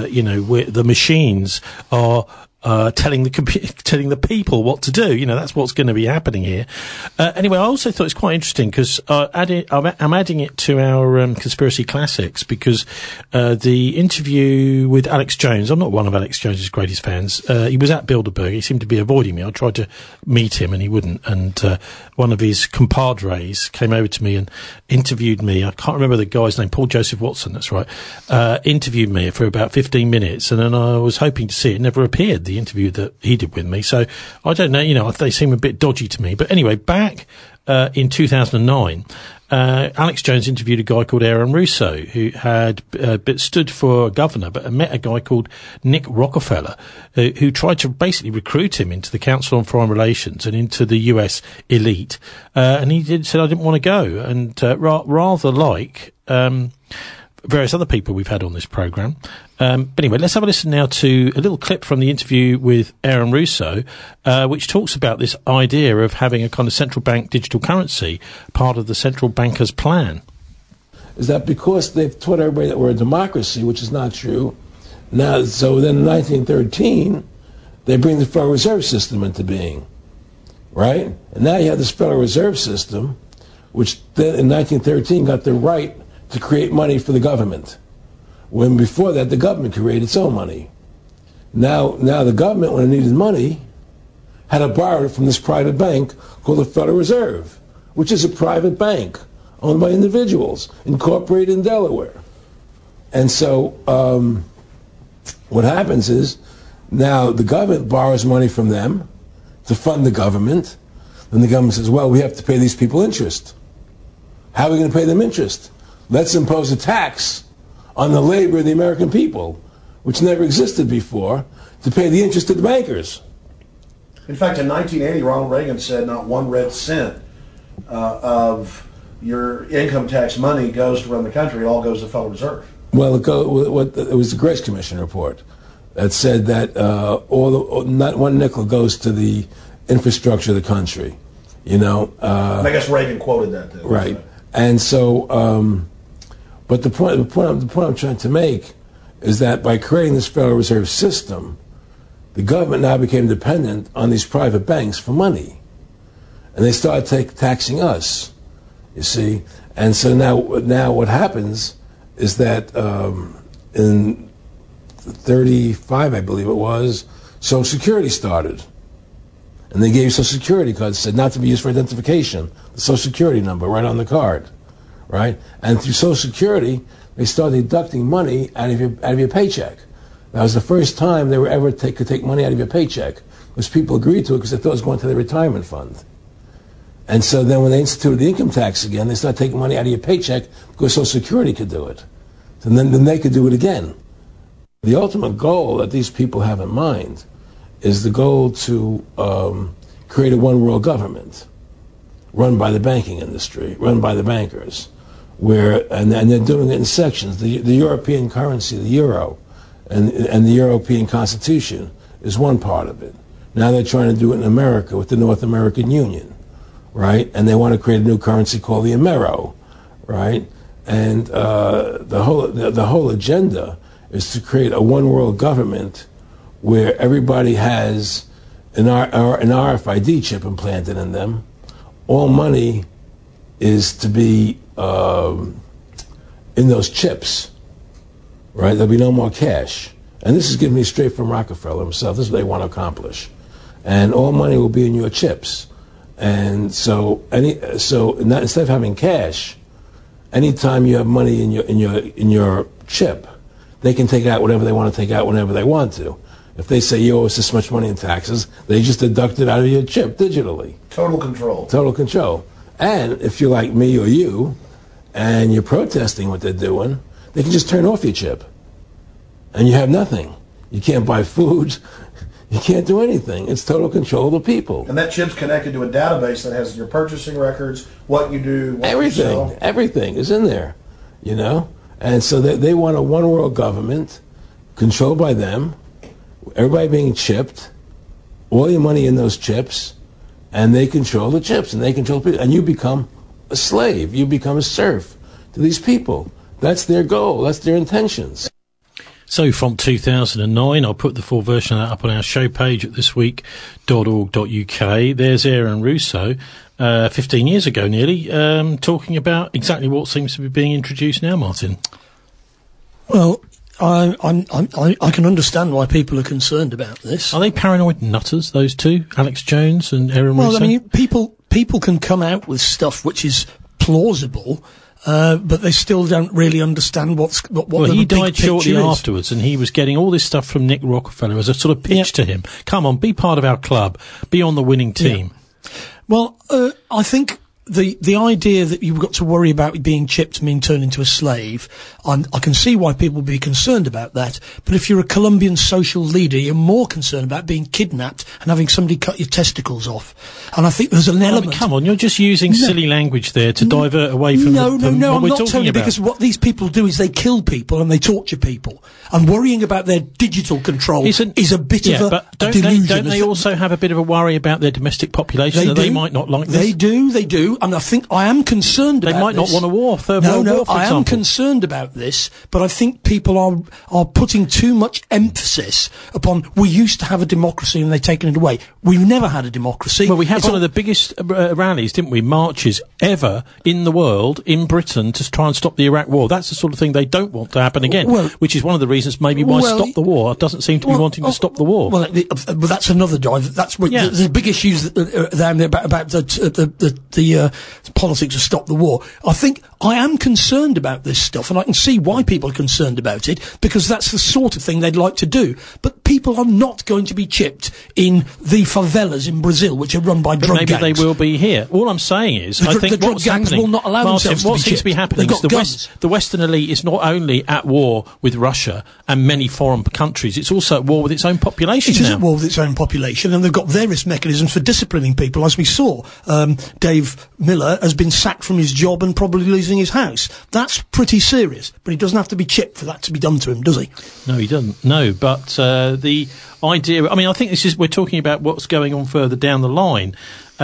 the machines are telling the people what to do. You know, that's what's going to be happening here. Anyway, I also thought it's quite interesting because I'm adding it to our conspiracy classics, because the interview with Alex Jones, I'm not one of Alex Jones's greatest fans. He was at Bilderberg. He seemed to be avoiding me. I tried to meet him and he wouldn't. And one of his compadres came over to me and interviewed me. I can't remember the guy's name, Paul Joseph Watson, that's right. Interviewed me for about 15 minutes, and then I was hoping to see it. It never appeared, the interview that he did with me. So I don't know, you know, they seem a bit dodgy to me. But anyway, back in 2009, Alex Jones interviewed a guy called Aaron Russo, who had stood for governor, but met a guy called Nick Rockefeller, who tried to basically recruit him into the Council on Foreign Relations and into the US elite. And he said, I didn't want to go. And rather like various other people we've had on this programme. But anyway, let's have a listen now to a little clip from the interview with Aaron Russo, which talks about this idea of having a kind of central bank digital currency, part of the central banker's plan. Is that because they've taught everybody that we're a democracy, which is not true. Now, so then in 1913, they bring the Federal Reserve System into being, right? And now you have this Federal Reserve System, which then in 1913 got the right to create money for the government, when before that the government created its own money. Now the government, when it needed money, had to borrow it from this private bank called the Federal Reserve, which is a private bank owned by individuals, incorporated in Delaware. And so what happens is, now the government borrows money from them to fund the government. Then the government says, well, we have to pay these people interest. How are we going to pay them interest? Let's impose a tax on the labor of the American people, which never existed before, to pay the interest of the bankers. In fact, in 1980, Ronald Reagan said not 1 red cent of your income tax money goes to run the country. It all goes to the Federal Reserve. Well, it was the Grace Commission report that said that not 1 nickel goes to the infrastructure of the country. You know, I guess Reagan quoted that. Too, right, so. And so, but the point I'm trying to make is that by creating this Federal Reserve System, the government now became dependent on these private banks for money. And they started taxing us, you see. And so now what happens is that in 35, I believe it was, Social Security started. And they gave Social Security cards, said not to be used for identification, the Social Security number right on the card, right? And through Social Security, they started deducting money out of your paycheck. That was the first time they were ever could take money out of your paycheck, because people agreed to it because they thought it was going to their retirement fund. And so then when they instituted the income tax again, they started taking money out of your paycheck because Social Security could do it. And then they could do it again. The ultimate goal that these people have in mind is the goal to create a one-world government run by the banking industry, run by the bankers, and they're doing it in sections. The European currency, the euro, and the European Constitution is one part of it. Now they're trying to do it in America with the North American Union, right? And they want to create a new currency called the Amero, right? And the whole agenda is to create a one-world government where everybody has an RFID chip implanted in them. All money is to be in those chips, right? There'll be no more cash. And this is given me straight from Rockefeller himself. This is what they want to accomplish. And all money will be in your chips. And so instead of having cash, anytime you have money in your chip, they can take out whatever they want to take out whenever they want to. If they say you owe us this much money in taxes, they just deduct it out of your chip digitally. Total control. Total control. And if you're like me or you, and you're protesting what they're doing, they can just turn off your chip. And you have nothing. You can't buy food. You can't do anything. It's total control of the people. And that chip's connected to a database that has your purchasing records, what you do, what you sell. Everything is in there, you know? And so they want a one-world government controlled by them, everybody being chipped, all your money in those chips, and they control the chips, and they control people. And you become a slave. You become a serf to these people. That's their goal. That's their intentions. So from 2009, I'll put the full version of that up on our show page at thisweek.org.uk. There's Aaron Russo, 15 years ago nearly, talking about exactly what seems to be being introduced now, Martin. Well, I can understand why people are concerned about this. Are they paranoid nutters, those two, Alex Jones and Aaron Russo? Well, I mean, people can come out with stuff which is plausible, but they still don't really understand what well, he died shortly is. afterwards, and he was getting all this stuff from Nick Rockefeller as a sort of pitch to him. Come on, be part of our club. Be on the winning team. Yeah. Well, I think the idea that you've got to worry about being chipped and being turned into a slave, I can see why people would be concerned about that. But if you're a Colombian social leader, you're more concerned about being kidnapped and having somebody cut your testicles off. And I think there's an element. Come on, you're just using silly language there to divert away from what I'm we're not talking about. Because what these people do is they kill people and they torture people. And worrying about their digital control is a bit of a delusion. Don't they also have a bit of a worry about their domestic population? They might not like this. They do. And I think I am concerned about this. They might not want a war, third world war, for example. I am concerned about this, but I think people are putting too much emphasis upon we used to have a democracy and they've taken it away. We've never had a democracy. Well, we had one of the biggest rallies, didn't we, marches ever in the world, in Britain, to try and stop the Iraq war. That's the sort of thing they don't want to happen again, which is one of the reasons maybe why Stop the War doesn't seem to be wanting to stop the war. Well, but that's another drive. That's what the big issues down there about the politics of Stop the War. I think I am concerned about this stuff, and I can see why people are concerned about it, because that's the sort of thing they'd like to do. But people are not going to be chipped in the favelas in Brazil, which are run by drug gangs. Maybe they will be here. All I'm saying is, I think the drug gangs will not allow themselves to be chipped. What seems to be happening is the Western elite is not only at war with Russia and many foreign countries, it's also at war with its own population now. It is at war with its own population, and they've got various mechanisms for disciplining people, as we saw. Dave Miller has been sacked from his job and probably losing his house. That's pretty serious, but he doesn't have to be chipped for that to be done to him, does he? No, he doesn't. No, but the idea, I mean, I think we're talking about what's going on further down the line,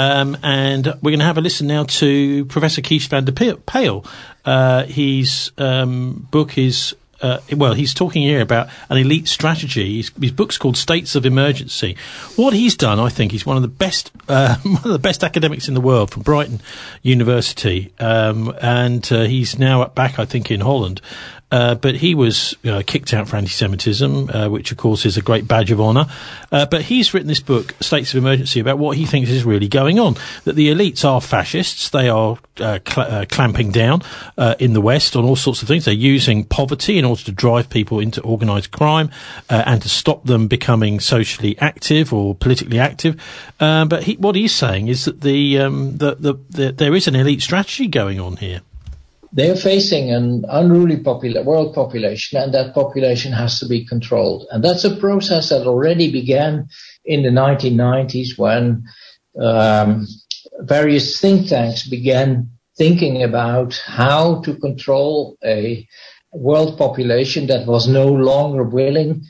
and we're going to have a listen now to Professor Kees van der Pijl. His book is he's talking here about an elite strategy. His book's called States of Emergency. What he's done, I think, he's one of the best academics in the world from Brighton University, and he's now back, I think, in Holland. But he was kicked out for anti-Semitism, which, of course, is a great badge of honour. But he's written this book, States of Emergency, about what he thinks is really going on. That the elites are fascists. They are clamping down in the West on all sorts of things. They're using poverty in order to drive people into organised crime and to stop them becoming socially active or politically active. But what he's saying is that there is an elite strategy going on here. They are facing an unruly world population, and that population has to be controlled. And that's a process that already began in the 1990s when various think tanks began thinking about how to control a world population that was no longer willing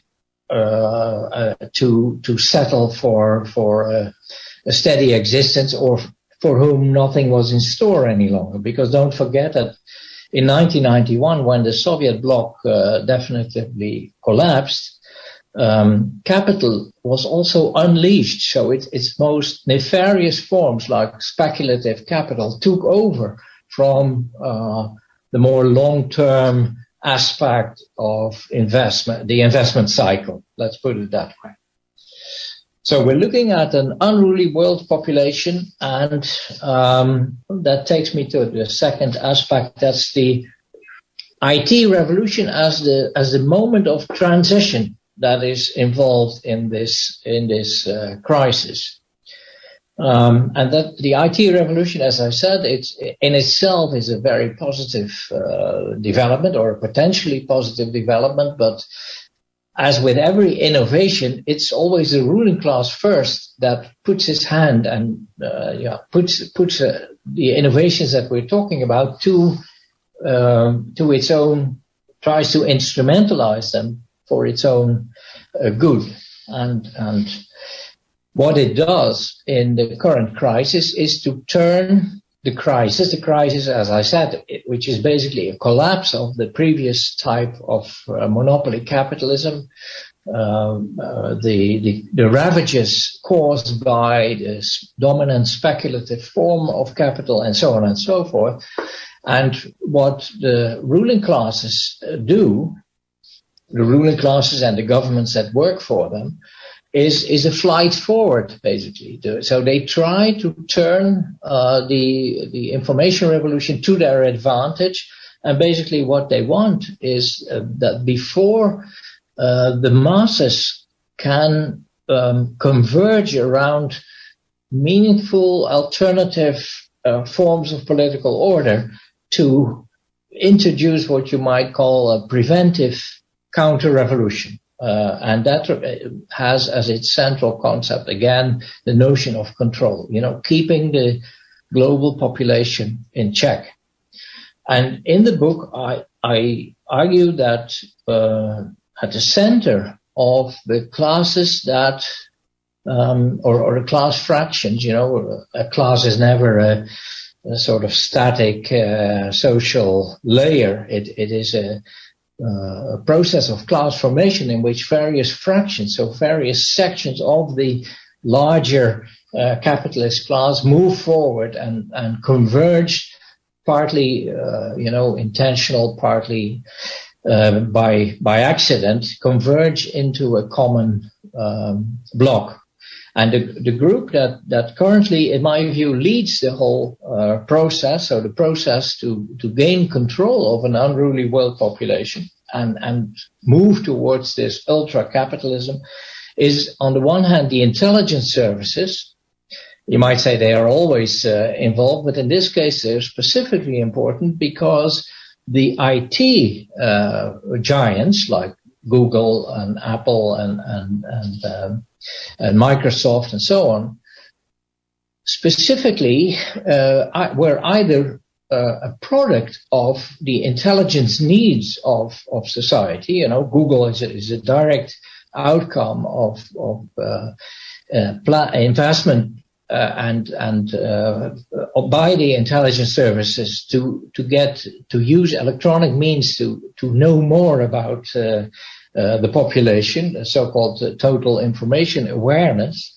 to settle for a steady existence, or for whom nothing was in store any longer. Because don't forget that in 1991, when the Soviet bloc definitively collapsed, capital was also unleashed. So its most nefarious forms, like speculative capital, took over from the more long-term aspect of investment, the investment cycle. Let's put it that way. So we're looking at an unruly world population, and that takes me to the second aspect. That's the IT revolution as the moment of transition that is involved in this crisis. And that the IT revolution, as I said, it's in itself is a very positive development, or a potentially positive development, but as with every innovation, it's always the ruling class first that puts its hand and puts the innovations that we're talking about to its own, tries to instrumentalize them for its own good. And what it does in the current crisis is to turn the crisis, as I said, which is basically a collapse of the previous type of monopoly capitalism, the ravages caused by this dominant speculative form of capital, and so on and so forth. And what the ruling classes do, the ruling classes and the governments that work for them, is a flight forward, basically. So they try to turn the information revolution to their advantage, and basically what they want is that before the masses can converge around meaningful alternative forms of political order, to introduce what you might call a preventive counter-revolution. And that has as its central concept, again, the notion of control, keeping the global population in check. And in the book, I argue that at the center of the classes that, or the class fractions, a class is never a sort of static social layer. It is a process of class formation in which various fractions, so various sections of the larger capitalist class move forward and converge, partly intentional, partly by accident, converge into a common block. And the group that currently, in my view, leads the whole process, so the process to gain control of an unruly world population and move towards this ultra-capitalism, is, on the one hand, the intelligence services. You might say they are always involved, but in this case they're specifically important because the IT giants like Google and Apple and Microsoft and so on, specifically were either a product of the intelligence needs of society. Google is a direct outcome of investment by the intelligence services to use electronic means to know more about the population, so-called total information awareness,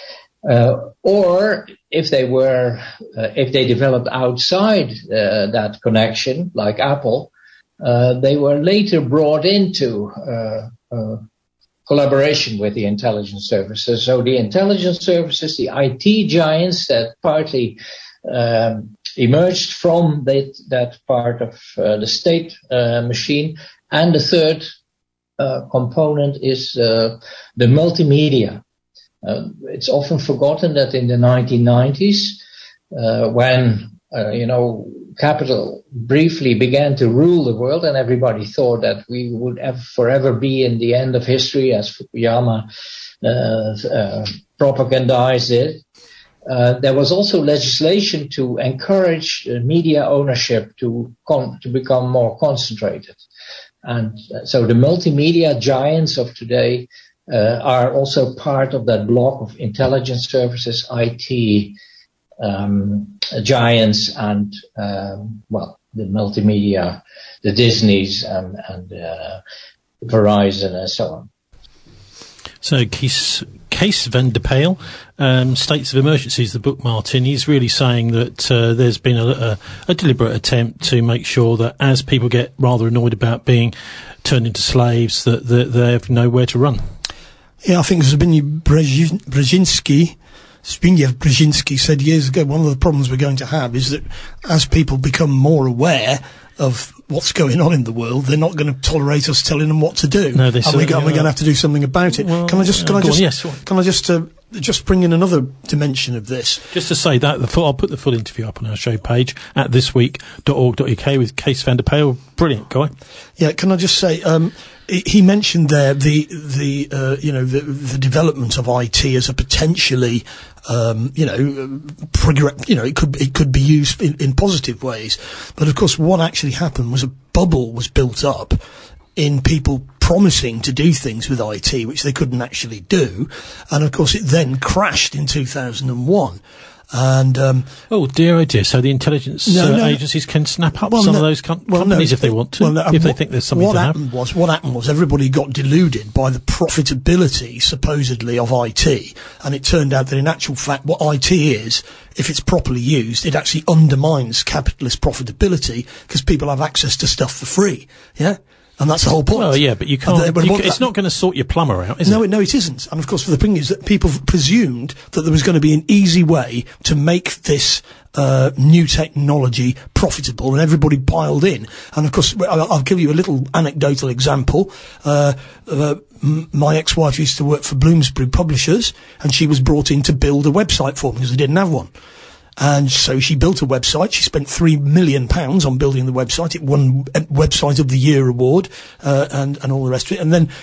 or if they developed outside that connection, like Apple, they were later brought into collaboration with the intelligence services. So the intelligence services, the IT giants that partly emerged from that part of the state machine, and the third component is the multimedia. It's often forgotten that in the 1990s, when capital briefly began to rule the world, and everybody thought that we would forever be in the end of history, as Fukuyama propagandized it. There was also legislation to encourage media ownership to become more concentrated. And so the multimedia giants of today are also part of that block of intelligence services, IT giants, and the multimedia, the Disneys and Verizon and so on. So Kees van der Pijl, States of Emergencies, the book, Martin, he's really saying that there's been a deliberate attempt to make sure that as people get rather annoyed about being turned into slaves, that they have nowhere to run. Yeah, I think Zbigniew Brzezinski said years ago, one of the problems we're going to have is that as people become more aware of what's going on in the world, they're not going to tolerate us telling them what to do. No, we're going to have to do something about it. Well, can I just bring in another dimension of this? Just to say that I'll put the full interview up on our show page at thisweek.org.uk with Kees van der Pijl. Brilliant guy. Yeah, can I just say, he mentioned there the development of IT as a potentially it could be used in positive ways, but of course what actually happened was a bubble was built up in people promising to do things with IT which they couldn't actually do, and of course it then crashed in 2001. And oh dear, so the intelligence agencies can snap up some of those companies if they want to, if they think there's something to have. What happened was everybody got deluded by the profitability, supposedly, of IT, and it turned out that in actual fact what IT is, if it's properly used, it actually undermines capitalist profitability because people have access to stuff for free, yeah? And that's the whole point. Well, yeah, but you can't. It's not going to sort your plumber out, is it? No, it isn't. And of course, the thing is that people presumed that there was going to be an easy way to make this new technology profitable, and everybody piled in. And of course, I'll give you a little anecdotal example. My ex-wife used to work for Bloomsbury Publishers, and she was brought in to build a website for them because they didn't have one. And so she built a website. She spent £3 million on building the website. It won Website of the Year award, and all the rest of it. And then,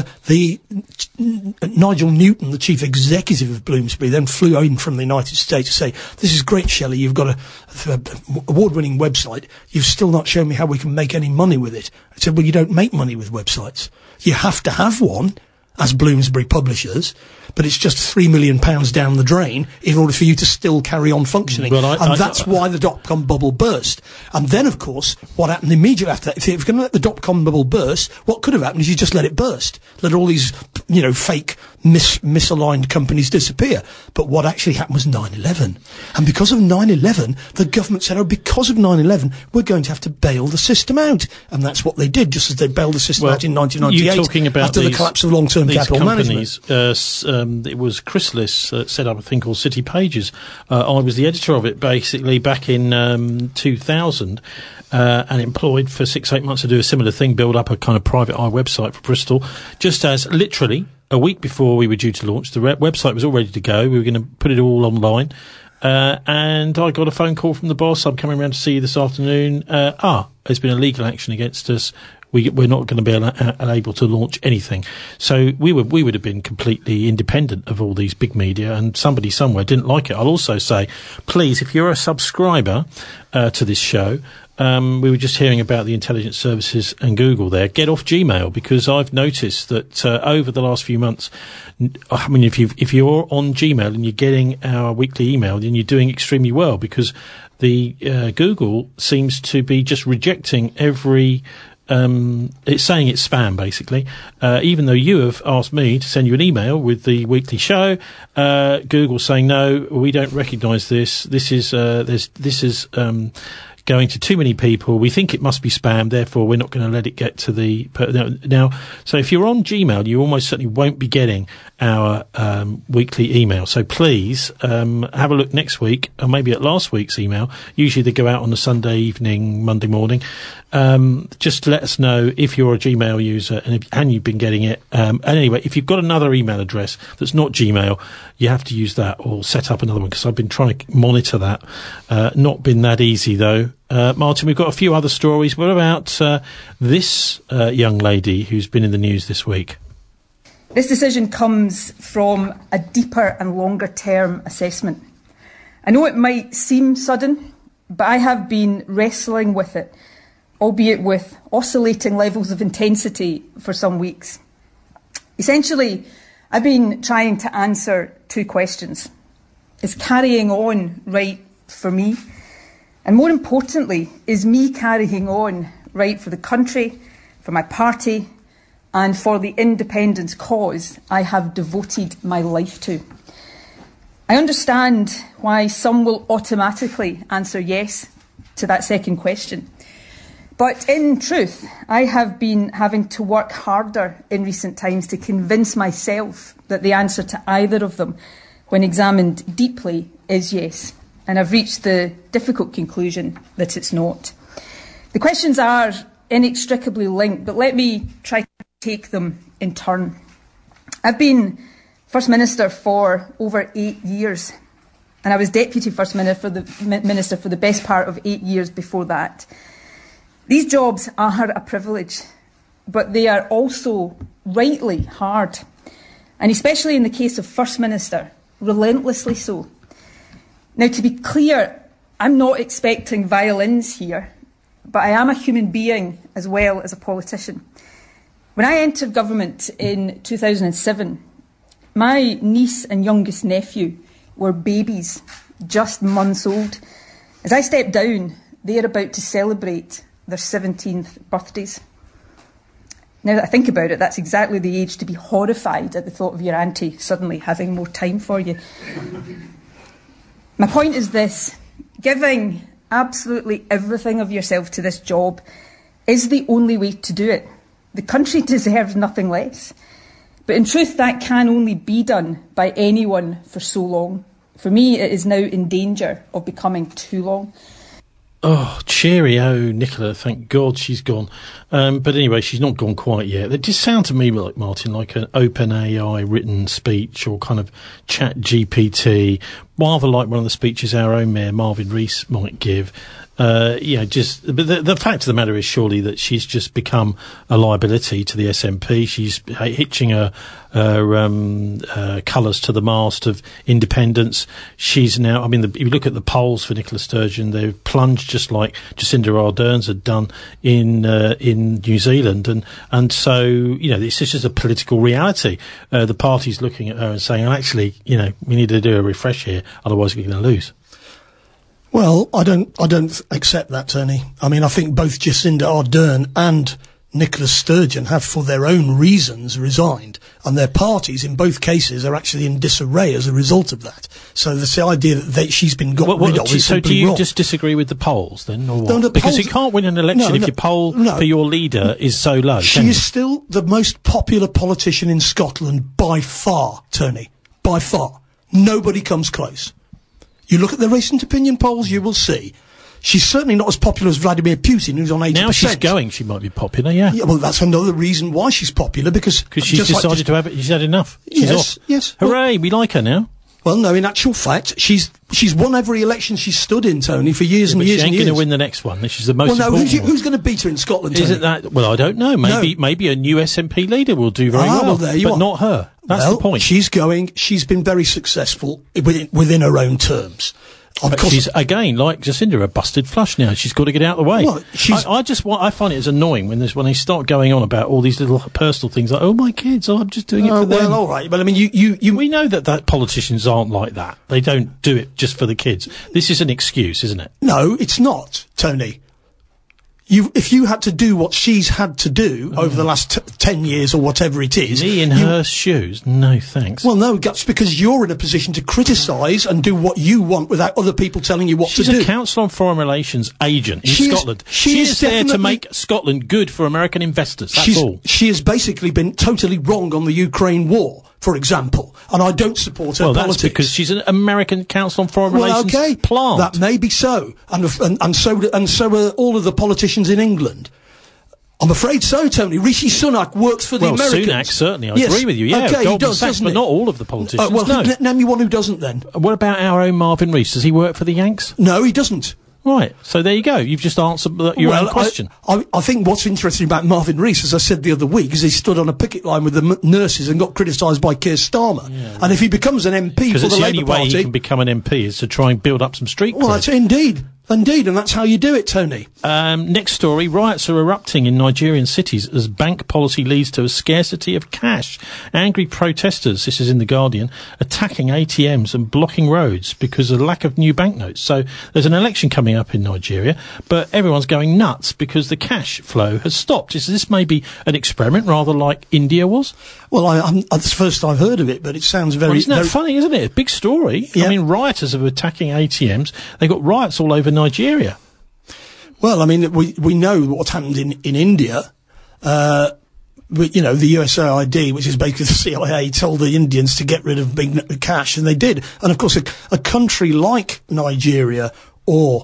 Nigel Newton, the chief executive of Bloomsbury, then flew in from the United States to say, "This is great, Shelley. You've got a award-winning website. You've still not shown me how we can make any money with it." I said, "Well, you don't make money with websites. You have to have one as Bloomsbury Publishers, but it's just £3 million down the drain in order for you to still carry on functioning." That's why the dot-com bubble burst. And then, of course, what happened immediately after that, if you're going to let the dot-com bubble burst, what could have happened is you just let it burst. Let all these, fake, misaligned companies disappear. But what actually happened was 9/11. And because of 9/11, the government said, because of 9/11, we're going to have to bail the system out. And that's what they did, just as they bailed the system out in 1998 you're talking about after the collapse of long-term capital companies, management. It was Chrysalis set up a thing called City Pages. I was the editor of it basically back in 2000, and employed for 6-8 months to do a similar thing, build up a kind of private eye website for Bristol, just as literally a week before we were due to launch. The website was all ready to go. We were going to put it all online. And I got a phone call from the boss. "I'm coming around to see you this afternoon. There's been a legal action against us. We're not going to be able to launch anything." So we would have been completely independent of all these big media, and somebody somewhere didn't like it. I'll also say, please, if you're a subscriber to this show, we were just hearing about the intelligence services and Google there. Get off Gmail, because I've noticed that over the last few months, I mean, if you're on Gmail and you're getting our weekly email, then you're doing extremely well, because the Google seems to be just rejecting every. It's saying it's spam, basically. Even though you have asked me to send you an email with the weekly show, Google's saying no, we don't recognise this. This is going to too many people. We think it must be spam, therefore we're not going to let it get to the... Now, so if you're on Gmail, you almost certainly won't be getting our weekly email. So please have a look next week, or maybe at last week's email. Usually they go out on a Sunday evening, Monday morning. Just to let us know if you're a Gmail user and you've been getting it. And anyway, if you've got another email address that's not Gmail, you have to use that or set up another one, because I've been trying to monitor that. Not been that easy, though. Martin, we've got a few other stories. What about this young lady who's been in the news this week? This decision comes from a deeper and longer term assessment. I know it might seem sudden, but I have been wrestling with it, albeit with oscillating levels of intensity, for some weeks. Essentially, I've been trying to answer two questions. Is carrying on right for me? And more importantly, is me carrying on right for the country, for my party, and for the independence cause I have devoted my life to? I understand why some will automatically answer yes to that second question. But in truth, I have been having to work harder in recent times to convince myself that the answer to either of them, when examined deeply, is yes. And I've reached the difficult conclusion that it's not. The questions are inextricably linked, but let me try to take them in turn. I've been First Minister for over 8 years, and I was Deputy First Minister for the best part of 8 years before that. These jobs are a privilege, but they are also rightly hard, and especially in the case of First Minister, relentlessly so. Now, to be clear, I'm not expecting violins here, but I am a human being as well as a politician. When I entered government in 2007, my niece and youngest nephew were babies, just months old. As I stepped down, they are about to celebrate their 17th birthdays. Now that I think about it, that's exactly the age to be horrified at the thought of your auntie suddenly having more time for you. My point is this: giving absolutely everything of yourself to this job is the only way to do it. The country deserves nothing less. But in truth, that can only be done by anyone for so long. For me, it is now in danger of becoming too long. Oh, cheerio, Nicola. Thank God she's gone. But anyway, she's not gone quite yet. It just sounds to me, like Martin, like an OpenAI written speech or kind of chat GPT, rather like one of the speeches our own Mayor Marvin Rees might give. But the fact of the matter is surely that she's just become a liability to the SNP. She's hitching her colours to the mast of independence. She's now, if you look at the polls for Nicola Sturgeon, they've plunged just like Jacinda Ardern's had done in New Zealand. And so, it's just a political reality. The party's looking at her and saying, actually, we need to do a refresh here, otherwise we're going to lose. Well, I don't accept that, Tony. I think both Jacinda Ardern and Nicola Sturgeon have, for their own reasons, resigned, and their parties, in both cases, are actually in disarray as a result of that. So the idea that she's been got rid of is so simply do you wrong. just disagree with the polls, then, or what? No, because you can't win an election if your poll for your leader is so low. She is still the most popular politician in Scotland by far, Tony. By far. Nobody comes close. You look at the recent opinion polls, you will see. She's certainly not as popular as Vladimir Putin, who's on 80%. Now she's going, she might be popular, yeah. Yeah, well, that's another reason why she's popular, because she's decided to have it, she's had enough. She's off. Yes. Hooray, we like her now. Well, no, in actual fact, she's won every election she's stood in, Tony, for years and years and years. She ain't going to win the next one. This is the most important one. Who's going to beat her in Scotland, Tony? Isn't that... Well, I don't know. Maybe a new SNP leader will do very well. There you are. Not her. That's the point. She's been very successful within her own terms. But she's, again, like Jacinda, a busted flush now. She's got to get out of the way. Well, I find it as annoying when they start going on about all these little personal things like, oh, my kids, I'm just doing it for them. Well, all right. But, I mean, we know that politicians aren't like that. They don't do it just for the kids. This is an excuse, isn't it? No, it's not, Tony. If you had to do what she's had to do over the last 10 years or whatever it is... Me in her shoes? No, thanks. Well, no, that's because you're in a position to criticise and do what you want without other people telling you what to do. She's a Council on Foreign Relations agent in Scotland. She is there to make Scotland good for American investors, that's all. She has basically been totally wrong on the Ukraine war, for example, and I don't support her politics. Well, that's because she's an American Council on Foreign Relations plant. That may be so, and so are all of the politicians in England. I'm afraid so, Tony. Rishi Sunak works for the Americans. Sunak, certainly. I agree with you. Yeah, okay, Goldman he does, Sachs, doesn't but he? not all of the politicians. Name me one who doesn't then. What about our own Marvin Rees? Does he work for the Yanks? No, he doesn't. Right, so there you go. You've just answered your own question. I think what's interesting about Marvin Rees, as I said the other week, is he stood on a picket line with the nurses and got criticised by Keir Starmer. Yeah. And if he becomes an MP for the Labour Party... Because the only way he can become an MP is to try and build up some street cred. Well, that's indeed, and that's how you do it, Tony. Next story, riots are erupting in Nigerian cities as bank policy leads to a scarcity of cash. Angry protesters, this is in The Guardian, attacking ATMs and blocking roads because of the lack of new banknotes. So there's an election coming up in Nigeria, but everyone's going nuts because the cash flow has stopped. Is this maybe an experiment, rather like India was? Well, it's the first I've heard of it, but it sounds very... Well, isn't that funny, isn't it? A big story. Yeah. I mean, rioters are attacking ATMs. They've got riots all over Nigeria. Well, I mean, we know what's happened in India. The USAID, which is basically the CIA, told the Indians to get rid of big cash, and they did. And of course, a country like Nigeria or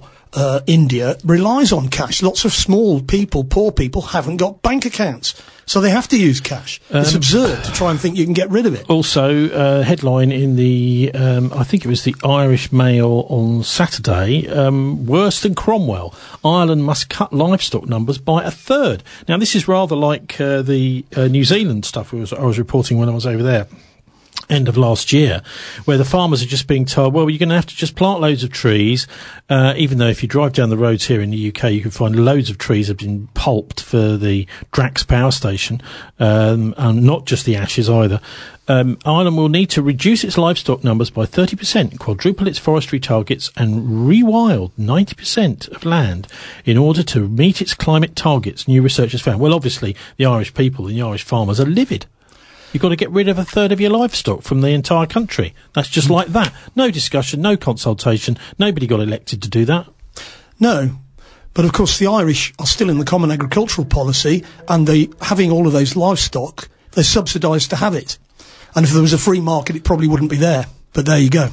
India relies on cash. Lots of small people, poor people, haven't got bank accounts. So they have to use cash. It's absurd to try and think you can get rid of it. Also, headline in the, I think it was the Irish Mail on Saturday, worse than Cromwell. Ireland must cut livestock numbers by a third. Now, this is rather like the New Zealand stuff I was reporting when I was over there. End of last year, where the farmers are just being told, well, you're going to have to just plant loads of trees, even though if you drive down the roads here in the UK, you can find loads of trees have been pulped for the Drax power station, and not just the ashes either. Ireland will need to reduce its livestock numbers by 30%, quadruple its forestry targets, and rewild 90% of land in order to meet its climate targets, new research has found. Well, obviously, the Irish people and the Irish farmers are livid. You've got to get rid of a third of your livestock from the entire country. That's just like that. No discussion, no consultation. Nobody got elected to do that. No. But of course the Irish are still in the Common Agricultural Policy, and having all of those livestock, they're subsidised to have it. And if there was a free market, it probably wouldn't be there. But there you go.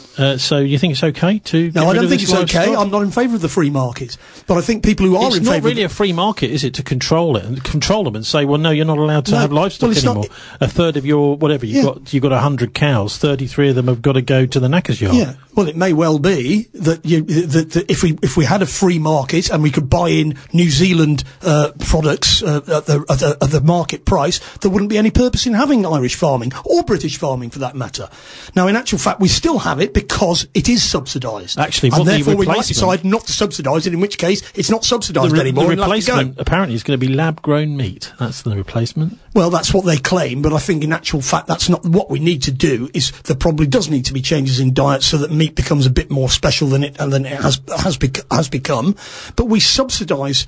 So you think it's okay to get No, I don't think it's livestock? okay. I'm not in favour of the free market. But I think people who are in favour... It's not really a free market, is it, to control it and control them and say, well, no, you're not allowed to have livestock anymore. A third of your, whatever, you've got 100 cows, 33 of them have got to go to the knacker's yard. Yeah, well, it may well be that that if we had a free market and we could buy in New Zealand products at the market price, there wouldn't be any purpose in having Irish farming, or British farming for that matter. Now, in actual fact, we still have it because it is subsidised. Actually, and therefore we might decide not to subsidise it, in which case it's not subsidised anymore. The replacement apparently is going to be lab-grown meat. That's the replacement. Well, that's what they claim, but I think in actual fact that's not what we need to do. There probably does need to be changes in diet so that meat becomes a bit more special than it has become. But we subsidise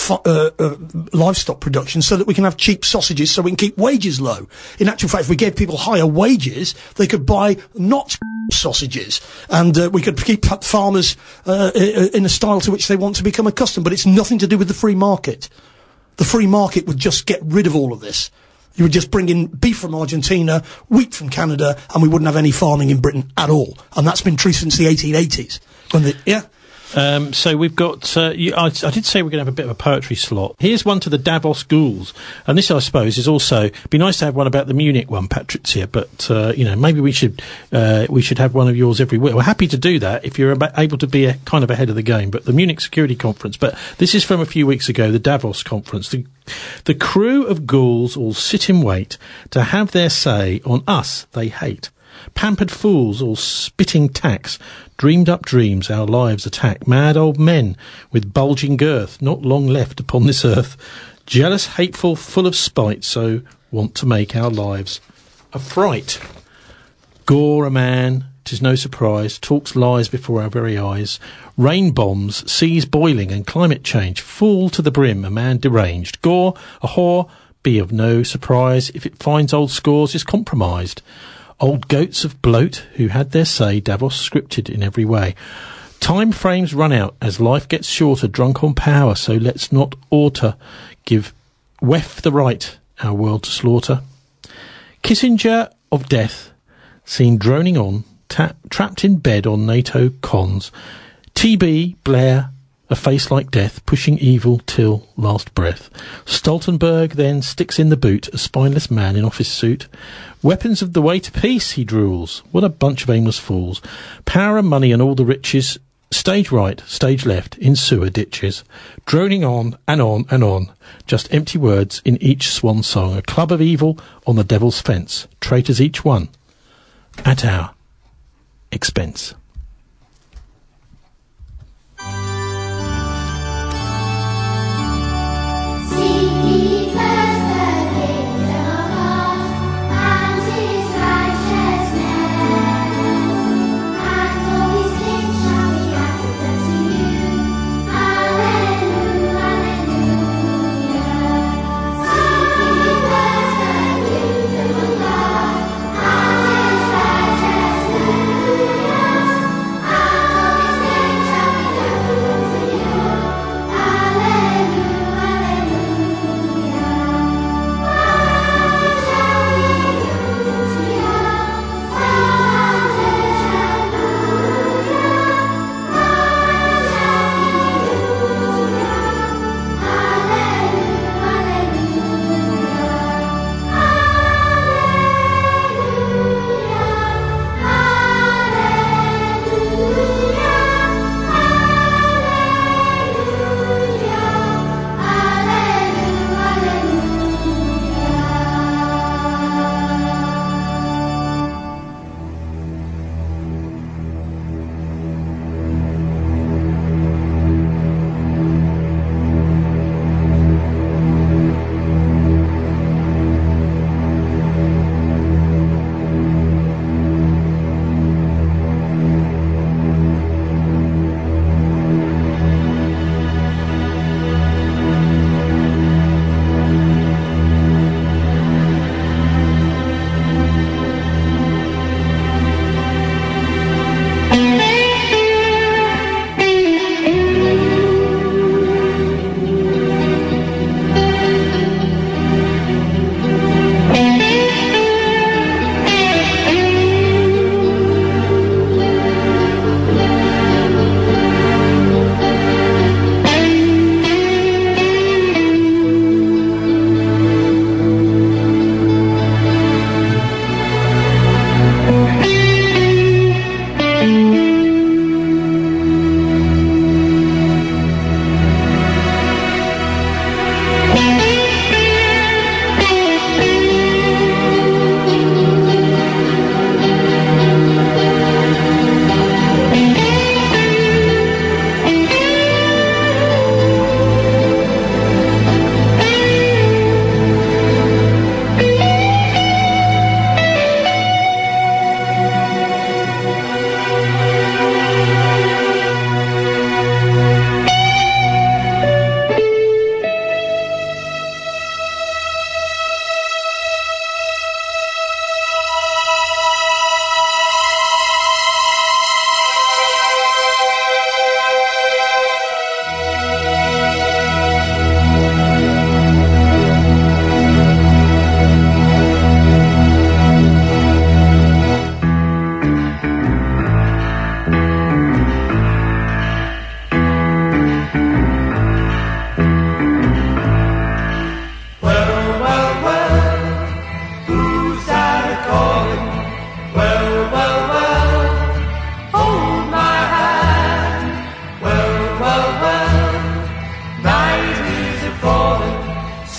livestock production so that we can have cheap sausages, so we can keep wages low. In actual fact, if we gave people higher wages, they could buy not sausages, and we could keep farmers in a style to which they want to become accustomed. But it's nothing to do with the free market. The free market would just get rid of all of this. You would just bring in beef from Argentina, wheat from Canada, and we wouldn't have any farming in Britain at all. And that's been true since the 1880s. So we've got, I did say we're going to have a bit of a poetry slot. Here's one to the Davos ghouls. And this, I suppose, is also, be nice to have one about the Munich one, Patricia, but, maybe we should have one of yours every week. We're happy to do that if you're able to be kind of ahead of the game. But the Munich Security Conference, but this is from a few weeks ago, the Davos Conference. The crew of ghouls all sit in wait to have their say on us they hate. Pampered fools, all spitting tax, dreamed up dreams our lives attack. Mad old men with bulging girth, not long left upon this earth. Jealous, hateful, full of spite, so want to make our lives a fright. Gore a man, 'tis no surprise, talks lies before our very eyes. Rain bombs, seas boiling and climate change, full to the brim, a man deranged. Gore, a whore, be of no surprise if it finds old scores is compromised. Old goats of bloat who had their say, Davos scripted in every way. Time frames run out as life gets shorter, drunk on power, so let's not alter. Give WEF the right, our world to slaughter. Kissinger of death, seen droning on, trapped in bed on NATO cons. TB, Blair, a face like death, pushing evil till last breath. Stoltenberg then sticks in the boot, a spineless man in office suit. Weapons of the way to peace, he drools. What a bunch of aimless fools. Power and money and all the riches, stage right, stage left, in sewer ditches. Droning on and on and on, just empty words in each swan song. A club of evil on the devil's fence, traitors each one, at our expense.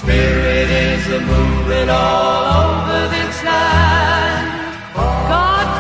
moving all over this land. God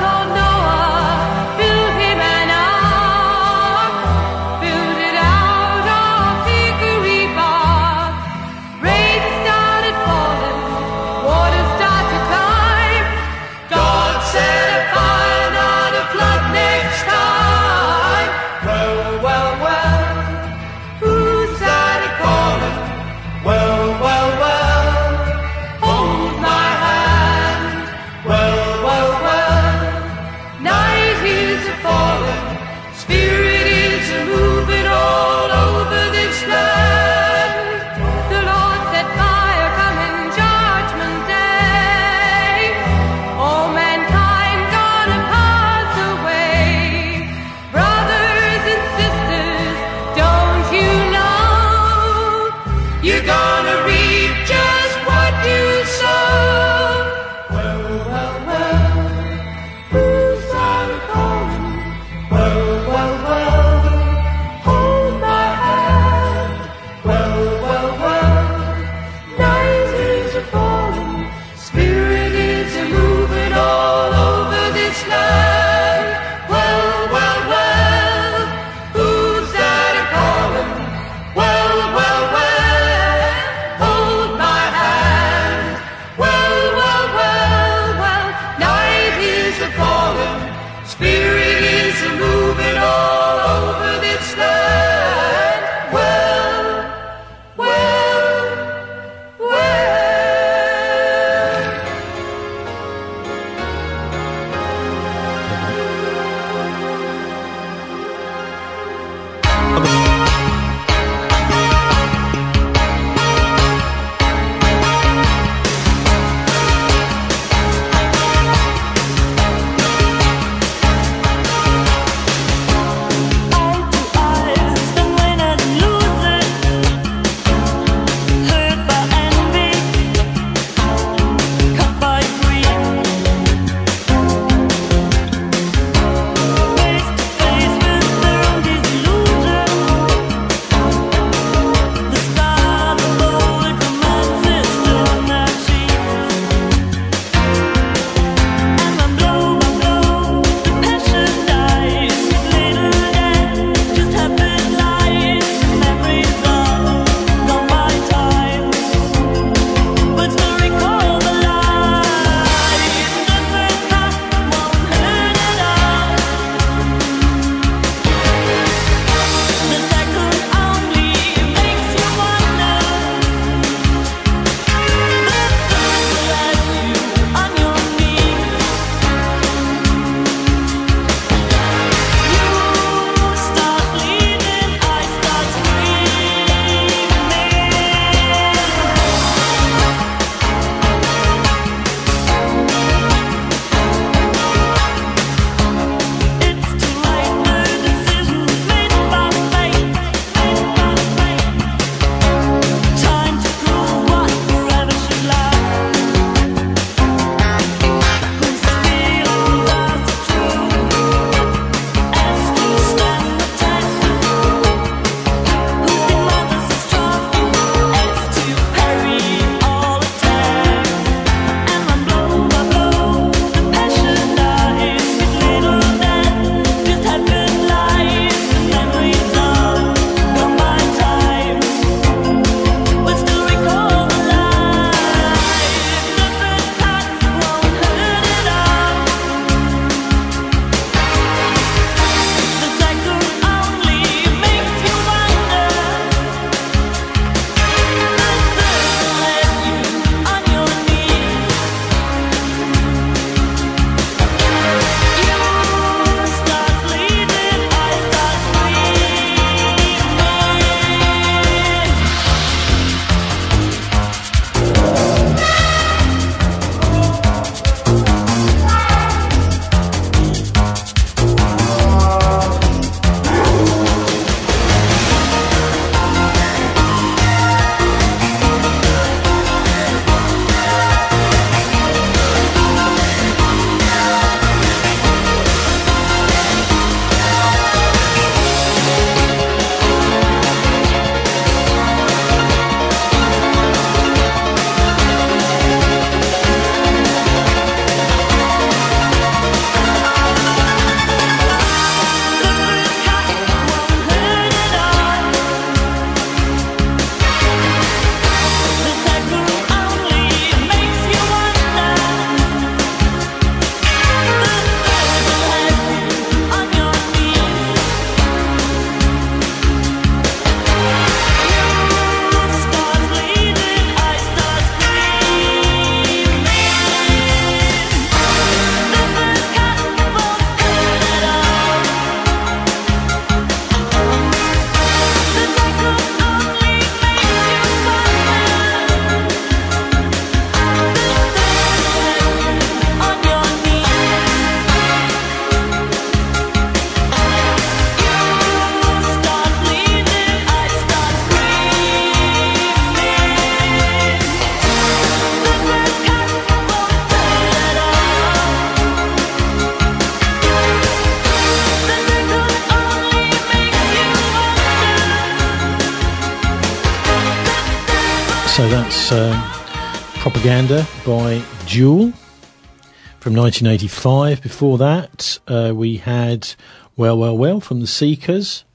So that's Propaganda by Jewel from 1985. Before that, we had Well, Well, Well from the Seekers,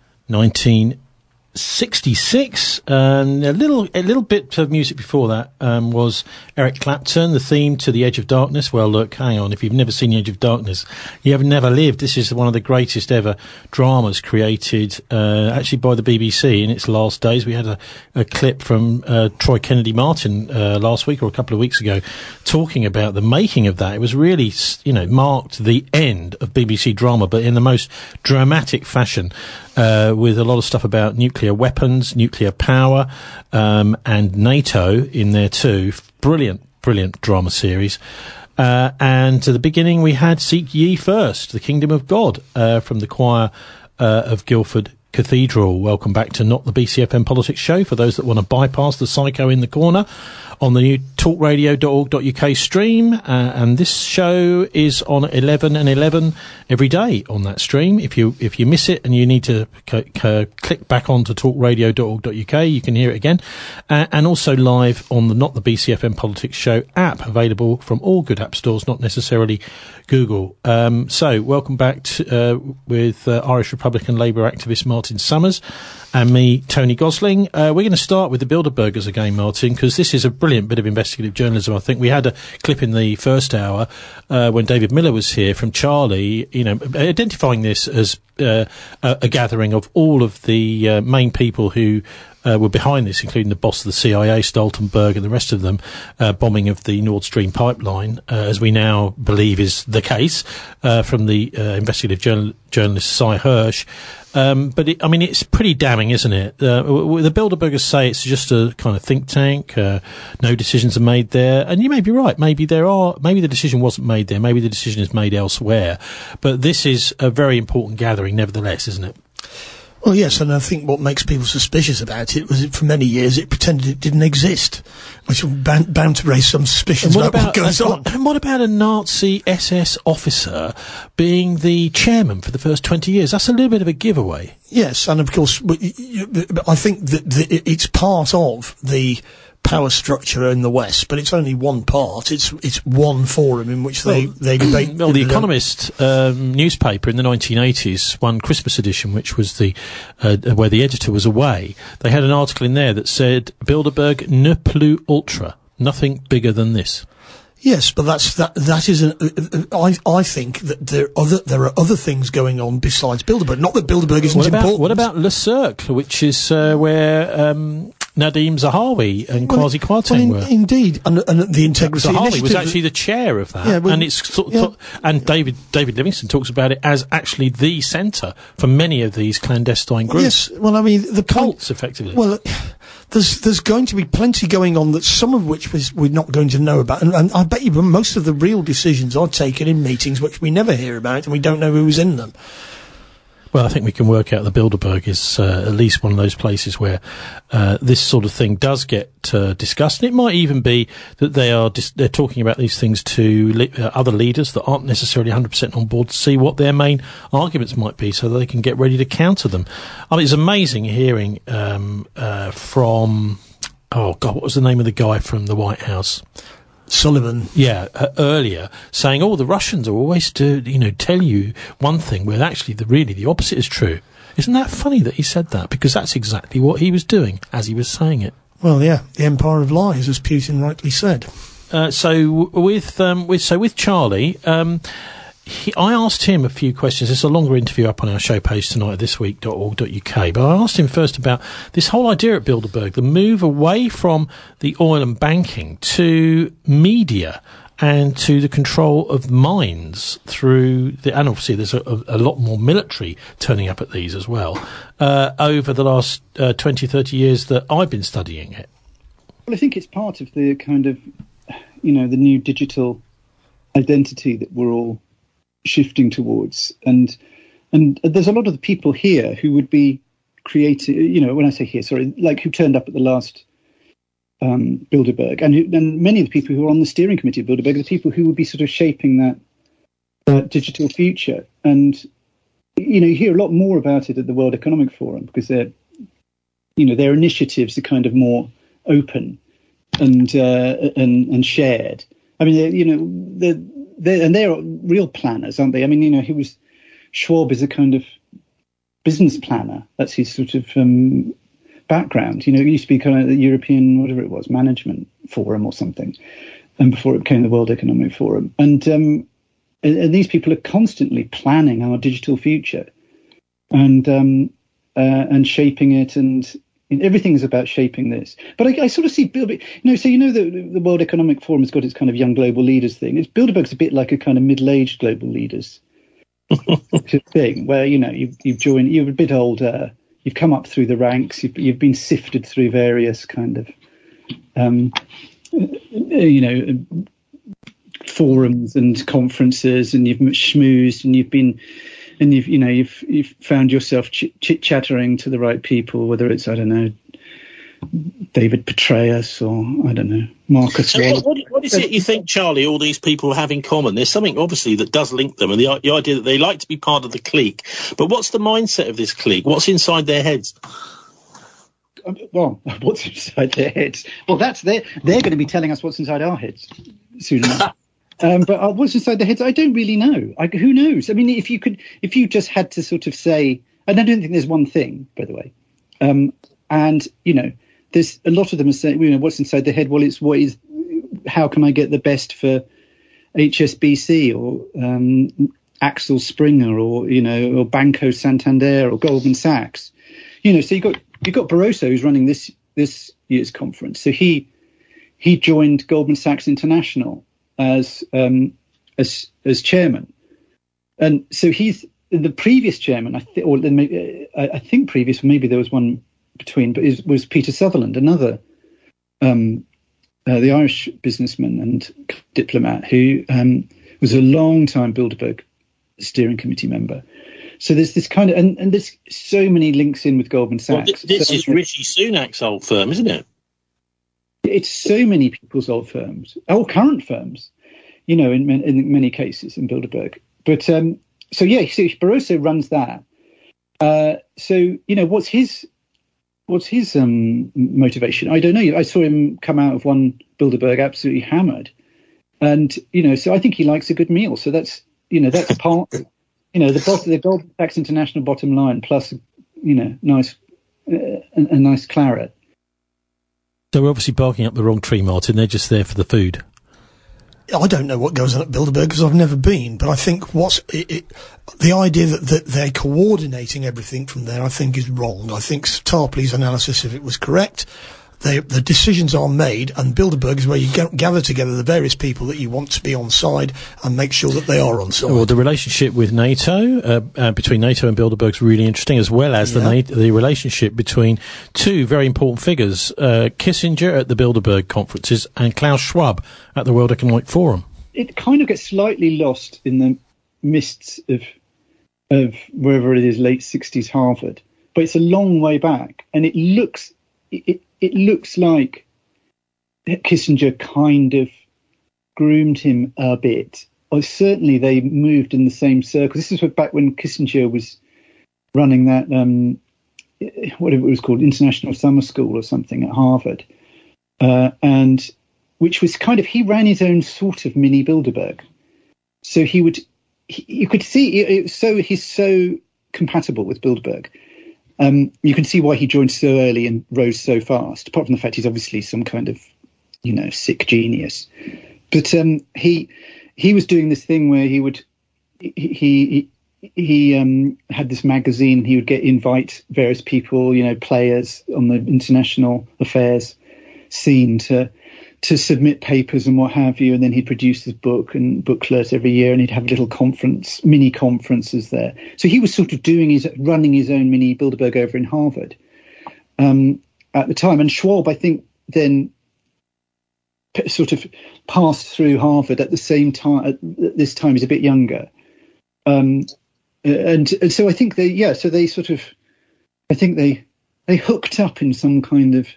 1966. A little bit of music before that was Eric Clapton, the theme to The Edge of Darkness. Well, look, hang on, if you've never seen The Edge of Darkness, you have never lived. This is one of the greatest ever dramas created actually by the BBC in its last days. We had a clip from Troy Kennedy Martin last week or a couple of weeks ago talking about the making of that. It was really, marked the end of BBC drama, but in the most dramatic fashion, with a lot of stuff about nuclear weapons, nuclear power, and NATO in there too. Brilliant drama series. And to the beginning we had Seek Ye First, the Kingdom of God, from the choir of Guildford Cathedral. Welcome back to Not the BCFM Politics Show. For those that want to bypass the psycho in the corner, on the new talkradio.org.uk stream, and this show is on 11 and 11 every day on that stream. If you miss it and you need to click back onto talkradio.org.uk, you can hear it again, and also live on the Not the BCFM Politics Show app, available from all good app stores, not necessarily Google. So welcome back to, with Irish Republican Labour activist Martin Summers and me, Tony Gosling. We're going to start with the Bilderbergers again, Martin, because this is a brilliant bit of investigative journalism. I think we had a clip in the first hour when David Miller was here from Charlie, identifying this as a gathering of all of the main people who were behind this, including the boss of the CIA, Stoltenberg, and the rest of them, bombing of the Nord Stream pipeline, as we now believe is the case, from the investigative journalist Cy Hirsch. But it's pretty damning, isn't it? The Bilderbergers say it's just a kind of think tank. No decisions are made there, and you may be right. Maybe the decision wasn't made there. Maybe the decision is made elsewhere. But this is a very important gathering, nevertheless, isn't it? Well, yes, and I think what makes people suspicious about it was that for many years it pretended it didn't exist, which was bound to raise some suspicions about what goes on. And what about a Nazi SS officer being the chairman for the first 20 years? That's a little bit of a giveaway. Yes, and of course, I think that it's part of the power structure in the West, but it's only one part. It's one forum in which they debate. Well, The Economist newspaper in the 1980s, one Christmas edition, which was the where the editor was away, they had an article in there that said Bilderberg ne plus ultra, nothing bigger than this. Yes, but that is I think that there are other things going on besides Bilderberg. Not that Bilderberg isn't important. What about Le Cercle, which is where Nadim Zahawi and Kwasi Kwarteng were? Indeed, and the Integrity Zahawi Initiative was actually the chair of that, and David Livingstone talks about it as actually the centre for many of these clandestine groups. Yes, well, I mean the cults, effectively. Well, there's going to be plenty going on, that some of which we're not going to know about, and I bet you most of the real decisions are taken in meetings which we never hear about, and we don't know who's in them. Well, I think we can work out that Bilderberg is at least one of those places where this sort of thing does get discussed. And it might even be that they're talking about these things to other leaders that aren't necessarily 100% on board, to see what their main arguments might be, so that they can get ready to counter them. I mean, it's amazing hearing from, what was the name of the guy from the White House? Sullivan. Yeah, earlier, saying, the Russians are always tell you one thing, where actually the opposite is true. Isn't that funny that he said that? Because that's exactly what he was doing as he was saying it. Well, yeah, the empire of lies, as Putin rightly said. So with Charlie, I asked him a few questions. There's a longer interview up on our show page tonight at thisweek.org.uk. But I asked him first about this whole idea at Bilderberg, the move away from the oil and banking to media and to the control of minds through and obviously there's a lot more military turning up at these as well, over the last 20, 30 years that I've been studying it. Well, I think it's part of the kind of, the new digital identity that we're all shifting towards, and there's a lot of the people here who would be creating, when I say here, sorry, like who turned up at the last Bilderberg, and many of the people who are on the steering committee of Bilderberg are the people who would be sort of shaping that digital future. And you hear a lot more about it at the World Economic Forum, because their initiatives are kind of more open and shared. I mean, they're real planners, aren't they? I mean, Schwab is a kind of business planner. That's his sort of background. It used to be kind of the European, whatever it was, Management Forum or something, and before it became the World Economic Forum. And these people are constantly planning our digital future and shaping it, and everything is about shaping this. But I sort of see Bilderberg, so the World Economic Forum has got its kind of young global leaders thing. Bilderberg's a bit like a kind of middle-aged global leaders thing, where you've joined, you're a bit older, you've come up through the ranks, you've been sifted through various kind of forums and conferences, and you've schmoozed, and you've found yourself chit-chattering to the right people, whether it's, I don't know, David Petraeus or, I don't know, Marcus. So what is it you think, Charlie, all these people have in common? There's something obviously that does link them, and the idea that they like to be part of the clique. But what's the mindset of this clique? What's inside their heads? Well, what's inside their heads? Well, they're going to be telling us what's inside our heads soon enough. But what's inside their heads? I don't really know. Who knows? I mean, if you just had to sort of say, and I don't think there's one thing, by the way. And there's a lot of them are saying, what's inside their head? Well, it's how can I get the best for HSBC or Axel Springer or Banco Santander or Goldman Sachs? So you've got Barroso, who's running this year's conference. So he joined Goldman Sachs International as chairman, and so he's the previous chairman. I think previous, maybe there was one between, but it was Peter Sutherland, another the Irish businessman and diplomat who was a long-time Bilderberg steering committee member. So there's this kind of, and there's so many links in with Goldman Sachs. Well, this is Rishi Sunak's old firm, isn't it? It's so many people's old firms, current firms, in many cases in Bilderberg. But so Barroso runs that. So what's his motivation? I don't know. I saw him come out of one Bilderberg absolutely hammered, and so I think he likes a good meal. So that's part. The Goldman Sachs International bottom line plus nice a nice claret. So we're obviously barking up the wrong tree, Martin. They're just there for the food. I don't know what goes on at Bilderberg because I've never been, but I think the idea that they're coordinating everything from there, I think, is wrong. I think Tarpley's analysis, if it was correct, the decisions are made, and Bilderberg is where you gather together the various people that you want to be on side and make sure that they are on side. Well, the relationship with NATO, between NATO and Bilderberg is really interesting, as well as the relationship between two very important figures, Kissinger at the Bilderberg conferences and Klaus Schwab at the World Economic Forum. It kind of gets slightly lost in the mists of wherever it is, late 60s Harvard, but it's a long way back, and it looks like Kissinger kind of groomed him a bit. Or certainly they moved in the same circle. This is back when Kissinger was running that, whatever it was called, International Summer School or something at Harvard. And which was he ran his own sort of mini Bilderberg. So you could see, he's so compatible with Bilderberg. You can see why he joined so early and rose so fast, apart from the fact he's obviously some kind of, sick genius. But he was doing this thing where he had this magazine. He would invite various people, players on the international affairs scene to submit papers and what have you, and then he'd produce his book and booklet every year, and he'd have little mini conferences there. So he was sort of running his own mini Bilderberg over in Harvard at the time. And Schwab, I think, then sort of passed through Harvard at the same time. At this time, he's a bit younger, and so I think they hooked up in some kind of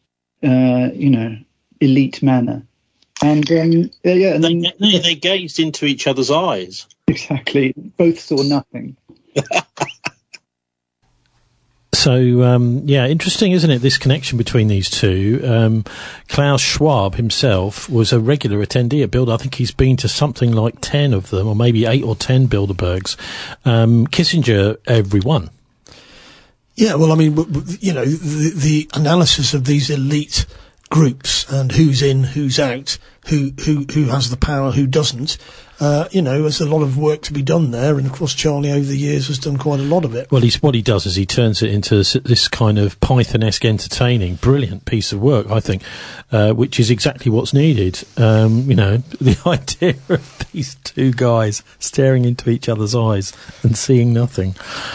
elite manner, and they gazed into each other's eyes. Exactly, both saw nothing. So, interesting, isn't it, this connection between these two? Klaus Schwab himself was a regular attendee at Bilderberg. I think he's been to something like 10 of them, or maybe 8 or 10 Bilderbergs. Kissinger, every one. Yeah, well, I mean, the analysis of these elite groups and who's in, who's out, who has the power, who doesn't. There's a lot of work to be done there, and of course Charlie over the years has done quite a lot of it. Well, what he does is he turns it into this kind of Python-esque entertaining, brilliant piece of work, I think, which is exactly what's needed. The idea of these two guys staring into each other's eyes and seeing nothing.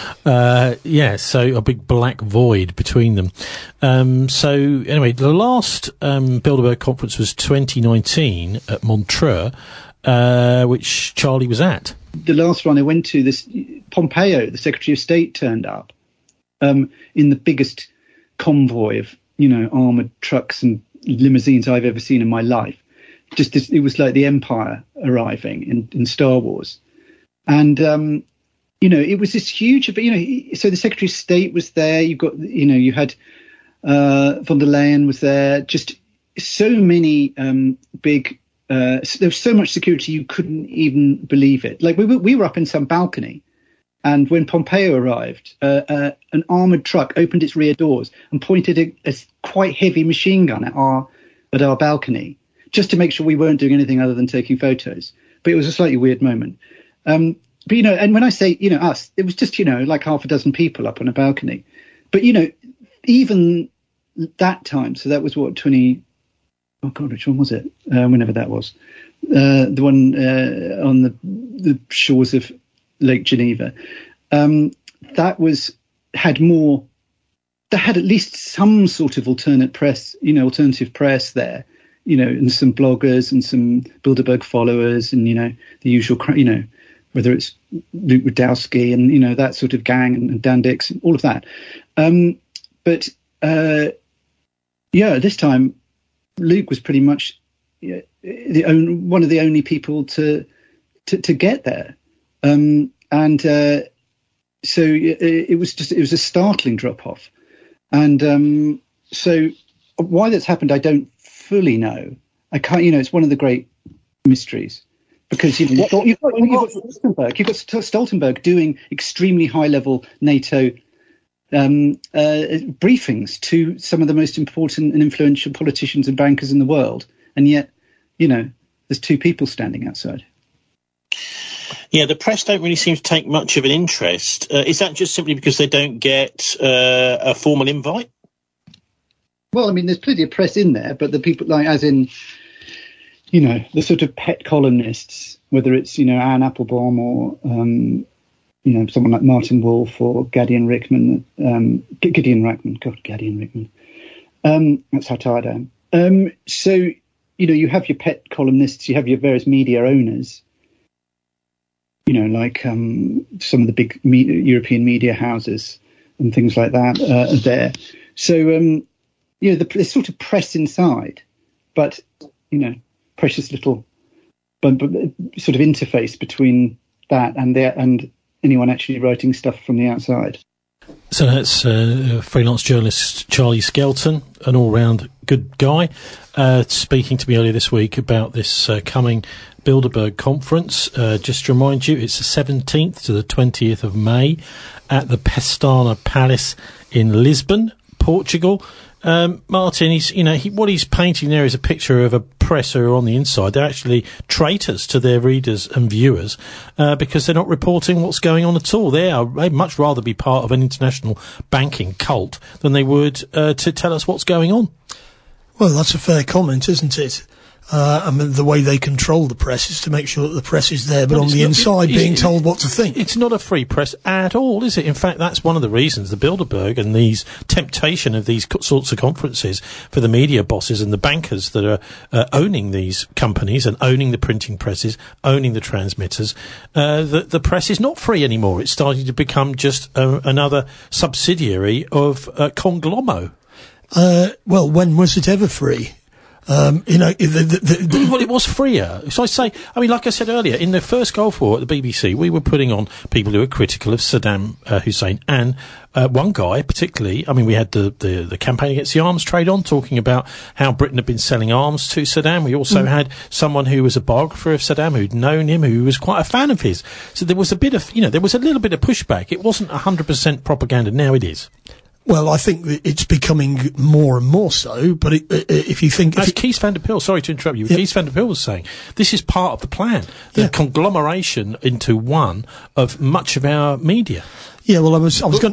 So a big black void between them. Anyway, the last Bilderberg conference was 2019 at Montreux, which Charlie was at. The last one I went to, this Pompeo, the Secretary of State, turned up in the biggest convoy of, armoured trucks and limousines I've ever seen in my life. It was like the Empire arriving in Star Wars. And, it was this huge, so the Secretary of State was there. You had von der Leyen was there. Just so many big. There was so much security you couldn't even believe it. Like we were up in some balcony, and when Pompeo arrived, an armoured truck opened its rear doors and pointed a quite heavy machine gun at our balcony, just to make sure we weren't doing anything other than taking photos. But it was a slightly weird moment. And when I say us, it was just like half a dozen people up on a balcony. But even that time, so that was what, 20. Oh God, which one was it? Whenever that was, the one on the shores of Lake Geneva. That had at least some sort of alternative press there, and some bloggers and some Bilderberg followers, and the usual, whether it's Luke Rudkowski and that sort of gang and Dan Dix, all of that. This time. Luke was pretty much one of the only people to get there, so it was a startling drop off, and so why that's happened I don't fully know. I can't, it's one of the great mysteries, because you've got Stoltenberg doing extremely high level NATO briefings to some of the most important and influential politicians and bankers in the world, and yet there's two people standing outside. Yeah, the press don't really seem to take much of an interest. Is that just simply because they don't get a formal invite? Well, I mean, there's plenty of press in there, but the people, as in the sort of pet columnists, whether it's Anne Applebaum or someone like Martin Wolf or Gideon Rickman. That's how tired I am. So, you have your pet columnists, you have your various media owners, like some of the big European media houses and things like that are there. So, the sort of press inside, but, precious little sort of interface between that and anyone actually writing stuff from the outside. So that's freelance journalist Charlie Skelton, an all-round good guy, speaking to me earlier this week about this coming Bilderberg conference. Just to remind you, it's the 17th to the 20th of May at the Pestana Palace in Lisbon, Portugal. Martin, what he's painting there is a picture of a press who are on the inside. They're actually traitors to their readers and viewers because they're not reporting what's going on at all. They'd much rather be part of an international banking cult than they would to tell us what's going on. Well, that's a fair comment, isn't it? I mean, the way they control the press is to make sure that the press is there, but on the inside being told what to think. It's not a free press at all, is it? In fact, that's one of the reasons the Bilderberg and these temptation of these sorts of conferences for the media bosses and the bankers that are owning these companies and owning the printing presses, owning the transmitters, the press is not free anymore. It's starting to become just another subsidiary of Conglomo. Well, when was it ever free? Well, it was freer. So like I said earlier, in the first Gulf War at the BBC, we were putting on people who were critical of Saddam Hussein, and one guy particularly. I mean, we had the campaign against the arms trade on, talking about how Britain had been selling arms to Saddam. We also had someone who was a biographer of Saddam, who'd known him, who was quite a fan of his. So there was a little bit of pushback. It wasn't 100% propaganda. Now it is. Well, I think that it's becoming more and more so, but if you think... As Kees van der Pijl, sorry to interrupt you, Kees van der Pijl was saying, this is part of the plan, the conglomeration into one of much of our media. Yeah, well, I was going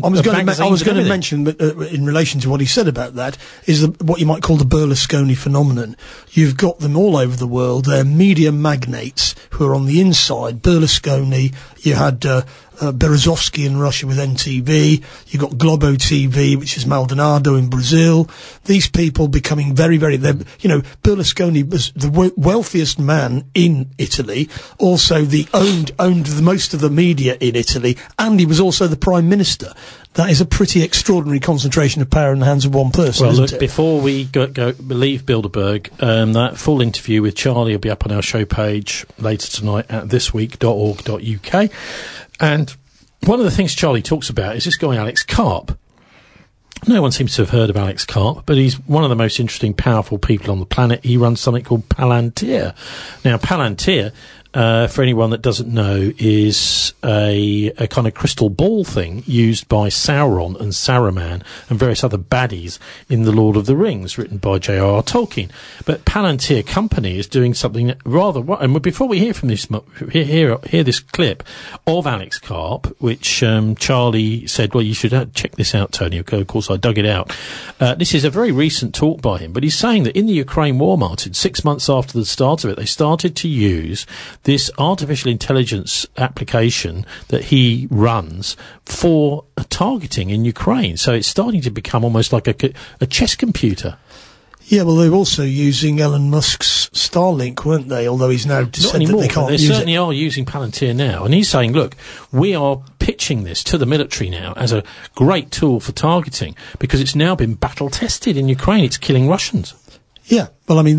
to mention, but in relation to what he said about that, is what you might call the Berlusconi phenomenon. You've got them all over the world. They're media magnates who are on the inside. Berlusconi, you had Berezovsky in Russia with NTV. You've got Globo TV, which is Maldonado in Brazil. These people becoming very, very... Berlusconi was the wealthiest man in Italy. Also, owned the most of the media in Italy, and he was also the Prime Minister. That is a pretty extraordinary concentration of power in the hands of one person, isn't it? Before we leave Bilderberg, that full interview with Charlie will be up on our show page later tonight at thisweek.org.uk. And one of the things Charlie talks about is this guy Alex Karp. No one seems to have heard of Alex Karp, but he's one of the most interesting, powerful people on the planet. He runs something called Palantir. Now, Palantir, for anyone that doesn't know, is a kind of crystal ball thing used by Sauron and Saruman and various other baddies in The Lord of the Rings, written by J.R.R. Tolkien. But Palantir Company is doing something rather... And before we hear from this, hear this clip of Alex Karp, which Charlie said, well, you should check this out, Tony. Of course, I dug it out. This is a very recent talk by him, but he's saying that in the Ukraine war, Martin, 6 months after the start of it, they started to use this artificial intelligence application that he runs for targeting in Ukraine. So it's starting to become almost like a chess computer. Yeah, well, they're also using Elon Musk's Starlink, weren't they? Although he's now said that they can't use it. They certainly are using Palantir now. And he's saying, look, we are pitching this to the military now as a great tool for targeting because it's now been battle-tested in Ukraine. It's killing Russians. Yeah, well, I mean,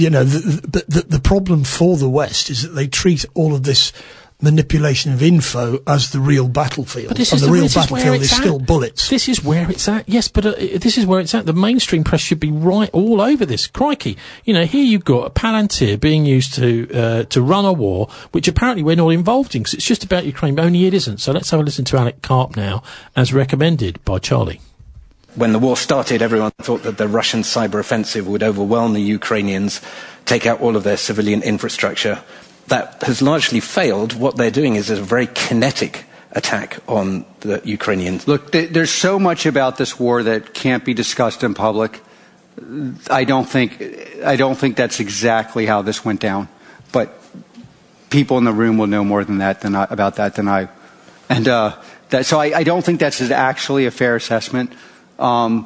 the problem for the West is that they treat all of this manipulation of info as the real battlefield. But the real battlefield is still bullets. This is where it's at. Yes, but this is where it's at. The mainstream press should be right all over this. Crikey. Here you've got a Palantir being used to run a war, which apparently we're not involved in, because it's just about Ukraine, but only it isn't. So let's have a listen to Alex Karp now, as recommended by Charlie. When the war started, everyone thought that the Russian cyber offensive would overwhelm the Ukrainians, take out all of their civilian infrastructure. That has largely failed. What they're doing is a very kinetic attack on the Ukrainians. Look, there's so much about this war that can't be discussed in public. I don't think that's exactly how this went down. But people in the room will know more than that about that than I. And so I don't think that's actually a fair assessment. And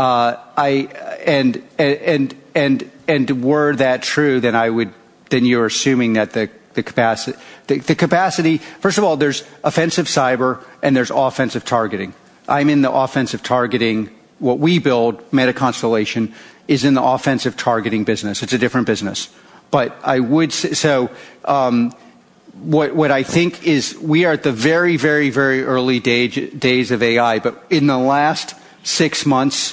were that true, then you're assuming that the capacity, first of all, there's offensive cyber and there's offensive targeting. I'm in the offensive targeting. What we build, MetaConstellation, is in the offensive targeting business. It's a different business. But I would say, so, what I think is we are at the very, very, very early days of AI, but in the last 6 months,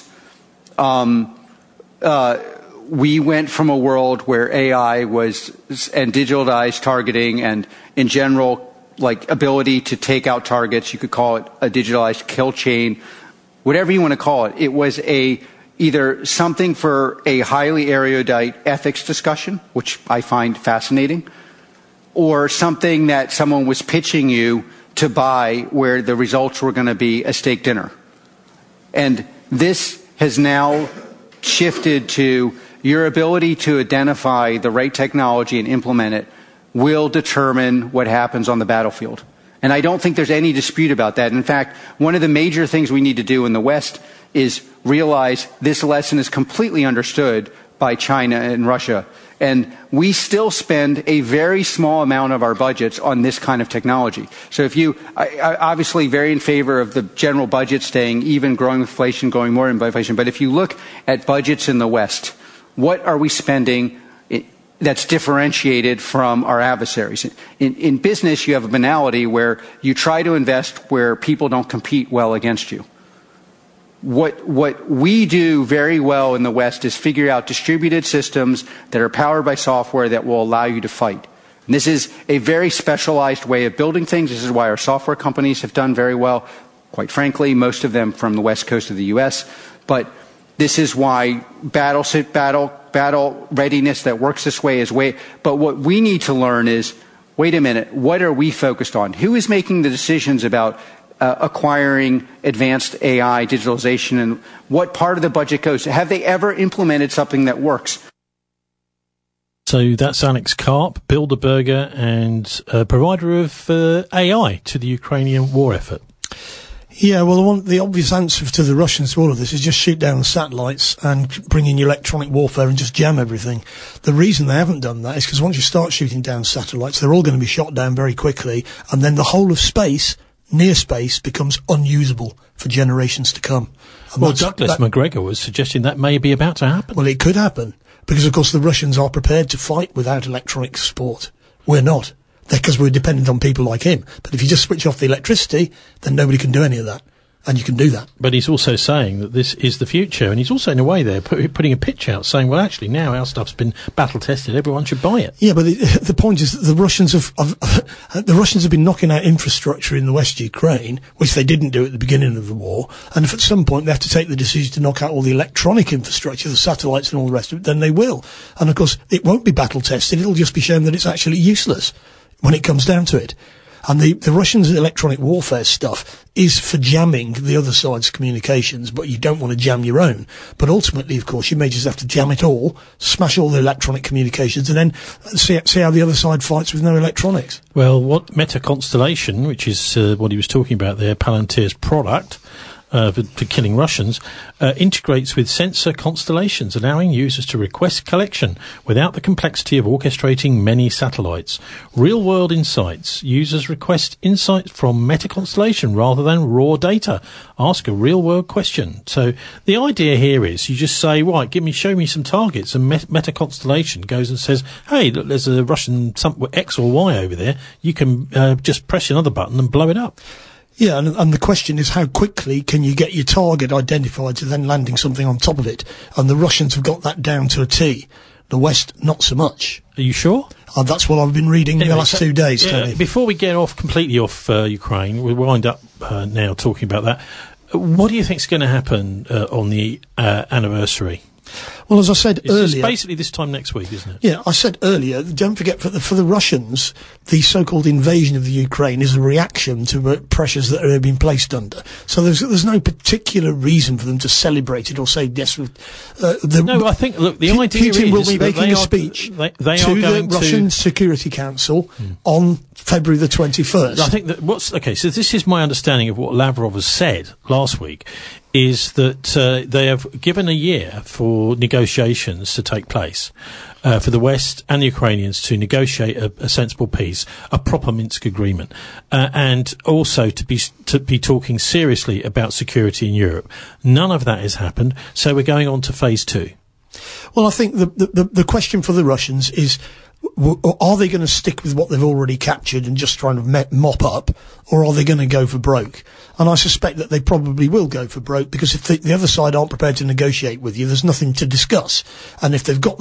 we went from a world where AI was, and digitalized targeting and in general, like ability to take out targets, you could call it a digitalized kill chain, whatever you want to call it. It was either something for a highly erudite ethics discussion, which I find fascinating, or something that someone was pitching you to buy where the results were going to be a steak dinner. And this has now shifted to your ability to identify the right technology and implement it will determine what happens on the battlefield. And I don't think there's any dispute about that. In fact, one of the major things we need to do in the West is realize this lesson is completely understood by China and Russia. And we still spend a very small amount of our budgets on this kind of technology. So I obviously very in favor of the general budget staying even, growing with inflation, going more in inflation. But if you look at budgets in the West, What are we spending that's differentiated from our adversaries? In business, you have a banality where you try to invest where people don't compete well against you. What we do very well in the West is figure out distributed systems that are powered by software that will allow you to fight. And this is a very specialized way of building things. This is why our software companies have done very well, quite frankly, most of them from the West Coast of the U.S. But this is why battle readiness that works this way is way. But what we need to learn is, wait a minute, what are we focused on? Who is making the decisions about acquiring advanced AI, digitalization, and what part of the budget goes? Have they ever implemented something that works? So that's Alex Karp, Bilderberger, and provider of AI to the Ukrainian war effort. Yeah, well, the obvious answer to the Russians to all of this is just shoot down the satellites and bring in electronic warfare and just jam everything. The reason they haven't done that is because once you start shooting down satellites, they're all going to be shot down very quickly, and then the whole of space, near space, becomes unusable for generations to come. And well, Douglas Macgregor was suggesting that may be about to happen. Well, it could happen, because, of course, the Russians are prepared to fight without electronic support. We're not. Because we're dependent on people like him. But if you just switch off the electricity, then nobody can do any of that. And you can do that. But he's also saying that this is the future. And he's also, in a way there, putting a pitch out saying, well, actually, now our stuff's been battle-tested. Everyone should buy it. Yeah, but the point is that the Russians have been knocking out infrastructure in the West Ukraine, which they didn't do at the beginning of the war. And if at some point they have to take the decision to knock out all the electronic infrastructure, the satellites and all the rest of it, then they will. And, of course, it won't be battle-tested. It'll just be shown that it's actually useless when it comes down to it. And the Russians' electronic warfare stuff is for jamming the other side's communications, but you don't want to jam your own. But ultimately, of course, you may just have to jam it all, smash all the electronic communications, and then see how the other side fights with no electronics. Well, what Meta Constellation, which is what he was talking about there, Palantir's product, for killing Russians, integrates with sensor constellations, allowing users to request collection without the complexity of orchestrating many satellites. Real-world insights. Users request insights from Meta Constellation rather than raw data. Ask a real-world question. So the idea here is you just say, right, show me some targets, and Meta Constellation goes and says, hey, look, there's a Russian X or Y over there. You can just press another button and blow it up. Yeah, and the question is how quickly can you get your target identified to then landing something on top of it? And the Russians have got that down to a T. The West, not so much. Are you sure? That's what I've been reading in the last 2 days, Tony. Before we get completely off Ukraine, we'll wind up now talking about that. What do you think is going to happen on the anniversary? Well, as I said earlier... It's basically this time next week, isn't it? Yeah, I said earlier, don't forget, for the Russians, the so-called invasion of the Ukraine is a reaction to pressures that have been placed under. So there's no particular reason for them to celebrate it or say, yes... I think, look, the idea Putin will is be making a speech to the Russian Security Council on February the 21st. I think that so this is my understanding of what Lavrov has said last week, is that they have given a year for negotiations to take place for the West and the Ukrainians to negotiate a sensible peace, a proper Minsk agreement, and also to be talking seriously about security in Europe. None of that has happened, so we're going on to phase 2. Well, I think the question for the Russians is, are they going to stick with what they've already captured and just try to mop up, or are they going to go for broke? And I suspect that they probably will go for broke, because if the other side aren't prepared to negotiate with you, there's nothing to discuss. And if they've got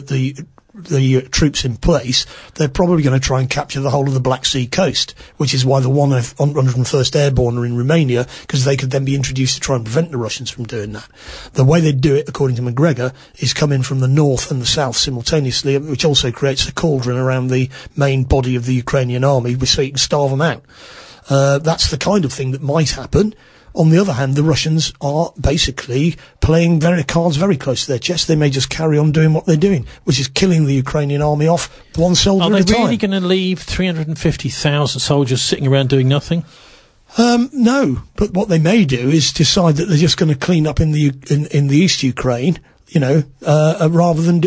the troops in place, they're probably going to try and capture the whole of the Black Sea coast, which is why the 101st Airborne are in Romania, because they could then be introduced to try and prevent the Russians from doing that. The way they do it, according to Macgregor, is come in from the north and the south simultaneously, which also creates a cauldron around the main body of the Ukrainian army, so you can starve them out. That's the kind of thing that might happen. On the other hand, the Russians are basically playing cards very close to their chest. They may just carry on doing what they're doing, which is killing the Ukrainian army off one soldier at a time. Are they really going to leave 350,000 soldiers sitting around doing nothing? No, but what they may do is decide that they're just going to clean up in the East Ukraine, rather than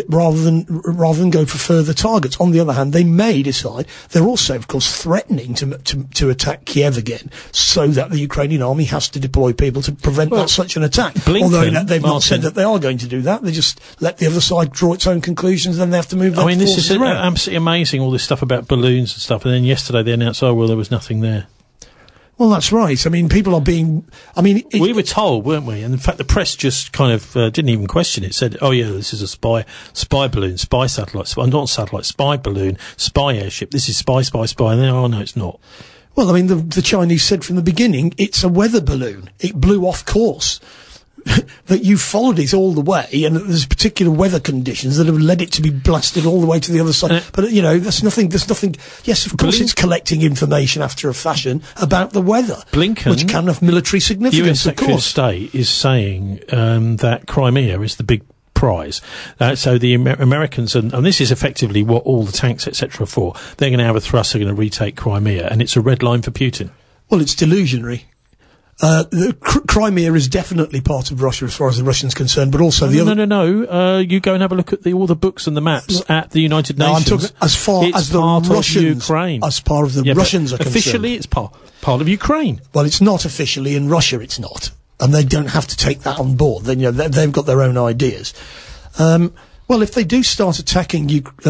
go for further targets. On the other hand, they may decide. They're also, of course, threatening to attack Kiev again, so that the Ukrainian army has to deploy people to prevent such an attack. Although they've not said that they are going to do that. They just let the other side draw its own conclusions, then they have to move their forces this is around. Absolutely amazing, all this stuff about balloons and stuff, and then yesterday they announced, there was nothing there. Well, that's right. I mean, people are being... we were told, weren't we? And in fact, the press just kind of didn't even question it. Said, this is a spy balloon, spy satellite, not satellite, spy balloon, spy airship. This is spy. And then, no, it's not. Well, I mean, the Chinese said from the beginning, it's a weather balloon. It blew off course. That you followed it all the way, and there's particular weather conditions that have led it to be blasted all the way to the other side. But, there's nothing. Yes, of course it's collecting information after a fashion about the weather. Blinken, which can have military significance, US Secretary of State, is saying that Crimea is the big prize. So the Americans, and this is effectively what all the tanks, etc. are for, they're going to have a thrust, they're going to retake Crimea, and it's a red line for Putin. Well, it's delusionary. Crimea is definitely part of Russia as far as the Russians concerned, but also No. You go and have a look at all the books and the maps at the United Nations. I'm talking as far as the Russians, Ukraine. As far as the Russians are concerned. Officially, it's part of Ukraine. Well, it's not officially in Russia. It's not, and they don't have to take that on board. Then they've got their own ideas. Well, if they do start attacking,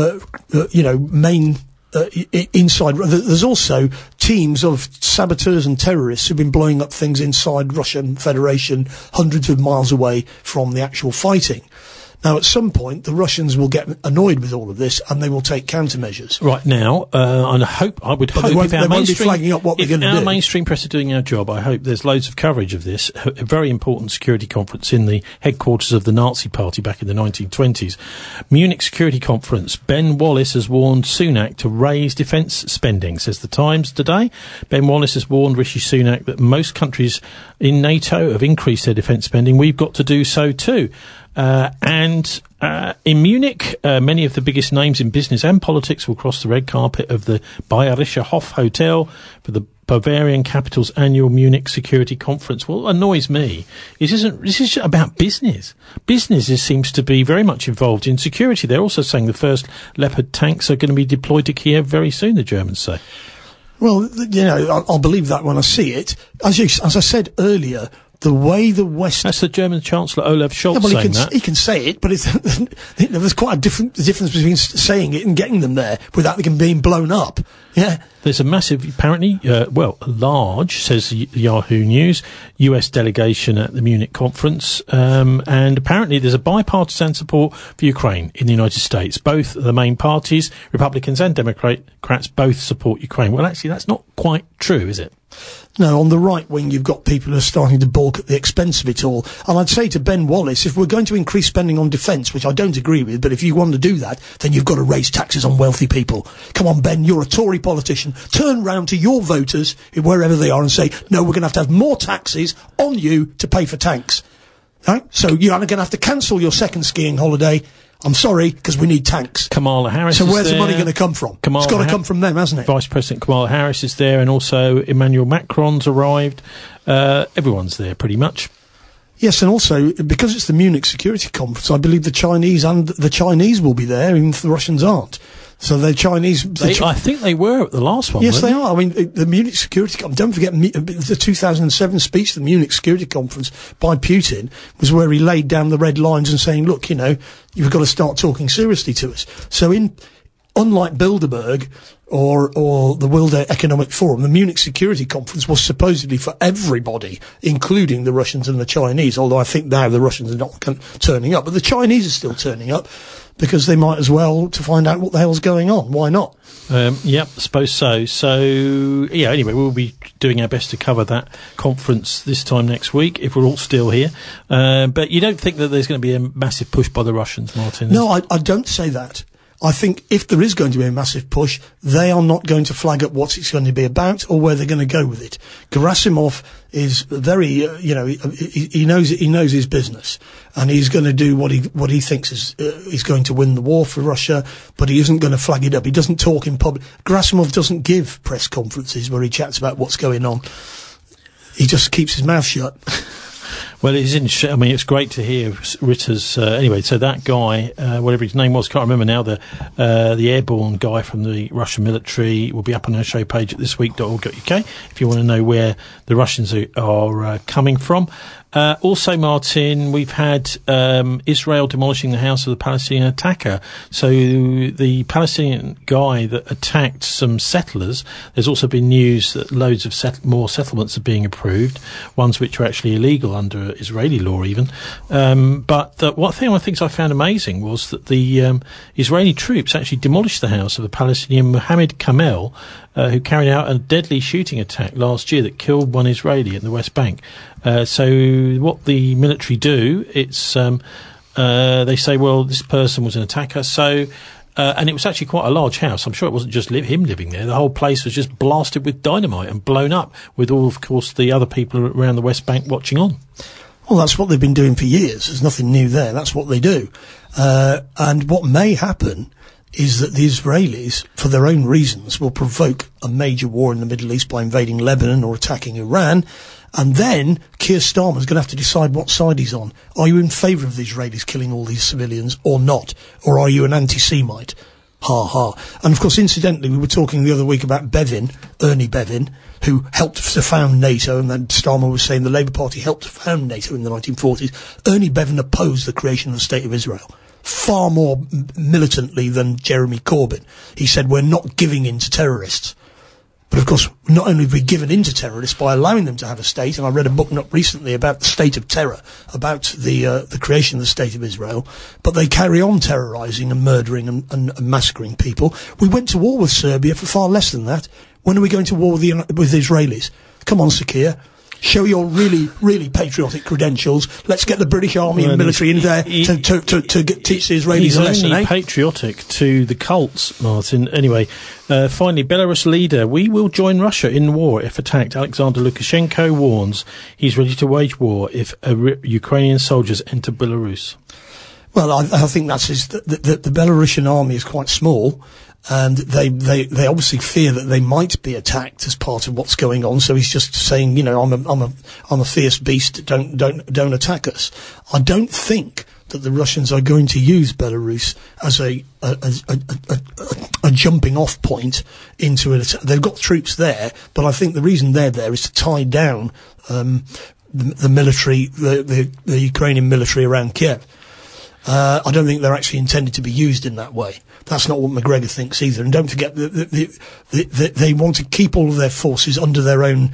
main. Inside, there's also teams of saboteurs and terrorists who've been blowing up things inside Russian Federation, hundreds of miles away from the actual fighting. Now, at some point, the Russians will get annoyed with all of this, and they will take countermeasures. Right now, and I would hope they won't be flagging up what they're going to do. If our mainstream press are doing our job, I hope there's loads of coverage of this. A very important security conference in the headquarters of the Nazi Party back in the 1920s. Munich Security Conference. Ben Wallace has warned Sunak to raise defence spending, says the Times today. Ben Wallace has warned Rishi Sunak that most countries in NATO have increased their defence spending. We've got to do so too. And in Munich, many of the biggest names in business and politics will cross the red carpet of the Bayerischer Hof Hotel for the Bavarian capital's annual Munich Security Conference. What annoys me is this is about business. Business seems to be very much involved in security. They're also saying the first Leopard tanks are going to be deployed to Kiev very soon, the Germans say. Well, I'll believe that when I see it. As I said earlier, the way the West... That's the German Chancellor Olaf Scholz saying that. He can say it, but there's quite a difference between saying it and getting them there without them being blown up. Yeah. There's a massive, apparently, large, says Yahoo News, US delegation at the Munich conference, and apparently there's a bipartisan support for Ukraine in the United States. Both the main parties, Republicans and Democrats, both support Ukraine. Well, actually, that's not quite true, is it? No, on the right wing, you've got people who are starting to balk at the expense of it all. And I'd say to Ben Wallace, if we're going to increase spending on defence, which I don't agree with, but if you want to do that, then you've got to raise taxes on wealthy people. Come on, Ben, you're a Tory politician. Turn round to your voters, wherever they are, and say, no, we're going to have more taxes on you to pay for tanks. Right? So you're going to have to cancel your second skiing holiday. I'm sorry, because we need tanks. Kamala Harris is there. So where's the money going to come from? It's got to come from them, hasn't it? Vice President Kamala Harris is there, and also Emmanuel Macron's arrived. Everyone's there, pretty much. Yes, and also, because it's the Munich Security Conference, I believe the Chinese will be there, even if the Russians aren't. So the Chinese... I think they were at the last one, Yes, they are. I mean, the Munich Security Conference... Don't forget, the 2007 speech to the Munich Security Conference by Putin was where he laid down the red lines and saying, look, you've got to start talking seriously to us. So unlike Bilderberg or the World Economic Forum, the Munich Security Conference was supposedly for everybody, including the Russians and the Chinese, although I think now the Russians are not turning up. But the Chinese are still turning up, because they might as well to find out what the hell's going on. Why not? Yep, suppose so. So, yeah, anyway, we'll be doing our best to cover that conference this time next week, if we're all still here. But you don't think that there's going to be a massive push by the Russians, Martin? No, I don't say that. I think if there is going to be a massive push, they are not going to flag up what it's going to be about or where they're going to go with it. Gerasimov is very, he knows his business, and he's going to do what he thinks is going to win the war for Russia, but he isn't going to flag it up. He doesn't talk in public. Gerasimov doesn't give press conferences where he chats about what's going on. He just keeps his mouth shut. Well, it is interesting. I mean, it's great to hear Ritter's. Anyway, so that guy, whatever his name was, can't remember now. The airborne guy from the Russian military will be up on our show page at thisweek.org.uk if you want to know where the Russians are coming from. Also, Martin, we've had Israel demolishing the house of the Palestinian attacker. So the Palestinian guy that attacked some settlers, there's also been news that loads of more settlements are being approved, ones which are actually illegal under Israeli law even. But one thing I found amazing was that the Israeli troops actually demolished the house of the Palestinian Mohammed Kamel, who carried out a deadly shooting attack last year that killed one Israeli in the West Bank. So what the military do, it's they say, well, this person was an attacker, so and it was actually quite a large house. I'm sure it wasn't just him living there. The whole place was just blasted with dynamite and blown up, with all, of course, the other people around the West Bank watching on. Well, that's what they've been doing for years. There's nothing new there. That's what they do. And what may happen is that the Israelis, for their own reasons, will provoke a major war in the Middle East by invading Lebanon or attacking Iran. And then Keir Starmer's going to have to decide what side he's on. Are you in favour of the Israelis killing all these civilians or not? Or are you an anti-Semite? Ha ha. And of course, incidentally, we were talking the other week about Bevin, Ernie Bevin, who helped to found NATO, and then Starmer was saying the Labour Party helped to found NATO in the 1940s. Ernie Bevin opposed the creation of the State of Israel far more militantly than Jeremy Corbyn. He said, we're not giving in to terrorists. But of course, not only have we given in to terrorists by allowing them to have a state, and I read a book not recently about the state of terror, about the creation of the State of Israel, but they carry on terrorising and murdering and massacring people. We went to war with Serbia for far less than that. When are we going to war with the Israelis? Come on, Sir Keir. Show your really, really patriotic credentials. Let's get the British Army and military in there to teach the Israelis a lesson, He's only patriotic to the cults, Martin. Anyway, finally, Belarus leader, we will join Russia in war if attacked. Alexander Lukashenko warns he's ready to wage war if Ukrainian soldiers enter Belarus. Well, I think that's the Belarusian army is quite small. And they obviously fear that they might be attacked as part of what's going on. So he's just saying, you know, I'm a fierce beast. Don't attack us. I don't think that the Russians are going to use Belarus as a jumping off point into an attack. They've got troops there, but I think the reason they're there is to tie down the military, the Ukrainian military around Kiev. I don't think they're actually intended to be used in that way. That's not what McGregor thinks either. And don't forget that they want to keep all of their forces under their own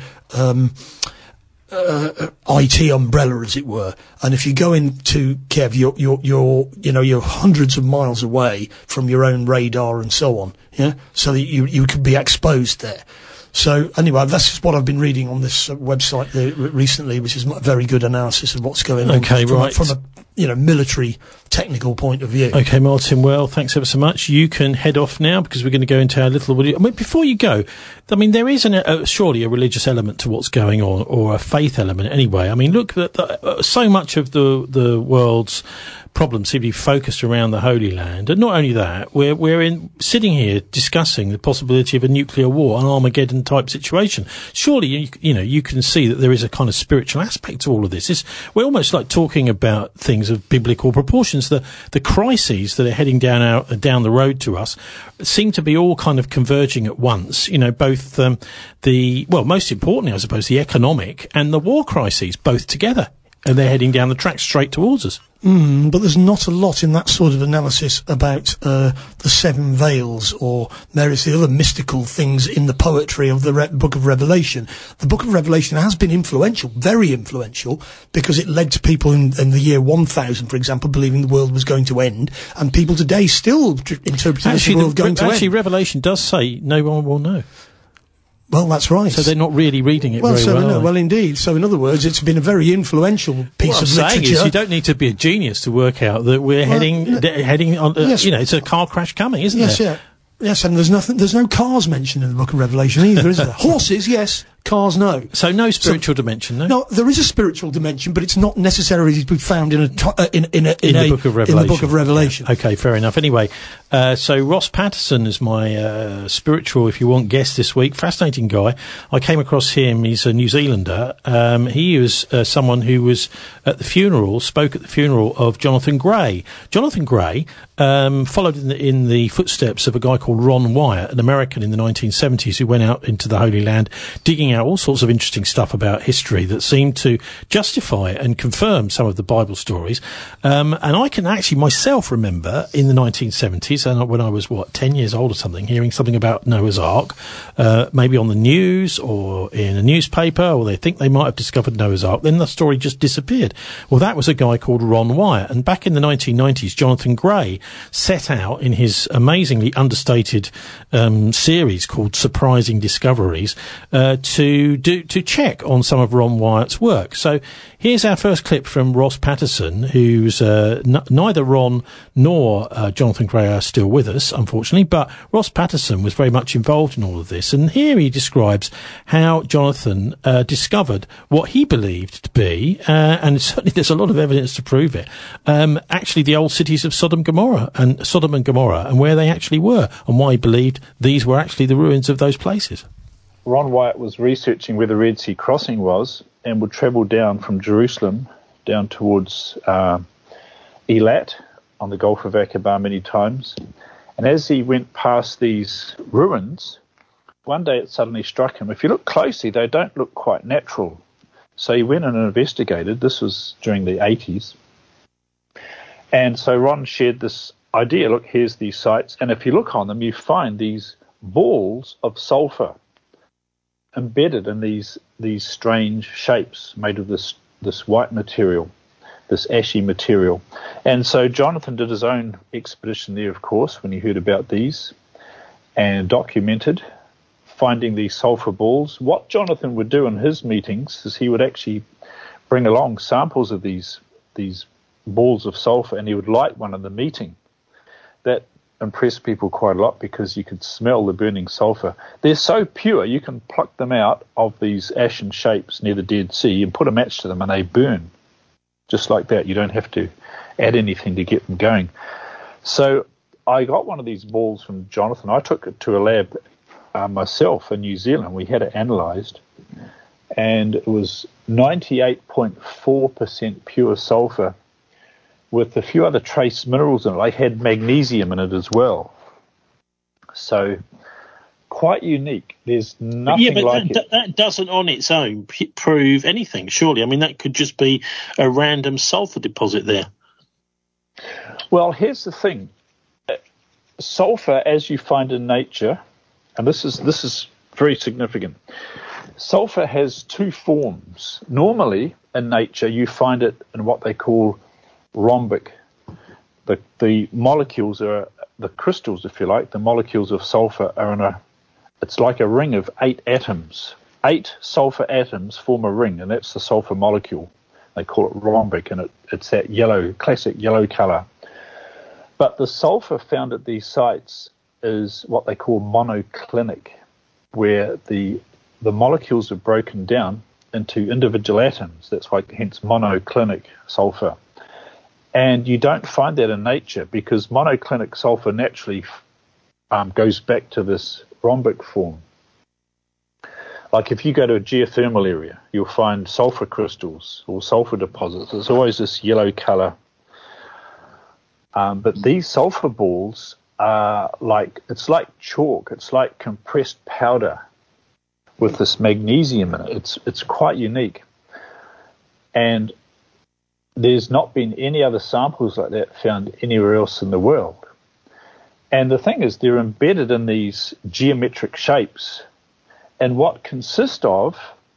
IT umbrella, as it were. And if you go into Kiev, you're hundreds of miles away from your own radar and so on. Yeah, so that you could be exposed there. So anyway, that's just what I've been reading on this website recently, which is a very good analysis of what's going on from a military technical point of view. Okay, Martin, well, thanks ever so much. You can head off now because we're going to go into our little... I mean, before you go, I mean, there is surely a religious element to what's going on, or a faith element anyway. I mean, look, so much of the world's problems seem to be focused around the Holy Land. And not only that, we're sitting here discussing the possibility of a nuclear war, an Armageddon type situation. Surely, you can see that there is a kind of spiritual aspect to all of this. We're almost like talking about things of biblical proportions. The crises that are heading down the road to us seem to be all kind of converging at once. Both most importantly, I suppose, the economic and the war crises, both together. And they're heading down the track straight towards us. But there's not a lot in that sort of analysis about the Seven Veils or various the other mystical things in the poetry of the Book of Revelation. The Book of Revelation has been influential, very influential, because it led to people in the year 1000, for example, believing the world was going to end, and people today still interpreting the world going to end. Actually, Revelation does say no one will know. Well, that's right. So they're not really reading it very well. Well, indeed. So, in other words, it's been a very influential piece of literature. What I'm saying is, you don't need to be a genius to work out that we're heading on. Yes. It's a car crash coming, isn't there? Yes, and there's no cars mentioned in the Book of Revelation either, is there? Horses, yes. cars, no. So no spiritual dimension, no? No, there is a spiritual dimension, but it's not necessarily to be found in the Book of Revelation. In the Book of Revelation. Yeah. Okay, fair enough. Anyway, so Ross Patterson is my spiritual, if you want, guest this week. Fascinating guy. I came across him. He's a New Zealander. He was someone who was at the funeral, spoke at the funeral of Jonathan Gray. Jonathan Gray followed in the footsteps of a guy called Ron Wyatt, an American in the 1970s who went out into the Holy Land, digging out all sorts of interesting stuff about history that seemed to justify and confirm some of the Bible stories. And I can actually myself remember in the 1970s, and when I was, 10 years old or something, hearing something about Noah's Ark, maybe on the news or in a newspaper, or they think they might have discovered Noah's Ark. Then the story just disappeared. Well, that was a guy called Ron Wyatt. And back in the 1990s, Jonathan Gray set out in his amazingly understated series called Surprising Discoveries to check on some of Ron Wyatt's work. So here's our first clip from Ross Patterson, who's neither Ron nor Jonathan Gray are still with us, unfortunately, but Ross Patterson was very much involved in all of this. And here he describes how Jonathan discovered what he believed to be, and certainly there's a lot of evidence to prove it, actually the old cities of Sodom and Gomorrah, and where they actually were, and why he believed these were actually the ruins of those places. Ron Wyatt was researching where the Red Sea crossing was and would travel down from Jerusalem down towards Eilat on the Gulf of Aqaba many times. And as he went past these ruins, one day it suddenly struck him. If you look closely, they don't look quite natural. So he went and investigated. This was during the 80s. And so Ron shared this idea. Look, here's these sites. And if you look on them, you find these balls of sulfur embedded in these strange shapes made of this white material, this ashy material. And so Jonathan did his own expedition there, of course, when he heard about these, and documented finding these sulfur balls. What Jonathan would do in his meetings is he would actually bring along samples of these balls of sulfur, and he would light one in the meeting. That impressed people quite a lot because you could smell the burning sulfur. They're so pure, you can pluck them out of these ashen shapes near the Dead Sea and put a match to them and they burn. Just like that. You don't have to add anything to get them going. So I got one of these balls from Jonathan. I took it to a lab myself in New Zealand. We had it analysed, and it was 98.4% pure sulfur with a few other trace minerals in it. I had magnesium in it as well. So quite unique. There's nothing like it. That doesn't on its own prove anything, surely. I mean, that could just be a random sulfur deposit there. Well, here's the thing. Sulfur, as you find in nature, and this is very significant, sulfur has two forms. Normally, in nature, you find it in what they call rhombic. The molecules are, the crystals, if you like, the molecules of sulfur are it's like a ring of 8 atoms. 8 sulfur atoms form a ring, and that's the sulfur molecule. They call it rhombic, and it's that yellow, classic yellow color. But the sulfur found at these sites is what they call monoclinic, where the molecules are broken down into individual atoms. That's why, hence monoclinic sulfur. And you don't find that in nature because monoclinic sulfur naturally goes back to this rhombic form. Like if you go to a geothermal area, you'll find sulfur crystals or sulfur deposits. There's always this yellow color. But these sulfur balls are it's like chalk. It's like compressed powder with this magnesium in it. It's quite unique. And there's not been any other samples like that found anywhere else in the world. And the thing is, they're embedded in these geometric shapes, and what consist of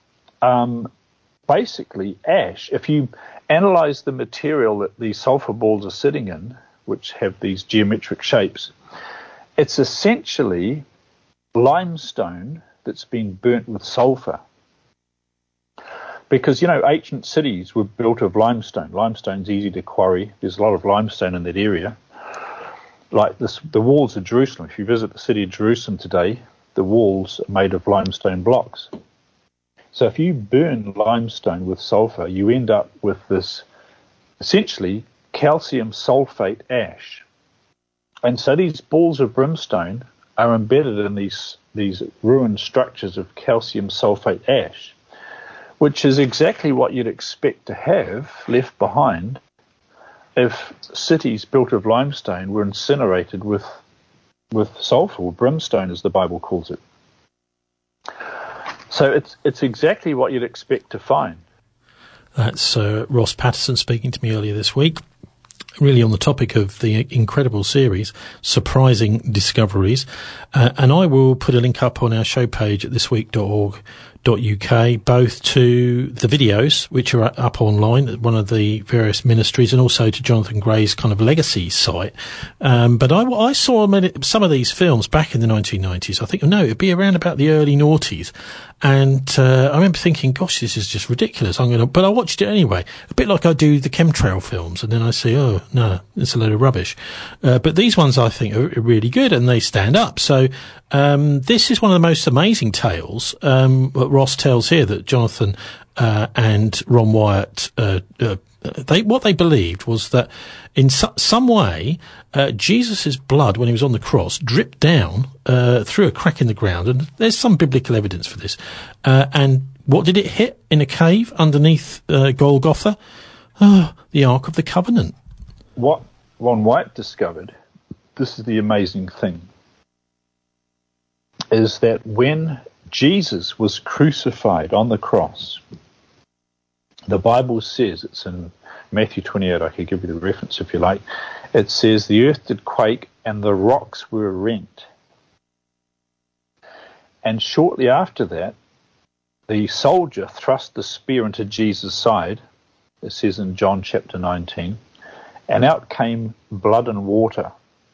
basically ash. If you analyze the material that these sulfur balls are sitting in, which have these geometric shapes, it's essentially limestone that's been burnt with sulfur. Because, ancient cities were built of limestone. Limestone's easy to quarry. There's a lot of limestone in that area. Like the walls of Jerusalem. If you visit the city of Jerusalem today, the walls are made of limestone blocks. So if you burn limestone with sulfur, you end up with this essentially calcium sulfate ash. And so these balls of brimstone are embedded in these ruined structures of calcium sulfate ash, which is exactly what you'd expect to have left behind if cities built of limestone were incinerated with sulfur, or brimstone as the Bible calls it. So it's exactly what you'd expect to find. That's Ross Patterson speaking to me earlier this week, really on the topic of the incredible series, Surprising Discoveries. And I will put a link up on our show page at thisweek.org.uk, both to the videos, which are up online at one of the various ministries, and also to Jonathan Gray's kind of legacy site. But I saw some of these films back in the 1990s. I think, no, it'd be around about the early noughties. And I remember thinking, gosh, this is just ridiculous. But I watched it anyway, a bit like I do the chemtrail films, and then I say, oh, no, it's a load of rubbish. But these ones I think are really good, and they stand up. So this is one of the most amazing tales that Ross tells here, that Jonathan and Ron Wyatt, what they believed was that in some way Jesus' blood, when he was on the cross, dripped down through a crack in the ground, and there's some biblical evidence for this. And what did it hit in a cave underneath Golgotha? The Ark of the Covenant. What Ron Wyatt discovered, this is the amazing thing, is that when Jesus was crucified on the cross, the Bible says, it's in Matthew 28, I could give you the reference if you like, it says, the earth did quake and the rocks were rent. And shortly after that, the soldier thrust the spear into Jesus' side, it says in John chapter 19, and out came blood and water.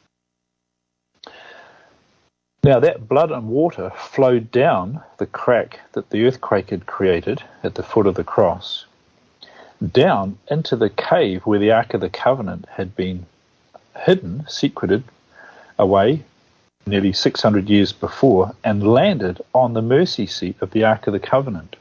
Now that blood and water flowed down the crack that the earthquake had created at the foot of the cross, down into the cave where the Ark of the Covenant had been hidden, secreted away nearly 600 years before, and landed on the mercy seat of the Ark of the Covenant.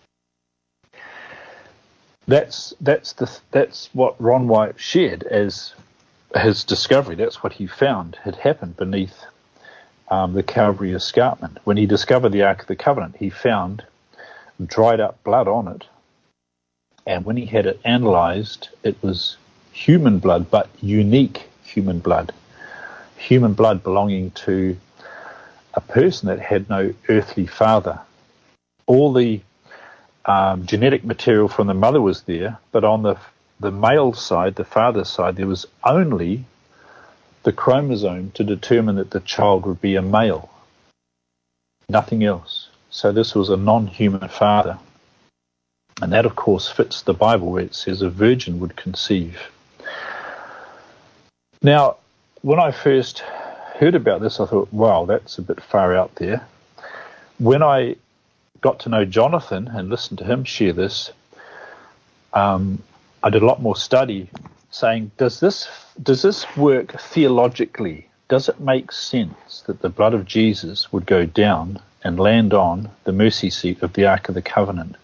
That's what Ron Wyatt shared as his discovery. That's what he found had happened beneath the Calvary escarpment. When he discovered the Ark of the Covenant, he found dried up blood on it, and when he had it analyzed, it was human blood, but unique human blood belonging to a person that had no earthly father. All the genetic material from the mother was there, but on the male side, the father's side, there was only the chromosome to determine that the child would be a male. Nothing else. So this was a non-human father. And that, of course, fits the Bible where it says a virgin would conceive. Now, when I first heard about this, I thought, wow, that's a bit far out there. When I got to know Jonathan and listened to him share this, I did a lot more study saying, does this work theologically? Does it make sense that the blood of Jesus would go down and land on the mercy seat of the Ark of the Covenant?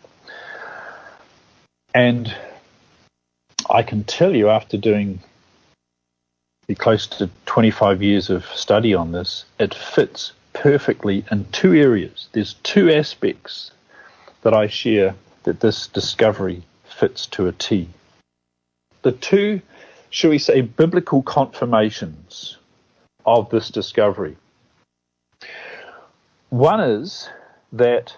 And I can tell you, after doing close to 25 years of study on this, it fits perfectly in two areas. There's two aspects that I share that this discovery fits to a T. The two, shall we say, biblical confirmations of this discovery. One is that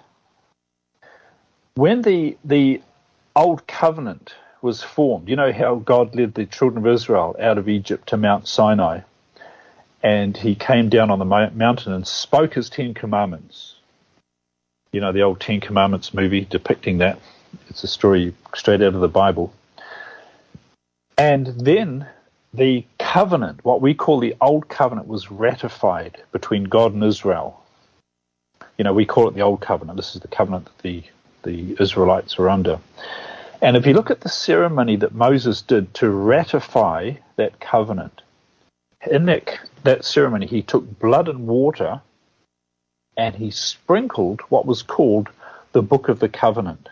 when the Old Covenant was formed, you know how God led the children of Israel out of Egypt to Mount Sinai, and he came down on the mountain and spoke his 10 commandments. You know, the old 10 Commandments movie depicting that. It's a story straight out of the Bible. And then the covenant, what we call the Old Covenant, was ratified between God and Israel. You know, we call it the Old Covenant. This is the covenant that the Israelites were under. And if you look at the ceremony that Moses did to ratify that covenant, in that ceremony he took blood and water and he sprinkled what was called the Book of the Covenant.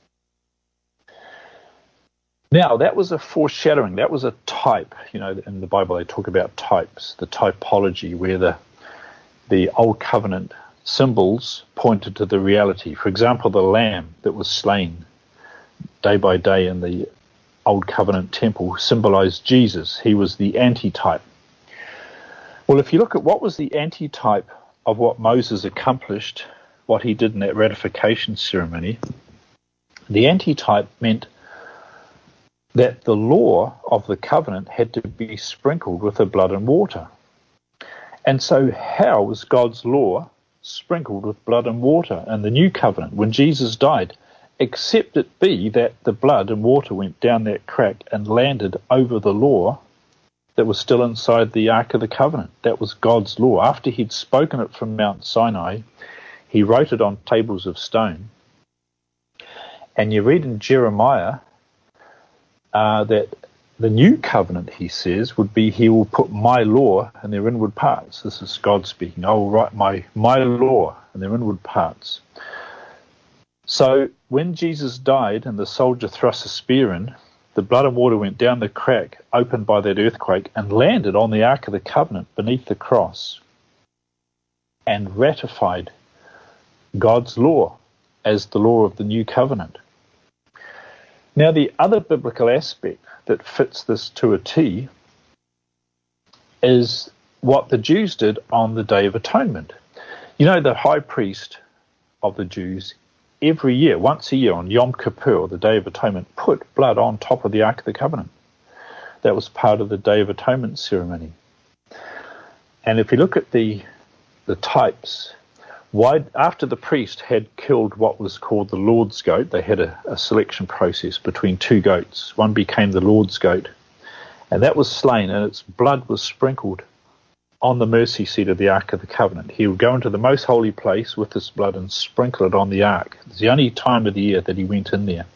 Now, that was a foreshadowing. That was a type. You know, in the Bible they talk about types, the typology, where the Old Covenant symbols pointed to the reality. For example, the lamb that was slain day by day in the Old Covenant temple symbolized Jesus. He was the antitype. Well, if you look at what was the antitype of what Moses accomplished, what he did in that ratification ceremony, the antitype meant that the law of the covenant had to be sprinkled with the blood and water. And so how was God's law sprinkled with blood and water in the new covenant when Jesus died? Except it be that the blood and water went down that crack and landed over the law that was still inside the Ark of the Covenant. That was God's law. After he'd spoken it from Mount Sinai, he wrote it on tables of stone. And you read in Jeremiah that the new covenant, he says, would be he will put my law in their inward parts. This is God speaking. I will write my law in their inward parts. So when Jesus died and the soldier thrust a spear in, the blood and water went down the crack opened by that earthquake and landed on the Ark of the Covenant beneath the cross and ratified God's law as the law of the new covenant. Now, the other biblical aspect that fits this to a T is what the Jews did on the Day of Atonement. You know, the high priest of the Jews, every year, once a year on Yom Kippur, the Day of Atonement, put blood on top of the Ark of the Covenant. That was part of the Day of Atonement ceremony. And if you look at the types, after the priest had killed what was called the Lord's goat, they had a selection process between two goats. One became the Lord's goat, and that was slain, and its blood was sprinkled on the mercy seat of the Ark of the Covenant. He would go into the most holy place with this blood and sprinkle it on the Ark. It's the only time of the year that he went in there.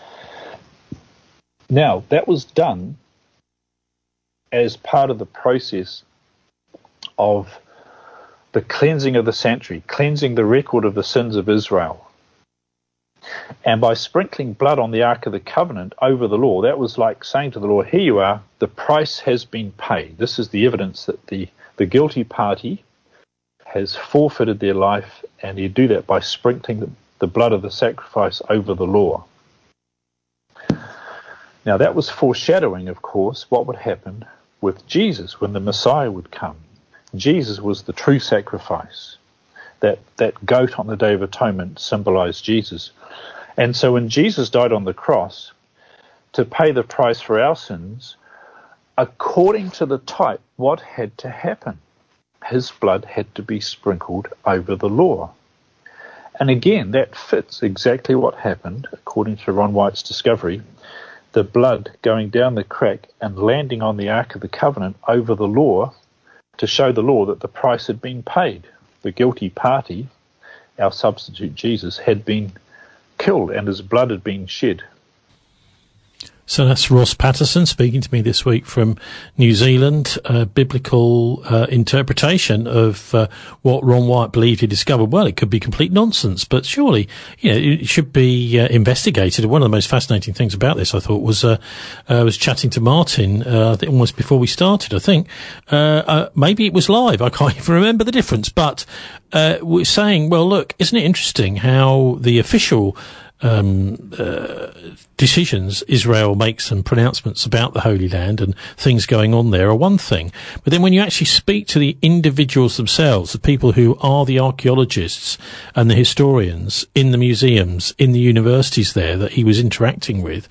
Now, that was done as part of the process of the cleansing of the sanctuary, cleansing the record of the sins of Israel. And by sprinkling blood on the Ark of the Covenant over the law, that was like saying to the Lord, here you are, the price has been paid. This is the evidence that the guilty party has forfeited their life, and you do that by sprinkling the blood of the sacrifice over the law. Now that was foreshadowing, of course, what would happen with Jesus when the Messiah would come. Jesus was the true sacrifice. That goat on the Day of Atonement symbolized Jesus. And so when Jesus died on the cross to pay the price for our sins, according to the type, what had to happen? His blood had to be sprinkled over the law. And again, that fits exactly what happened, according to Ron White's discovery, the blood going down the crack and landing on the Ark of the Covenant over the law to show the law that the price had been paid. The guilty party, our substitute Jesus, had been killed and his blood had been shed. So that's Ross Patterson speaking to me this week from New Zealand, biblical interpretation of what Ron White believed he discovered. Well, it could be complete nonsense, but surely, it should be investigated. One of the most fascinating things about this, I thought, was I was chatting to Martin almost before we started, I think. Maybe it was live. I can't even remember the difference. But we're saying, well, look, isn't it interesting how the official decisions Israel makes and pronouncements about the Holy Land and things going on there are one thing, but then when you actually speak to the individuals themselves, the people who are the archaeologists and the historians in the museums, in the universities there that he was interacting with,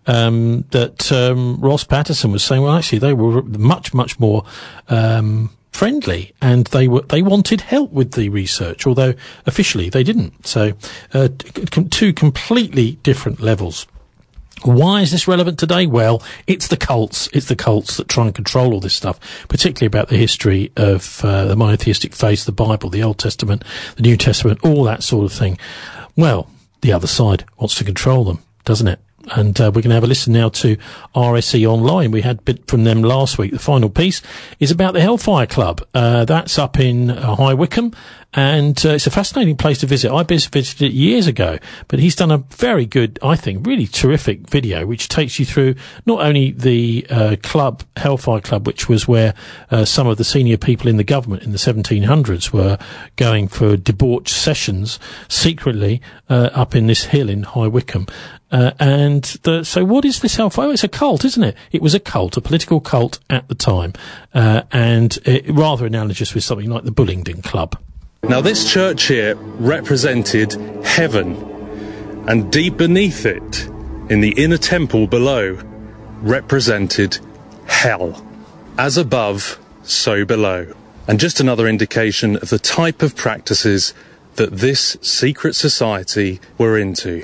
Ross Patterson was saying, well, actually they were much, much more friendly, and they wanted help with the research, although officially they didn't. So two completely different levels. Why is this relevant today? Well, it's the cults. It's the cults that try and control all this stuff, particularly about the history of the monotheistic faith, the Bible, the Old Testament, the New Testament, all that sort of thing. Well, the other side wants to control them, doesn't it? And we're going to have a listen now to RSE Online. We had a bit from them last week. The final piece is about the Hellfire Club. That's up in High Wycombe, And it's a fascinating place to visit. I visited it years ago, but he's done a very good, I think, really terrific video, which takes you through not only the club, Hellfire Club, which was where some of the senior people in the government in the 1700s were going for debauched sessions secretly up in this hill in High Wycombe. So what is this Hellfire? It's a cult, isn't it? It was a cult, a political cult at the time, and rather analogous with something like the Bullingdon Club. Now, this church here represented heaven, and deep beneath it, in the inner temple below, represented hell. As above, so below. And just another indication of the type of practices that this secret society were into.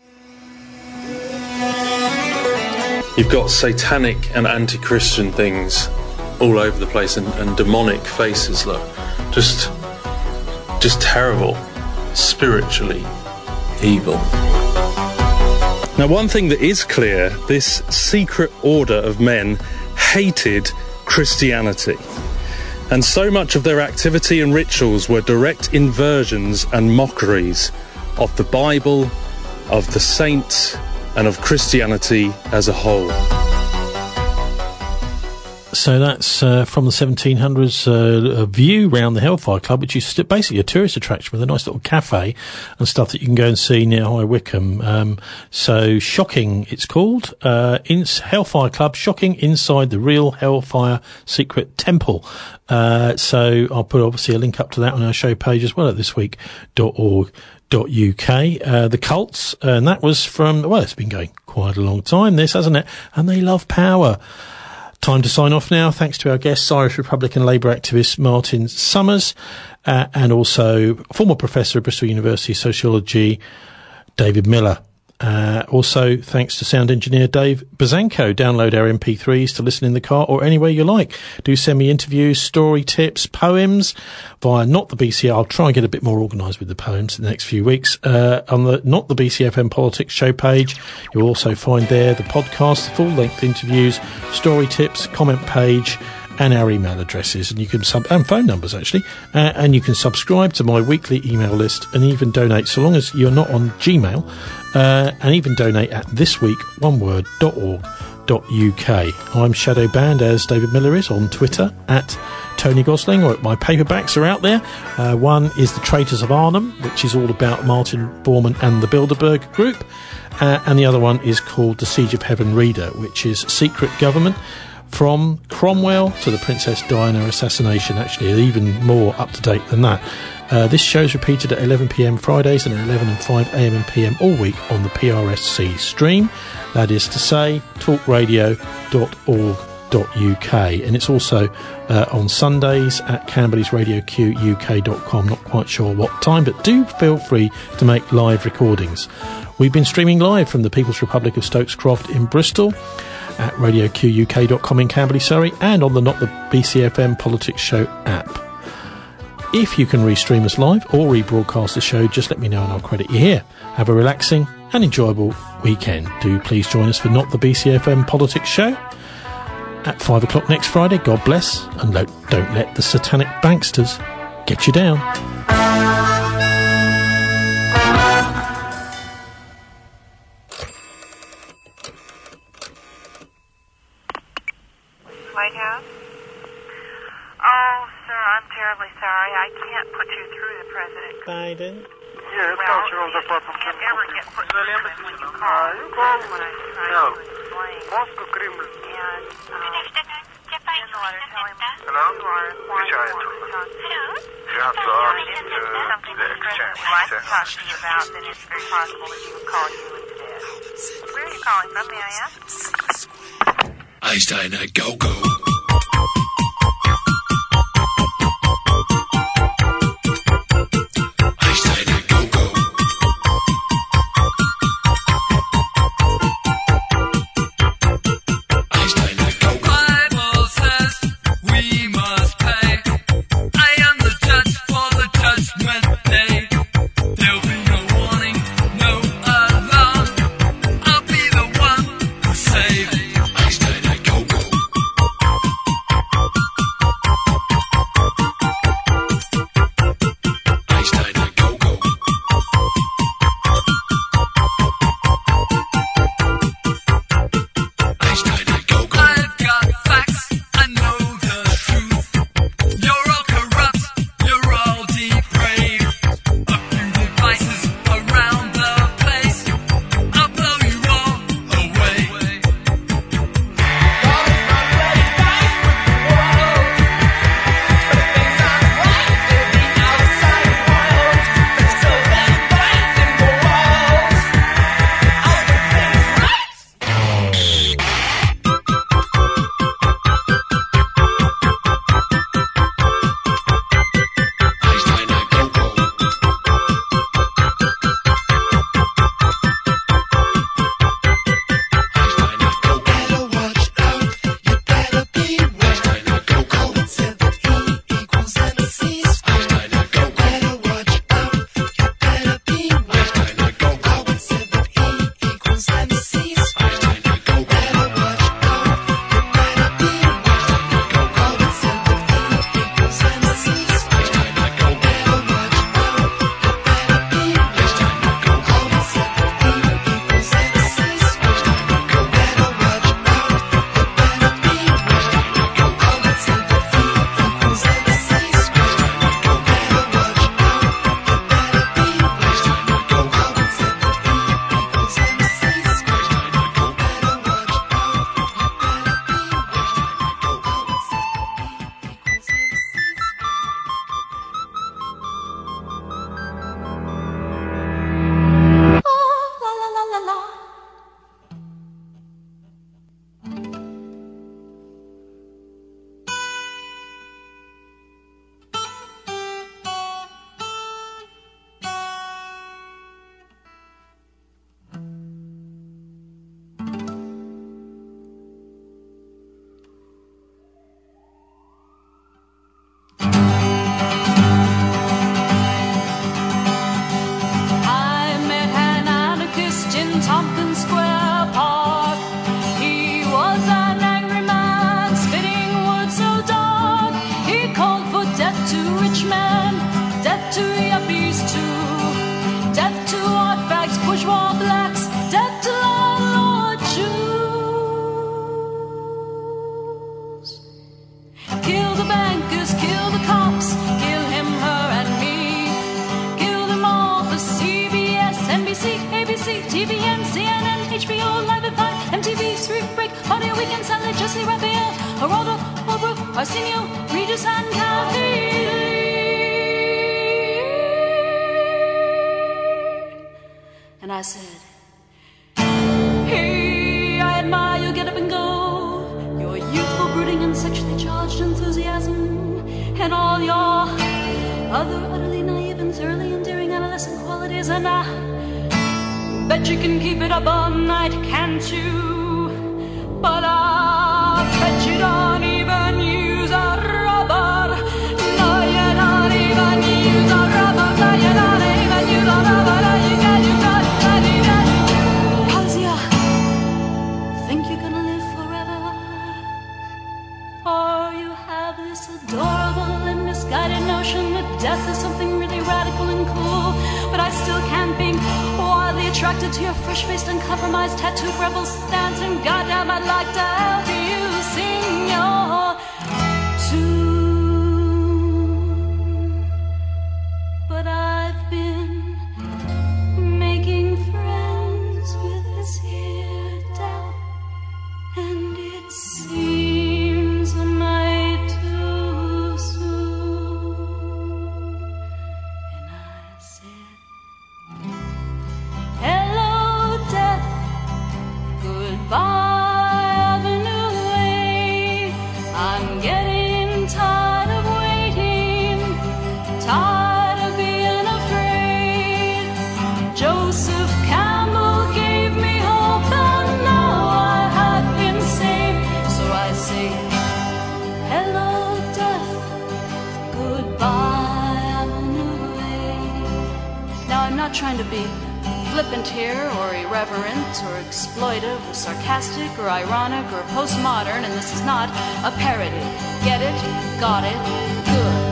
You've got satanic and anti-Christian things all over the place, and demonic faces, look. Just terrible, spiritually evil. Now, one thing that is clear, this secret order of men hated Christianity. And so much of their activity and rituals were direct inversions and mockeries of the Bible, of the saints, and of Christianity as a whole. So that's from the 1700s, a view round the Hellfire Club, which is basically a tourist attraction with a nice little cafe and stuff that you can go and see near High Wycombe. So Shocking, it's called. Hellfire Club, Shocking Inside the Real Hellfire Secret Temple. So I'll put obviously a link up to that on our show page as well at thisweek.org.uk. The Cults, and that was from, well, it's been going quite a long time, this, hasn't it? And they love power. Time to sign off now. Thanks to our guests, Irish Republican Labour activist Martin Summers, and also former professor at Bristol University Sociology, David Miller. Also, thanks to sound engineer Dave Bazanko. Download our MP3s to listen in the car or anywhere you like. Do send me interviews, story tips, poems via Not the BCF. I'll try and get a bit more organised with the poems in the next few weeks. On the Not the BCFM Politics show page, you'll also find there the podcast, full-length interviews, story tips, comment page, and our email addresses, and you can and phone numbers actually, and you can subscribe to my weekly email list and even donate, so long as you're not on Gmail, and even donate at thisweek.org.uk. I'm Shadow Banned, as David Miller is, on Twitter at Tony Gosling, or my paperbacks are out there. One is The Traitors of Arnhem, which is all about Martin Bormann and the Bilderberg Group, and the other one is called The Siege of Heaven Reader, which is secret government from Cromwell to the Princess Diana assassination, actually, even more up-to-date than that. This show's repeated at 11pm Fridays and at 11 and 5am and pm all week on the PRSC stream. That is to say, talkradio.org.uk. And it's also on Sundays at Camberley'sRadioQUK.com. Not quite sure what time, but do feel free to make live recordings. We've been streaming live from the People's Republic of Stokes Croft in Bristol, at radioquk.com in Camberley, Surrey, and on the Not the BCFM Politics Show app. If you can restream us live or rebroadcast the show, just let me know and I'll credit you here. Have a relaxing and enjoyable weekend. Do please join us for Not the BCFM Politics Show at 5 o'clock next Friday. God bless, and don't let the satanic banksters get you down. White House? Oh, sir, I'm terribly sorry. I can't put you through the president. Biden? Yes, Council of the Republican. You never get put through when you call. When I try to explain. Moscow, Kremlin. And, in order to tell him Hello? you are why you want to talk to you. Yeah, If it's something that the president would like to talk to you about, then it's very possible that he would call you instead. Where are you calling from, may I ask? Einstein, go, go. Englishmen, death to yuppies too, death to artifacts, bourgeois blacks, death to landlord Jews. Kill the bankers, kill the cops, kill him, her, and me. Kill them all for CBS, NBC, ABC, TVN, CNN, HBO, Live at 5, MTV, Spring Break, Audio Weekend, Sunday, Jesse Raphael, Geraldo, Holbrook, Arsenio, Regis, and Kathy Lee. And I said, hey, I admire your get up and go, your youthful brooding and sexually charged enthusiasm, and all your other utterly naive and thoroughly endearing adolescent qualities, and I bet you can keep it up all night, can't you? But I bet you don't even use a rubber. No, you don't even use a rubber. No, you don't even use a rubber. No, you got it. How's ya? Think you're gonna live forever? Or you have this adorable and misguided notion that death is something really radical and cool, but I still can't be wildly attracted to your fresh-faced, uncompromised, tattooed rebel stance, and goddamn, I'd like to have you sing your tune. But I've been making friends with this here death, and it seems a mite too soon. And I said, hello, death, goodbye, Avenue A. I'm getting tired of waiting, tired of being afraid. Joseph Campbell gave me hope, and now I had been saved. So I say, hello, death, goodbye, Avenue A. Now, I'm not trying to be flippant here, or irreverent, or exploitive, or sarcastic, or ironic, or postmodern, and this is not a parody. Get it? Got it? Good.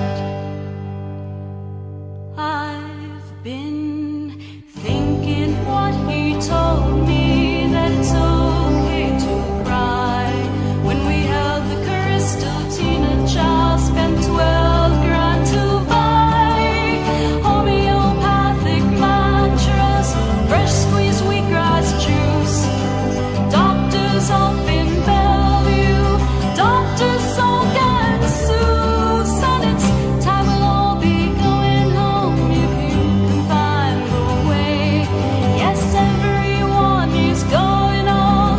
I've been thinking what he told me, that it's okay to cry. When we held the crystal Tina child, spent 12 grand to buy homeopathic mattress, fresh squeezed wheatgrass juice, doctors up in Bellevue, doctors Salk and Seuss, and it's time we'll all be going home if you can find the way. Yes, everyone is going on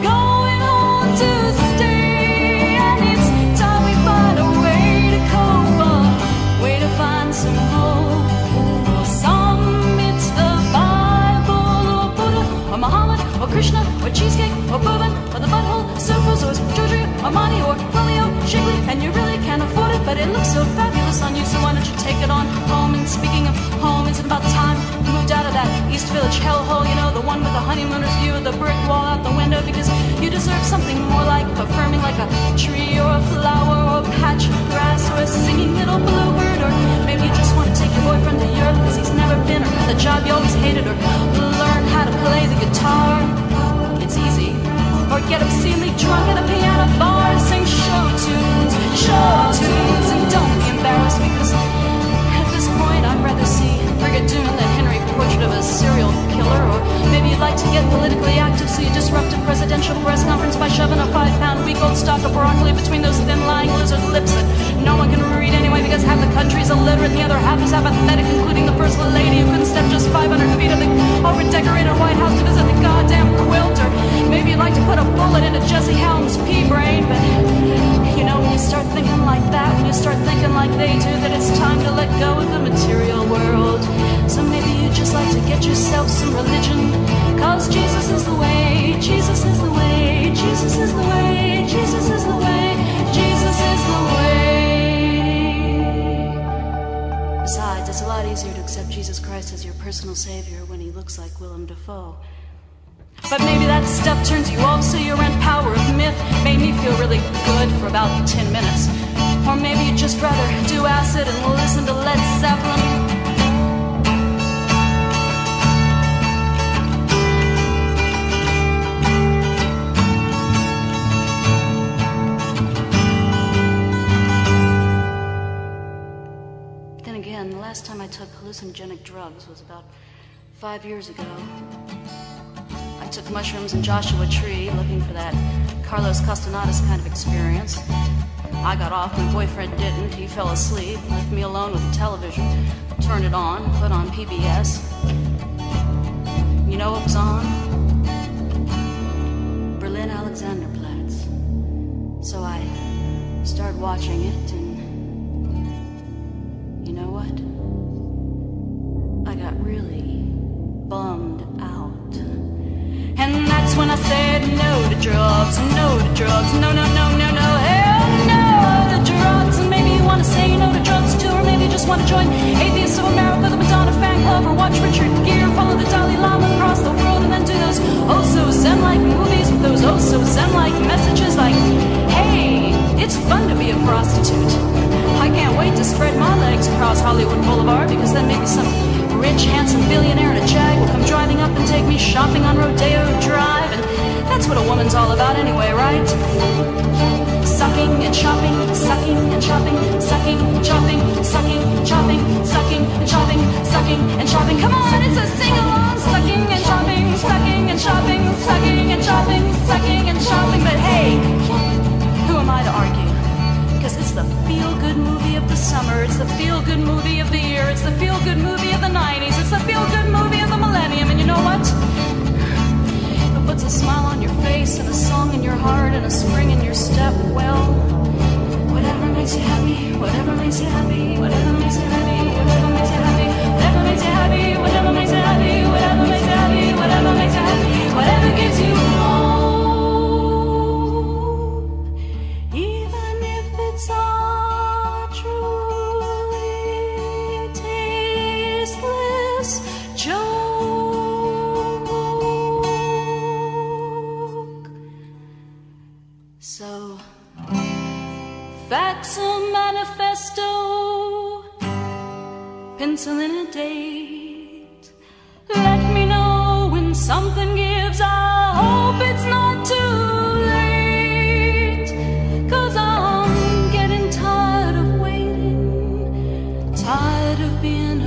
to stay, and it's time we find a way to cope, a way to find some hope. For some it's the Bible, or Buddha, or Muhammad, or Krishna, or cheesecake, or bourbon, or the butthole circles, or Georgia, or Monty, or Polio, Shigley, and you really can't afford it, but it looks so fabulous on you, so why don't you take it on home? And speaking of home, isn't it about time you moved out of that East Village hellhole, you know, the one with the honeymooner's view of the brick wall out the window, because you deserve something more like affirming, like a tree, or a flower, or a patch of grass, or a singing little bluebird, or maybe you just want to take your boyfriend to Europe because he's never been, or the job you always hated, or learn how to play the guitar. It's easy. Or get obscenely drunk at a piano bar and sing show tunes, and don't be embarrassed, because at this point I'd rather see Brigadoon than Henry Portrait of a Serial Killer. Or maybe you'd like to get politically active, so you disrupt a presidential press conference by shoving a 5-pound week-old stalk of broccoli between those thin lying lizard lips that no one can read anyway, because half the country's illiterate and the other half is apathetic, including the first lady who couldn't step just 500 feet of the over-decorated White House to visit the goddamn quilt. Or maybe you'd like to put a bullet into Jesse Helms' pea-brain, but you know, when you start thinking like that, when you start thinking like they do, that it's time to let go of the material world. So maybe you'd just like to get yourself some religion, 'cause Jesus is the way, Jesus is the way, Jesus is the way, Jesus is the way, Jesus is the way. Besides, it's a lot easier to accept Jesus Christ as your personal savior when he looks like Willem Dafoe. But maybe that stuff turns you off, so your rent power of myth made me feel really good for about 10 minutes. Or maybe you'd just rather do acid and listen to Led Zeppelin. Then again, the last time I took hallucinogenic drugs was about 5 years ago. I took mushrooms in Joshua Tree looking for that Carlos Castaneda's kind of experience. I got off, my boyfriend didn't. He fell asleep, left me alone with the television. Turned it on, put on PBS. You know what was on? Berlin Alexanderplatz. So I started watching it, and you know what? I got really bummed out. And that's when I said no to drugs, no to drugs, no, no, no, no, no, hell no to drugs. And maybe you want to say no to drugs too, or maybe you just want to join Atheists of America, the Madonna fan club, or watch Richard Gere follow the Dalai Lama across the world, and then do those oh-so-zen-like movies with those oh-so-zen-like messages like, hey, it's fun to be a prostitute. I can't wait to spread my legs across Hollywood Boulevard, because then maybe some rich, handsome billionaire in a Jag will come driving up and take me shopping on Rodeo Drive. And that's what a woman's all about anyway, right? Sucking and shopping, sucking and shopping, sucking and shopping, sucking, chopping, sucking and shopping, sucking and shopping. Come on, it's a sing-along. Sucking and shopping, sucking and shopping, sucking and shopping, sucking and shopping. But hey, who am I to argue? Because it's the feel-good movie of the summer, it's the feel-good movie of the year, it's the feel-good movie of the 90s, it's the feel-good movie of the millennium. And you know what? If it puts a smile on your face and a song in your heart and a spring in your step, well, whatever makes you happy, whatever makes you happy, whatever makes you happy, whatever makes you happy, whatever makes you happy, whatever makes you happy, whatever makes you happy, whatever makes you happy, whatever gives you hope. It's a truly tasteless joke. So, fax a manifesto, pencil in a date. Let me know when something gives. I hope it's not too late, 'cause I'm tired of being